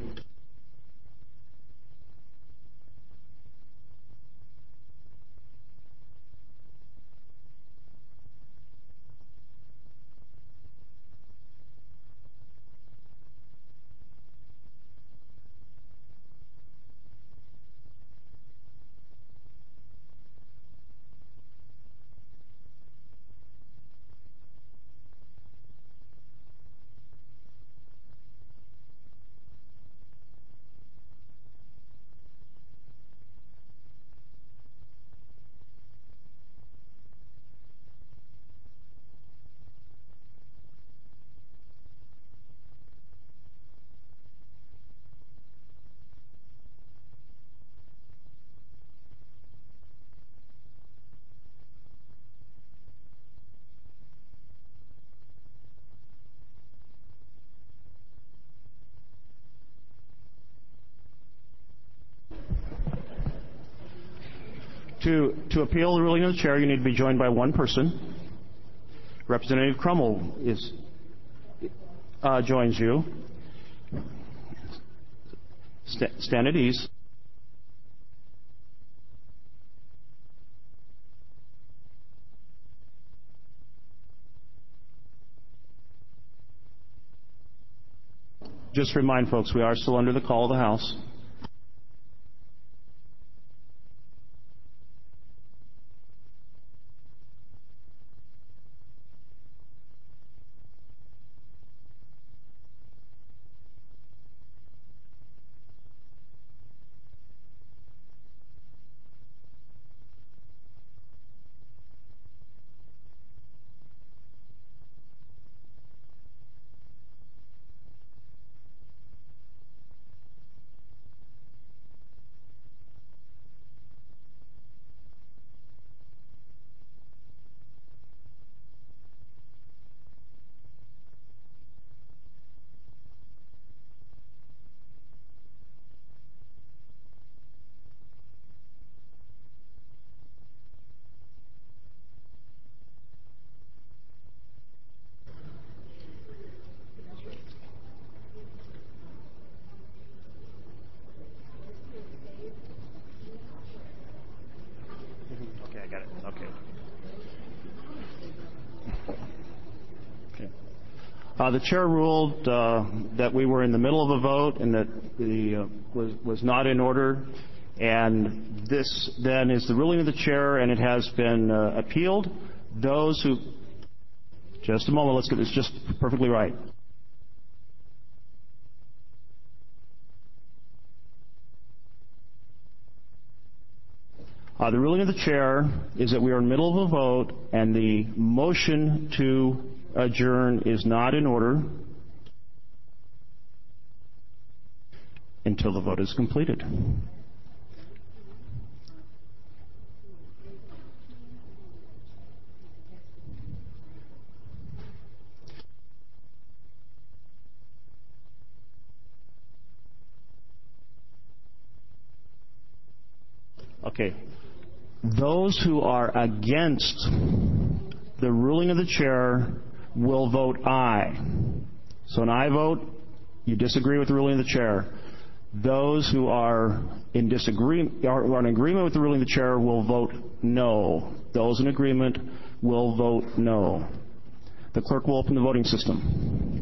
To appeal the ruling of the chair, you need to be joined by one person. Representative Crummell joins you. Stand at ease. just remind folks, we are still under the call of the House. Okay, I got it. Okay. The chair ruled that we were in the middle of a vote and that the was not in order. And this then is the ruling of the chair, and it has been appealed. Those who... Just a moment. Let's get this just perfectly right. The ruling of the chair is that we are in the middle of a vote, and the motion to adjourn is not in order until the vote is completed. Okay. Those who are against the ruling of the chair will vote aye. So an aye vote, you disagree with the ruling of the chair. Those who are in disagreement or in agreement with the ruling of the chair will vote no. Those in agreement will vote no. The clerk will open the voting system.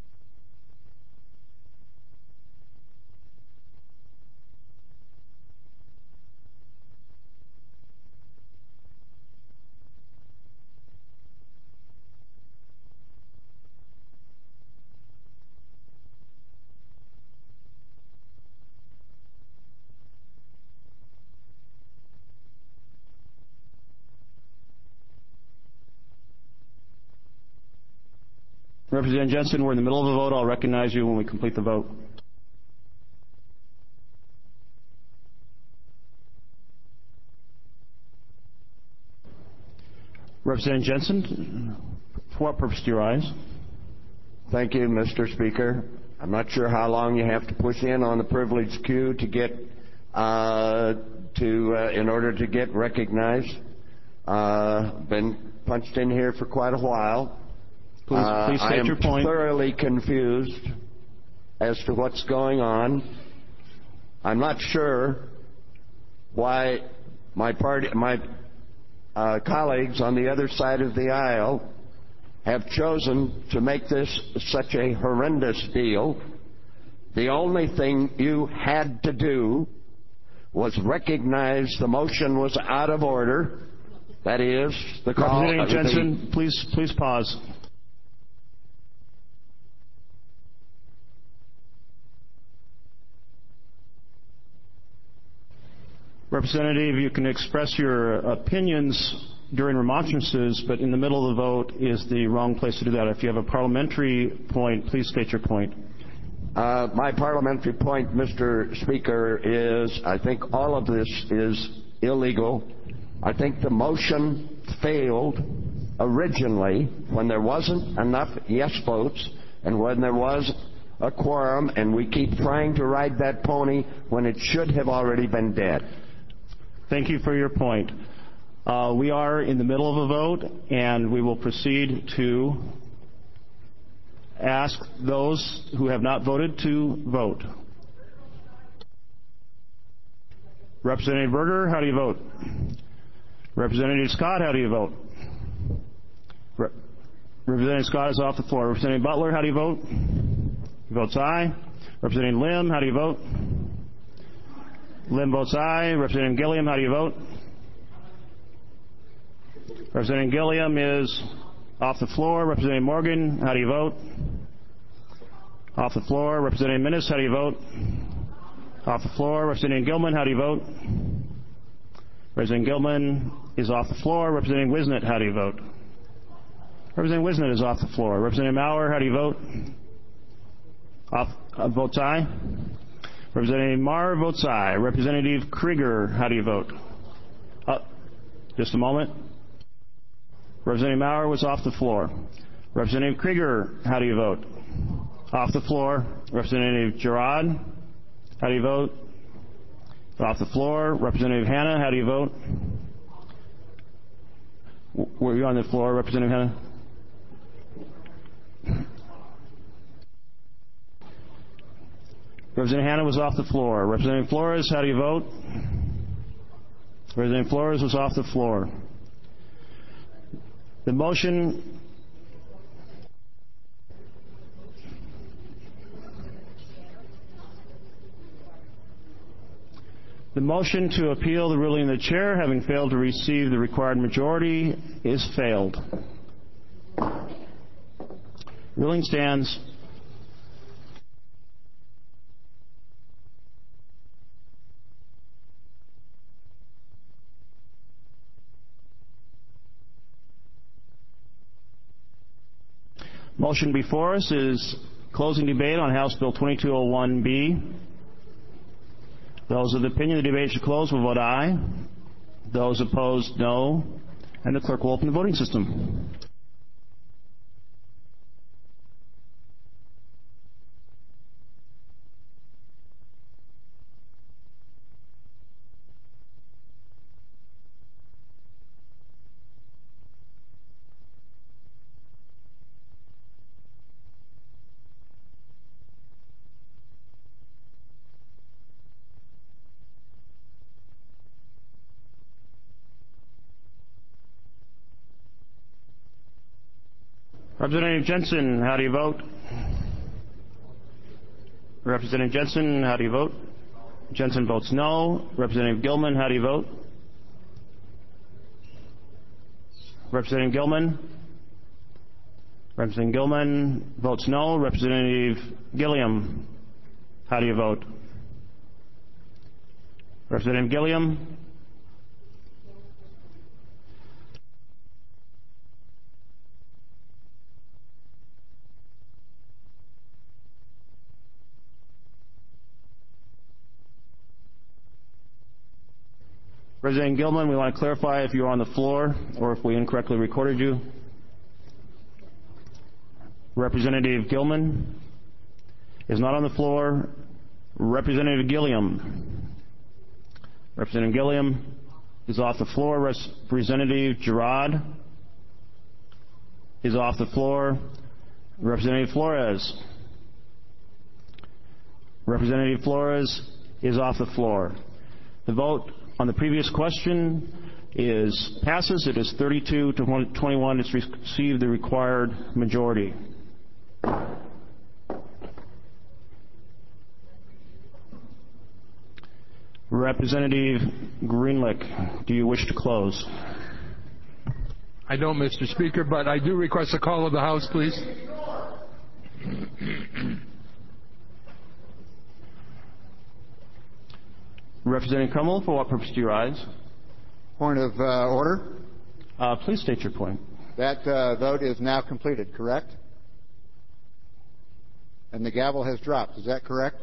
Representative Jensen, we're in the middle of the vote. I'll recognize you when we complete the vote. Representative Jensen, for what purpose do you rise? Thank you, Mr. Speaker. I'm not sure how long you have to push in on the privilege queue to get in order to get recognized. Been punched in here for quite a while. Please state your point. I am thoroughly confused as to what's going on. I'm not sure why my colleagues on the other side of the aisle have chosen to make this such a horrendous deal. The only thing you had to do was recognize the motion was out of order. That is, the call... Representative Jensen, please pause. Representative, you can express your opinions during remonstrances, but in the middle of the vote is the wrong place to do that. If you have a parliamentary point, please state your point. My parliamentary point, Mr. Speaker, is I think all of this is illegal. I think the motion failed originally when there wasn't enough yes votes and when there was a quorum, and we keep trying to ride that pony when it should have already been dead. Thank you for your point. We are in the middle of a vote, and we will proceed to ask those who have not voted to vote. Representative Berger, how do you vote? Representative Scott, how do you vote? Representative Scott is off the floor. Representative Butler, how do you vote? Votes aye. Representative Lim, how do you vote? Lim votes aye. Representative Gilliam, how do you vote? Representative Gilliam is off the floor. Representative Morgan, how do you vote? Off the floor. Representative Minnis, how do you vote? Off the floor. Representative Gilman, how do you vote? Representative Gilman is off the floor. Representative Wisnett, how do you vote? Representative Wisnett is off the floor. Representative Maurer, how do you vote? Votes aye. Representative Marr votes aye. Representative Krieger, how do you vote? Just a moment. Representative Maurer was off the floor. Representative Krieger, how do you vote? Off the floor. Representative Girard, how do you vote? Off the floor. Representative Hanna, how do you vote? Were you on the floor, Representative Hanna? Representative Hanna was off the floor. Representative Flores, how do you vote? Representative Flores was off the floor. The motion to appeal the ruling of the chair, having failed to receive the required majority, is failed. Ruling stands. Motion before us is closing debate on House Bill 2201B. Those of the opinion the debate should close will vote aye. Those opposed, no. And the clerk will open the voting system. Representative Jensen, how do you vote? Representative Jensen, how do you vote? Jensen votes no. Representative Gilman, how do you vote? Representative Gilman? Representative Gilman votes no. Representative Gilliam, how do you vote? Representative Gilliam? Representative Gilman, we want to clarify if you're on the floor or if we incorrectly recorded you. Representative Gilman is not on the floor. Representative Gilliam. Representative Gilliam is off the floor. Representative Girard is off the floor. Representative Flores. Representative Flores is off the floor. The vote on the previous question passes. It is 32 to 21. It's received the required majority. Representative Greenlick, do you wish to close? I don't, Mr. Speaker, but I do request a call of the House, please. Representative Crummell, for what purpose do you rise? Point of order. Please state your point. That vote is now completed, correct? And the gavel has dropped. Is that correct?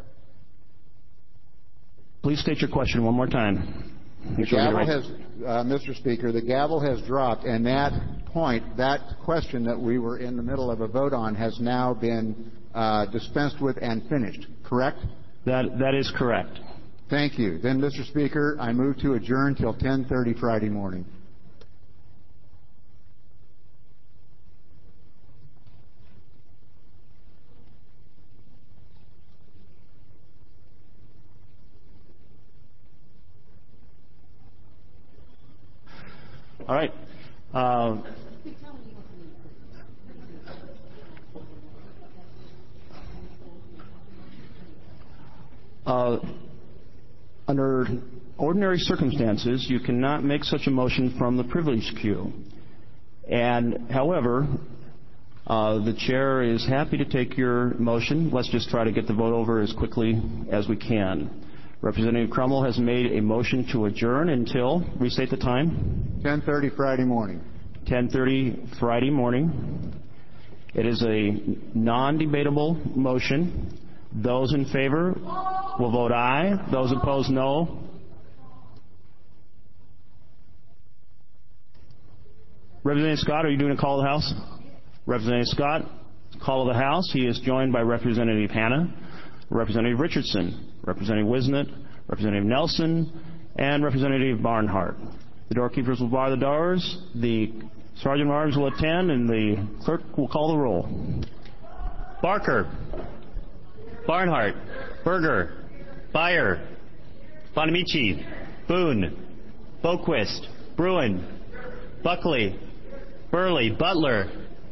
Please state your question one more time. The gavel has, Mr. Speaker, the gavel has dropped, and that point, that question that we were in the middle of a vote on, has now been dispensed with and finished, correct? That is correct. Thank you. Then, Mr. Speaker, I move to adjourn till 10:30 Friday morning. All right. Under ordinary circumstances, you cannot make such a motion from the privilege queue. And, however, the chair is happy to take your motion. Let's just try to get the vote over as quickly as we can. Representative Crummell has made a motion to adjourn until, restate the time? 10:30 Friday morning. 10:30 Friday morning. It is a non-debatable motion. Those in favor will vote aye. Those opposed, no. Representative Scott, are you doing a call of the House? Representative Scott, call of the House. He is joined by Representative Hanna, Representative Richardson, Representative Wisnett, Representative Nelson, and Representative Barnhart. The doorkeepers will bar the doors. The Sergeant of Arms will attend, and the clerk will call the roll. Barker, Barnhart, Berger, Beyer, Bonamici, Boone, Boquist, Bruin, Buckley, Burley, Butler,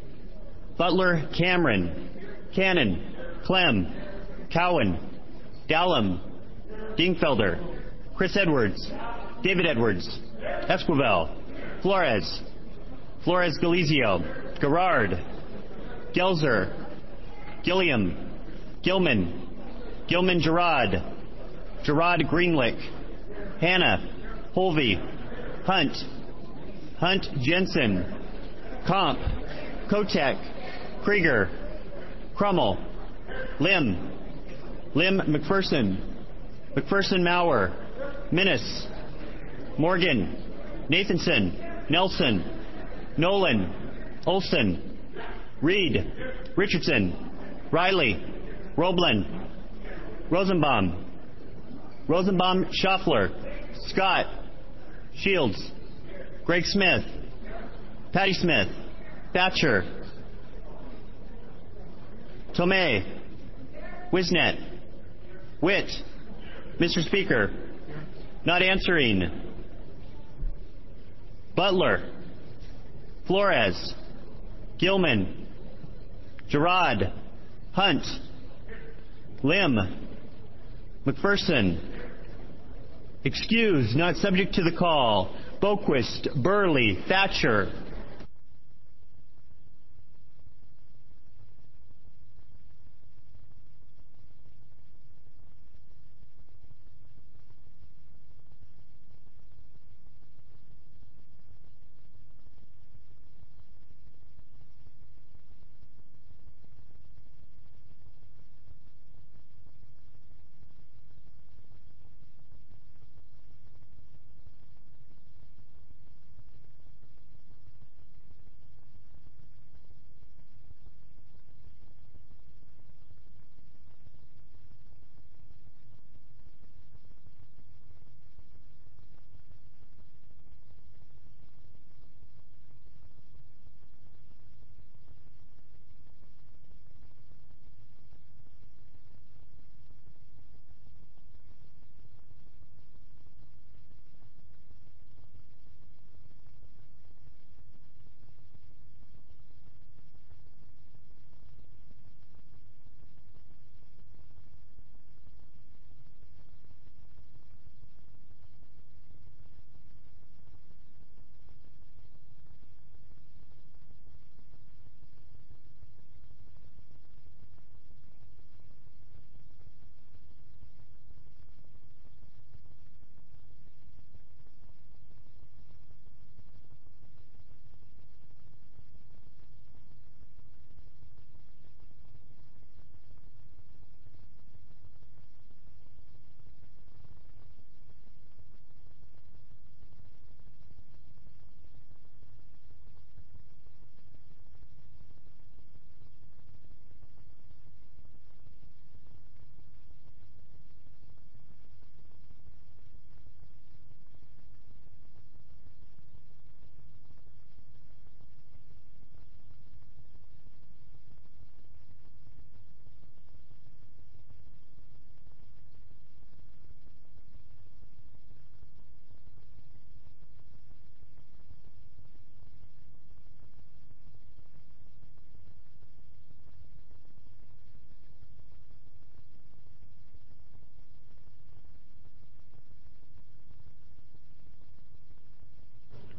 Cameron, Cannon, Clem, Cowan, Dallum, Dingfelder, Chris Edwards, David Edwards, Esquivel, Flores Galizio, Garrard, Gelzer, Gilliam, Gilman Gerard Greenlick, Hanna, Holvey, Hunt Jensen, Comp, Kotek, Krieger, Crummell, Lim McPherson, Maurer, Minnis, Morgan, Nathanson, Nelson, Nolan, Olson, Reed, Richardson, Riley, Roblin, Rosenbaum, Schaffler, Scott, Shields, Greg Smith, Patty Smith, Thatcher, Tomei, Wisnet, Witt. Mr. Speaker, not answering. Butler, Flores, Gilman, Gerard, Hunt, Lim, McPherson. Excused, not subject to the call. Boquist, Burley, Thatcher.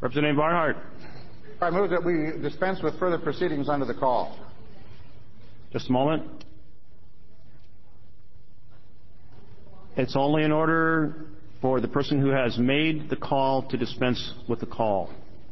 Representative Barnhart. I move that we dispense with further proceedings under the call. Just a moment. It's only in order for the person who has made the call to dispense with the call.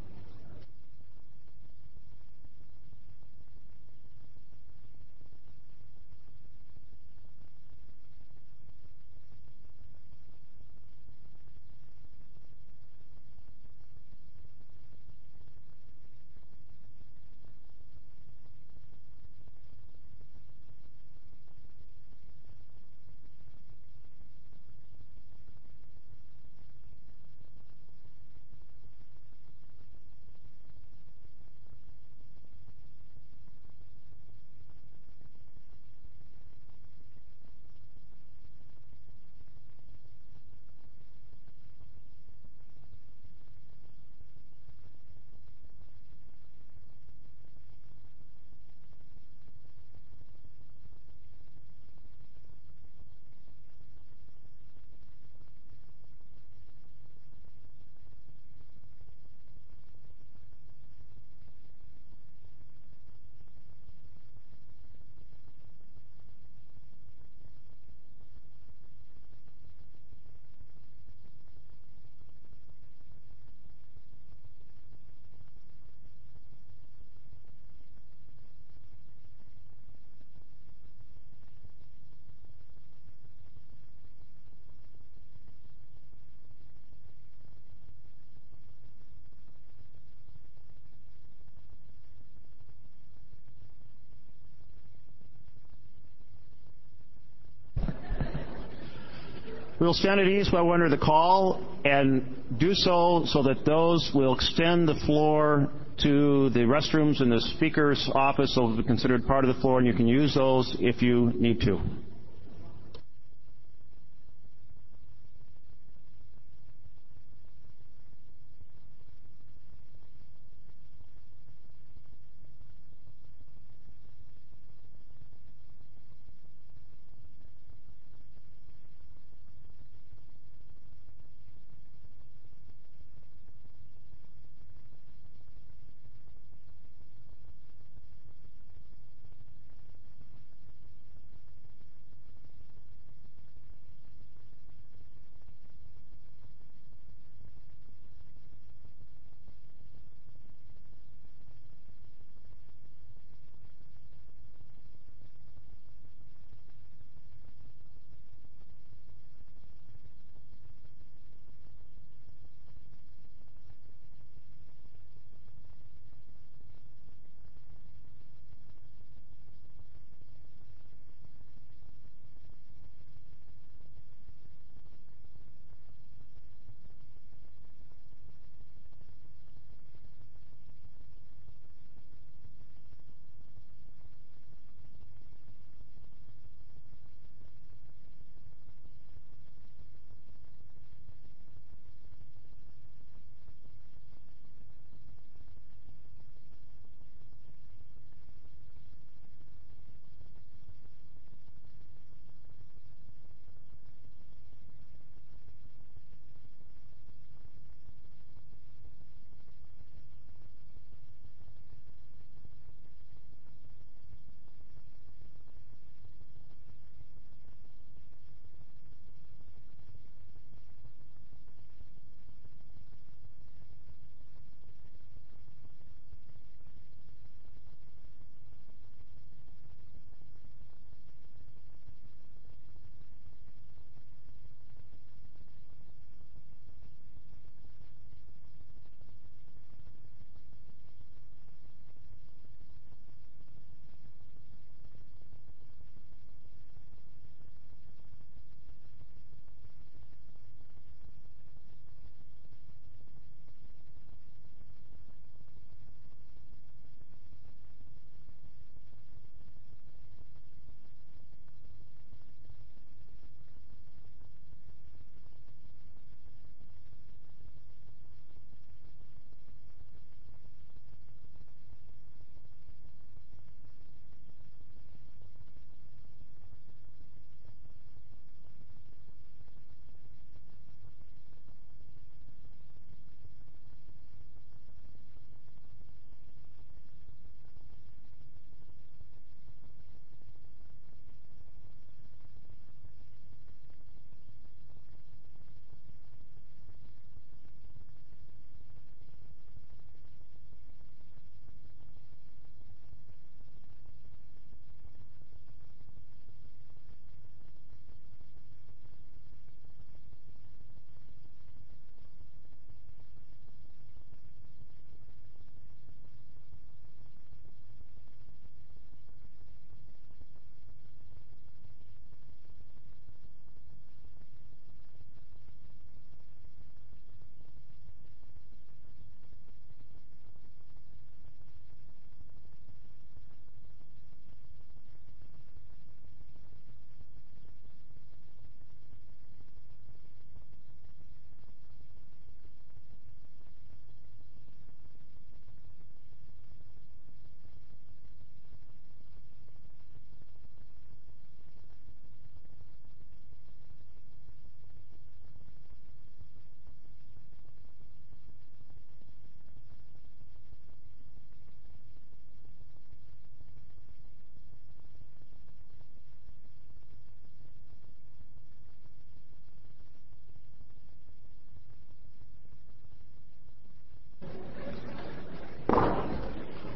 We'll stand at ease while we're under the call and do so that those will extend the floor to the restrooms in the Speaker's office. Those will be considered part of the floor, and you can use those if you need to.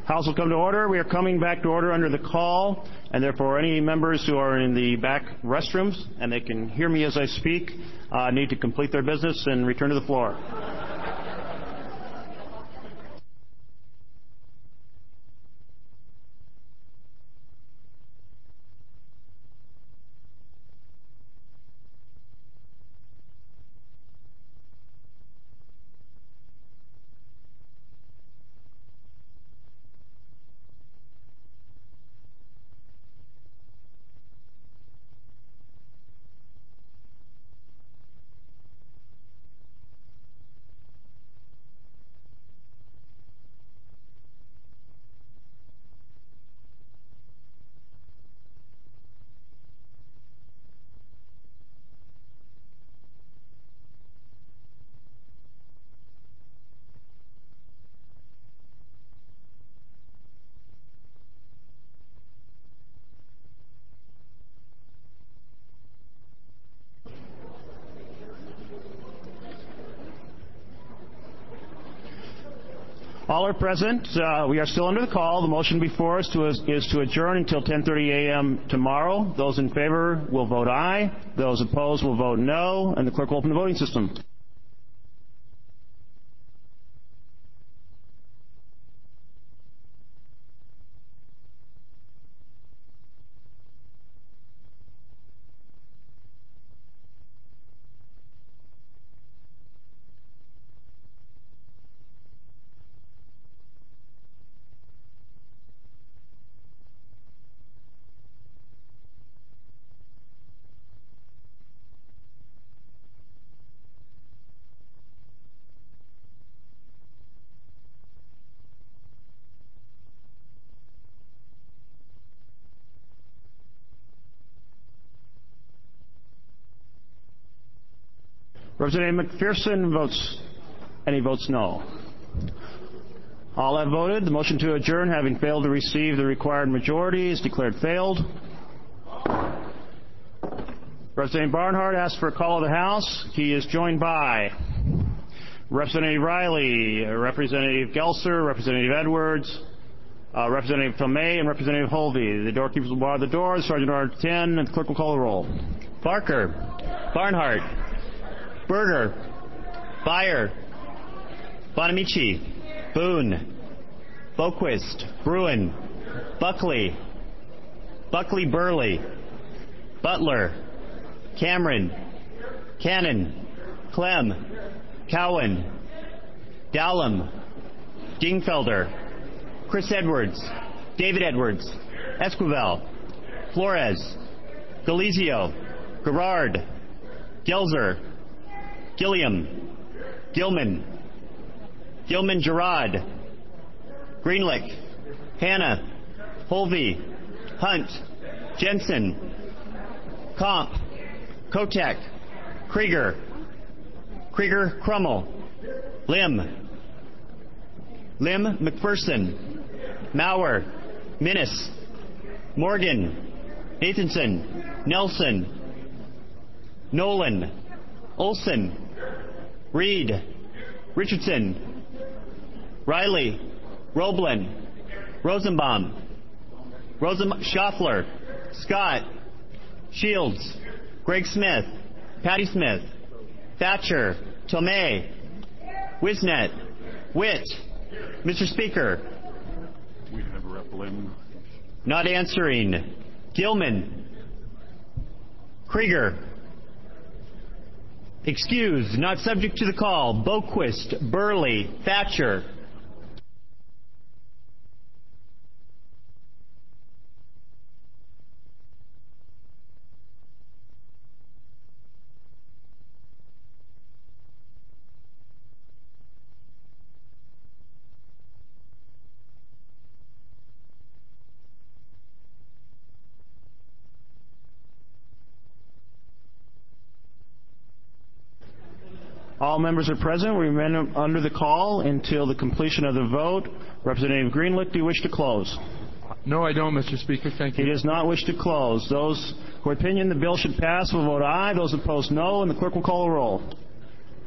House will come to order. We are coming back to order under the call, and therefore any members who are in the back restrooms and they can hear me as I speak need to complete their business and return to the floor. All are present. We are still under the call. The motion before us is to adjourn until 10:30 a.m. tomorrow. Those in favor will vote aye. Those opposed will vote no. And the clerk will open the voting system. Representative McPherson votes, and he votes no. All have voted. The motion to adjourn, having failed to receive the required majority, is declared failed. Representative Barnhart asks for a call of the House. He is joined by Representative Riley, Representative Gelser, Representative Edwards, Representative Tomei, and Representative Holvey. The doorkeepers will bar the doors. Sergeant Order 10, and the clerk will call the roll. Barker, Barnhart, Berger, Byer, Bonamici, Boone, Boquist, Bruin, Buckley, Burley, Butler, Cameron, Cannon, Clem, Cowan, Dowlam, Dingfelder, Chris Edwards, David Edwards, Esquivel, Flores, Galizio, Gerard, Gelser, Gilliam, Gilman, Gerard, Greenlick, Hanna, Holvey, Hunt, Jensen, Comp, Kotek, Krieger, Crummell, Lim, McPherson, Maurer, Minnis, Morgan, Nathanson, Nelson, Nolan, Olson, Reed, Richardson, Riley, Roblin, Rosenbaum, Schaffler, Scott, Shields, Greg Smith, Patty Smith, Thatcher, Tomei, Wisnet, Witt. Mr. Speaker. We have Rep. Lim. Not answering. Gilman. Krieger. Excused. Not subject to the call. Boquist, Burley, Thatcher. All members are present. We remain under the call until the completion of the vote. Representative Greenlick, do you wish to close? No, I don't, Mr. Speaker. Thank you. He does not wish to close. Those who opinion the bill should pass will vote aye. Those opposed, no, and the clerk will call a roll.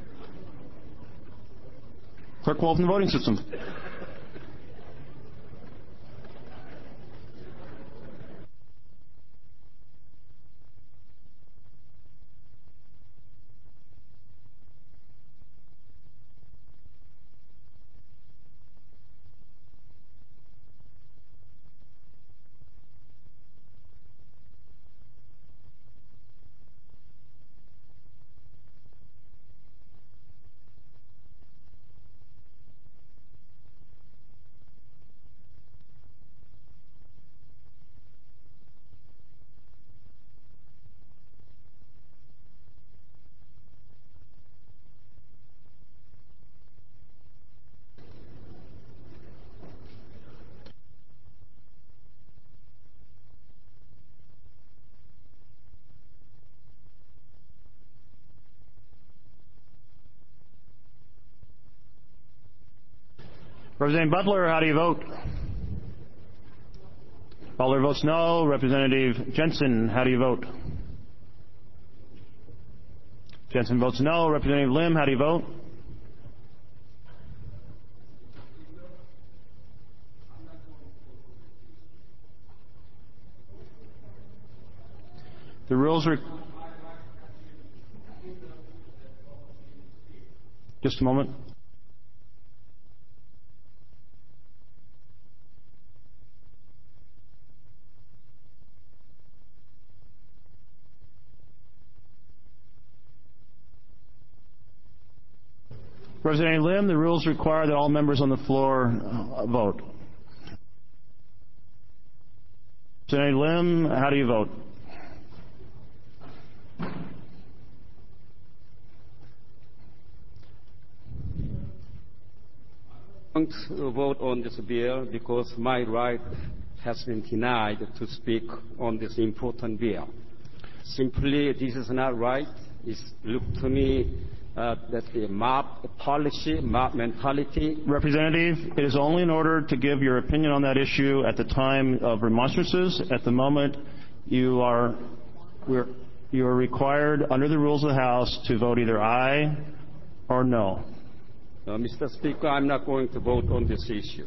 Clerk will open the voting system. Representative Butler, how do you vote? Butler votes no. Representative Jensen, how do you vote? Jensen votes no. Representative Lim, how do you vote? The rules are... Just a moment. Representative Lim, the rules require that all members on the floor vote. Representative Lim, how do you vote? I don't vote on this bill because my right has been denied to speak on this important bill. Simply, this is not right. It looks to me that the mob policy, mob mentality. Representative, it is only in order to give your opinion on that issue at the time of remonstrances. At the moment, you are required under the rules of the House to vote either aye or no. Mr. Speaker, I'm not going to vote on this issue.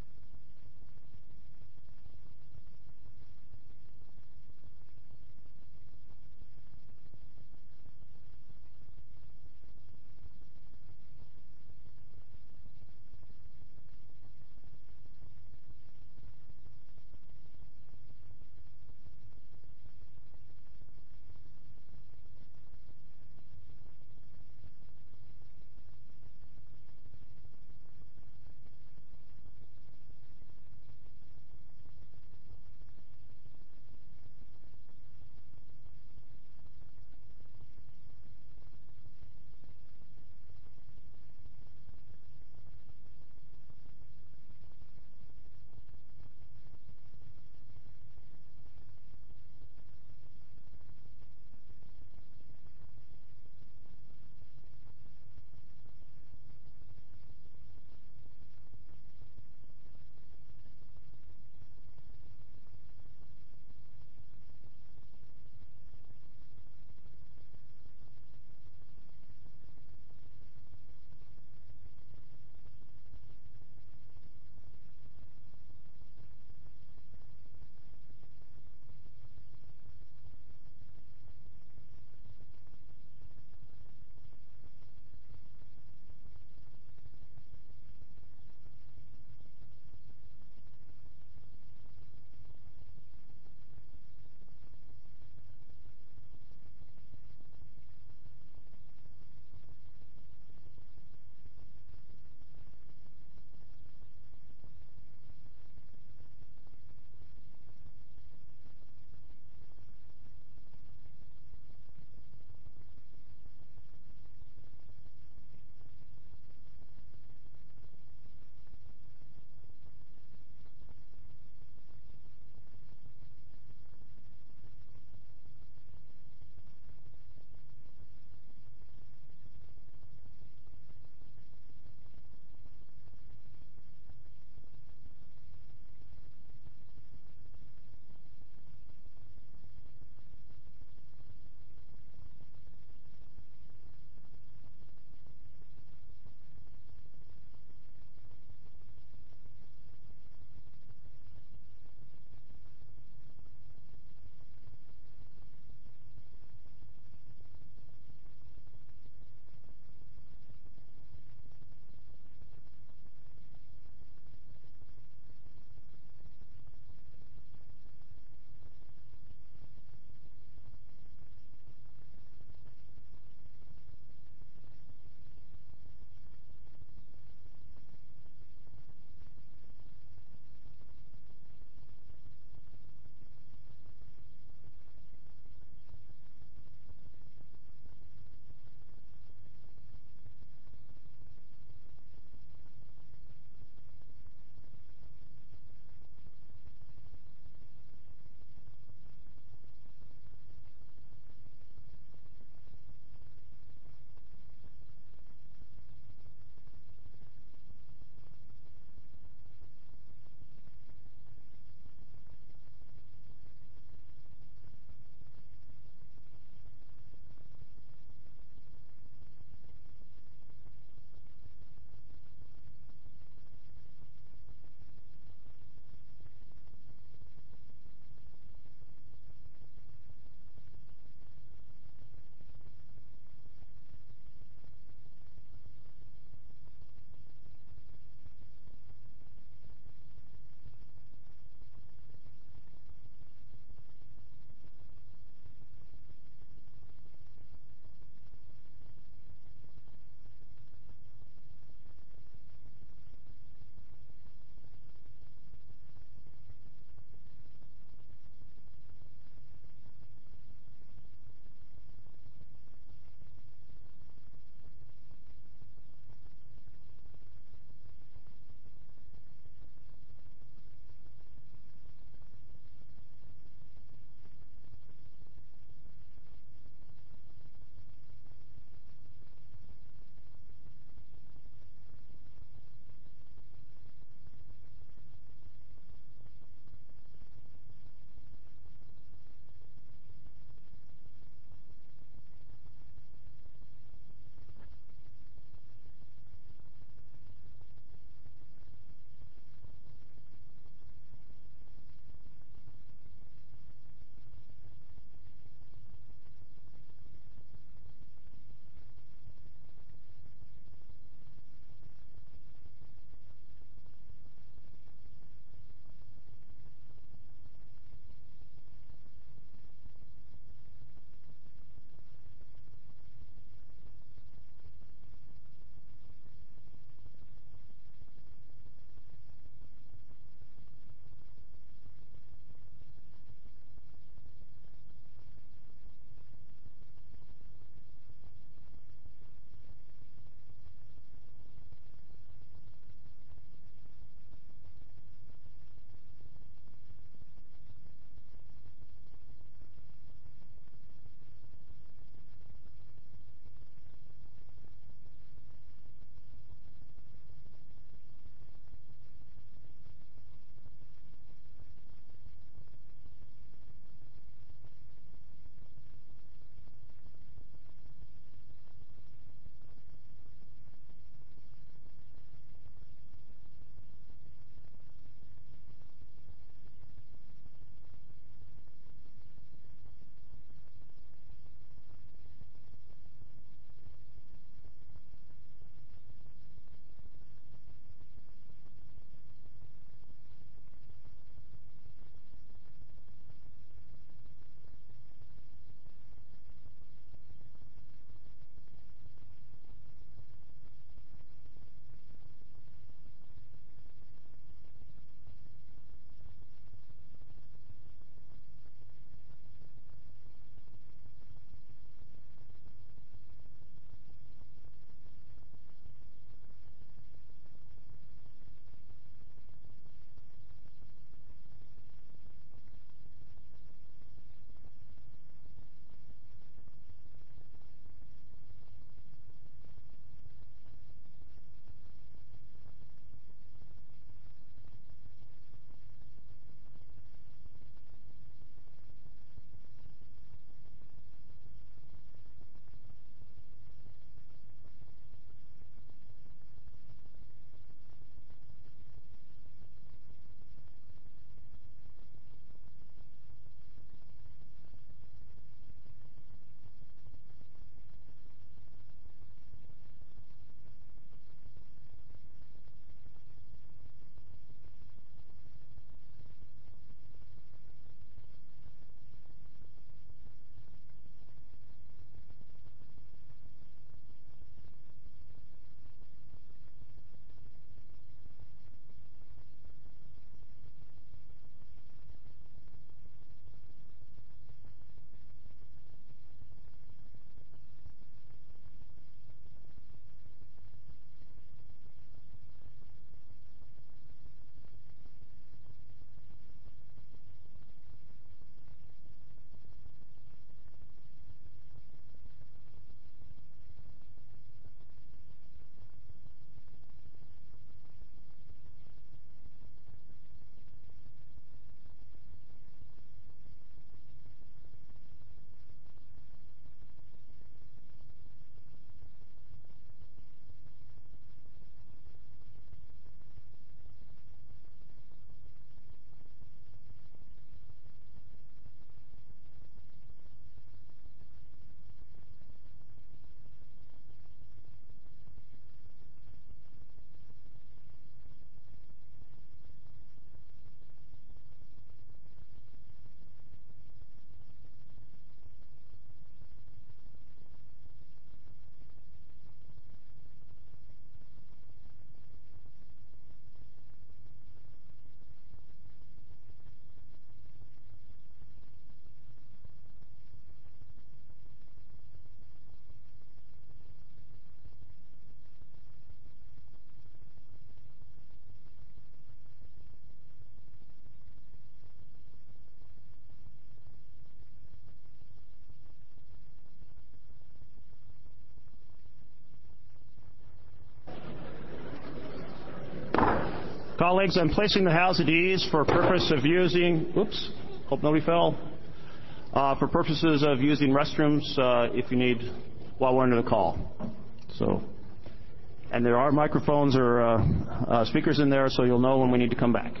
Colleagues, I'm placing the House at ease for purpose of using, oops, hope nobody fell, for purposes of using restrooms if you need while we're under the call. So, and there are microphones or speakers in there, so you'll know when we need to come back.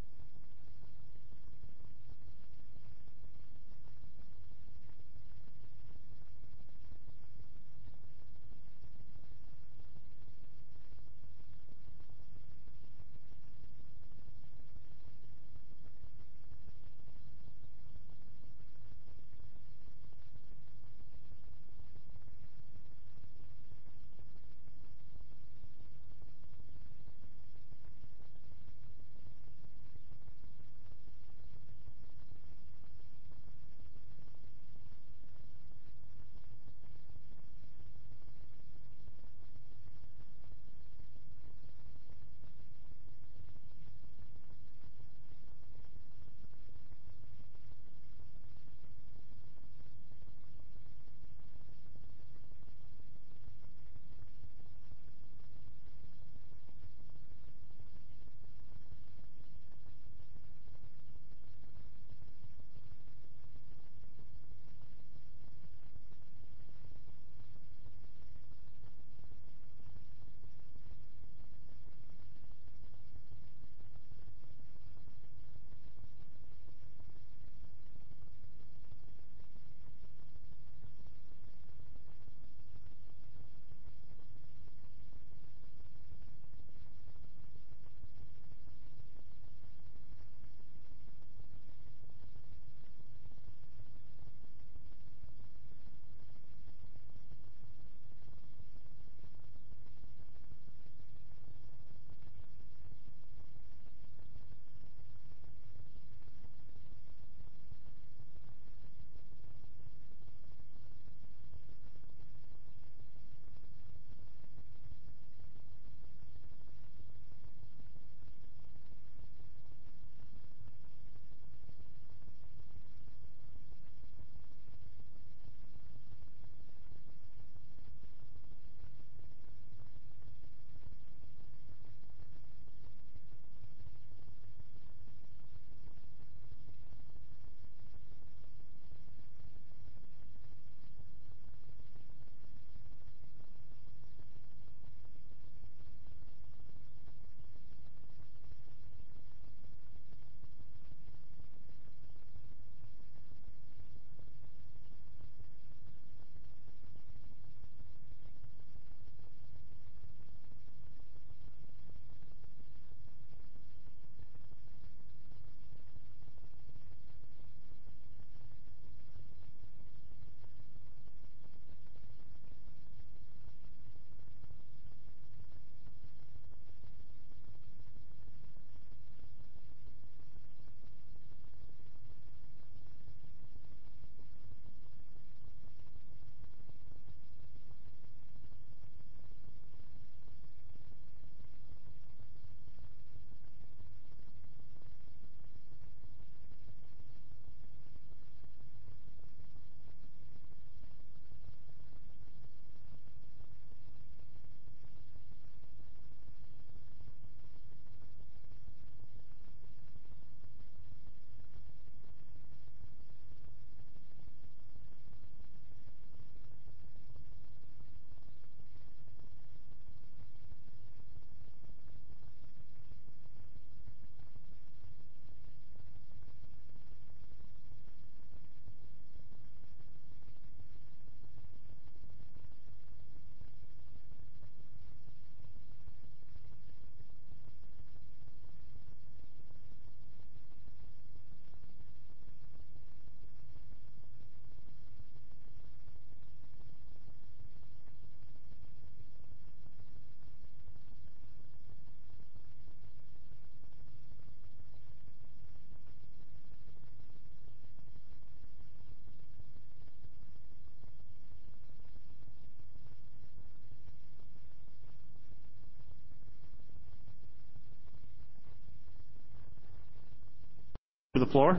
To the floor.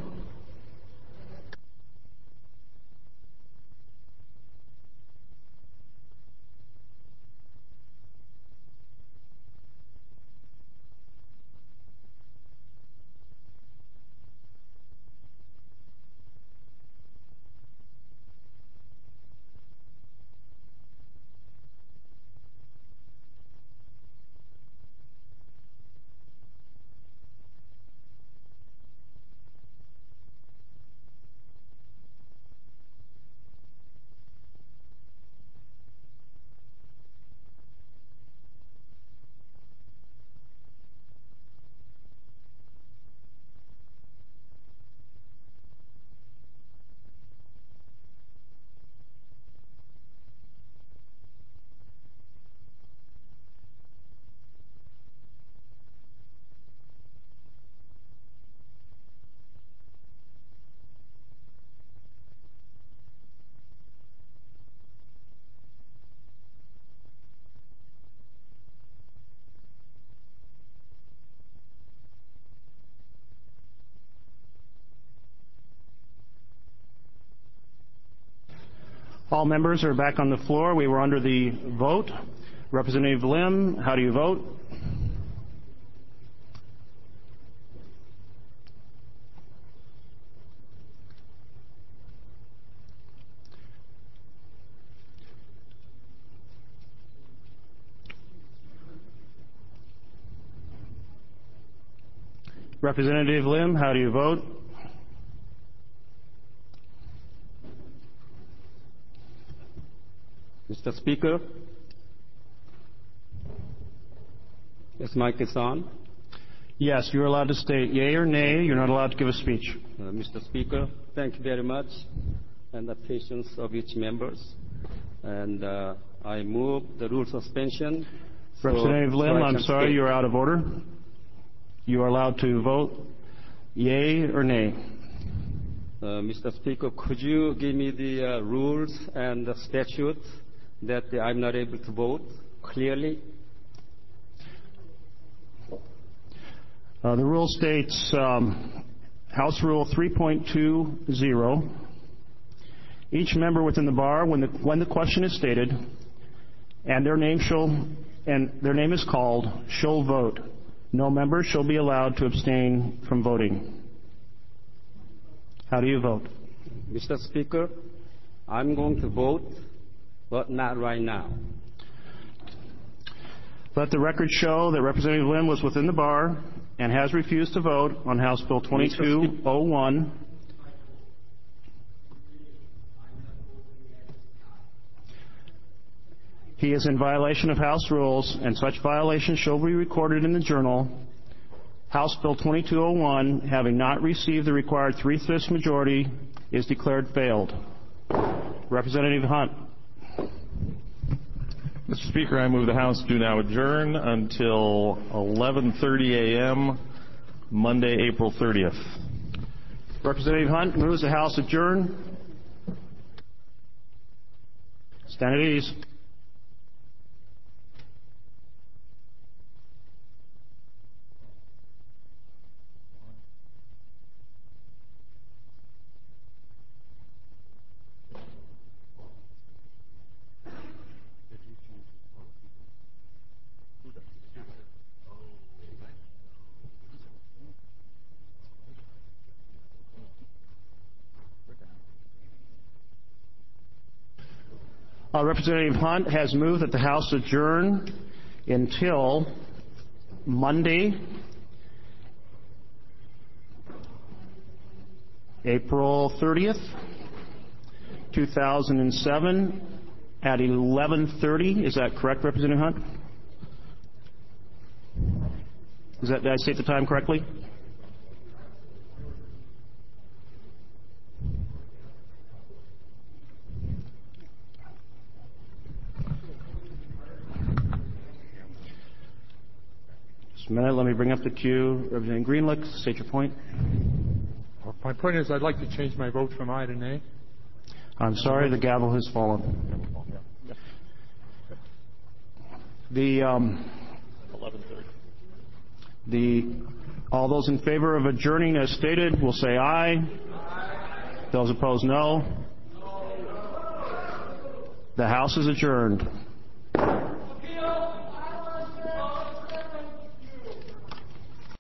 All members are back on the floor. We were under the vote. Representative Lim, how do you vote? Representative Lim, how do you vote? Mr. Speaker, is mic is on? Yes, you're allowed to state yea or nay. You're not allowed to give a speech. Mr. Speaker, thank you very much, and the patience of each members. And I move the rule suspension. Representative Lim, I'm sorry, you're out of order. You are allowed to vote yea or nay. Mr. Speaker, could you give me the rules and the statutes that I'm not able to vote clearly? The rule states, House Rule 3.20, each member within the bar, when the question is stated, and their name is called, shall vote. No member shall be allowed to abstain from voting. How do you vote? Mr. Speaker, I'm going to vote, but not right now. Let the record show that Representative Lim was within the bar and has refused to vote on House Bill 2201. He is in violation of House rules, and such violation shall be recorded in the Journal. House Bill 2201, having not received the required 3/5 majority, is declared failed. Representative Hunt. Mr. Speaker, I move the House do now adjourn until 11:30 a.m., Monday, April 30th. Representative Hunt moves the House adjourn. Stand at ease. Representative Hunt has moved that the House adjourn until Monday, April 30th, 2007 at 11:30. Is that correct, Representative Hunt? Did I state the time correctly? Just a minute, let me bring up the queue. Representative Greenlick, state your point. My point is I'd like to change my vote from aye to nay. I'm sorry, the gavel has fallen. The 11:30. All those in favor of adjourning as stated will say aye. Aye. Those opposed, no. The House is adjourned.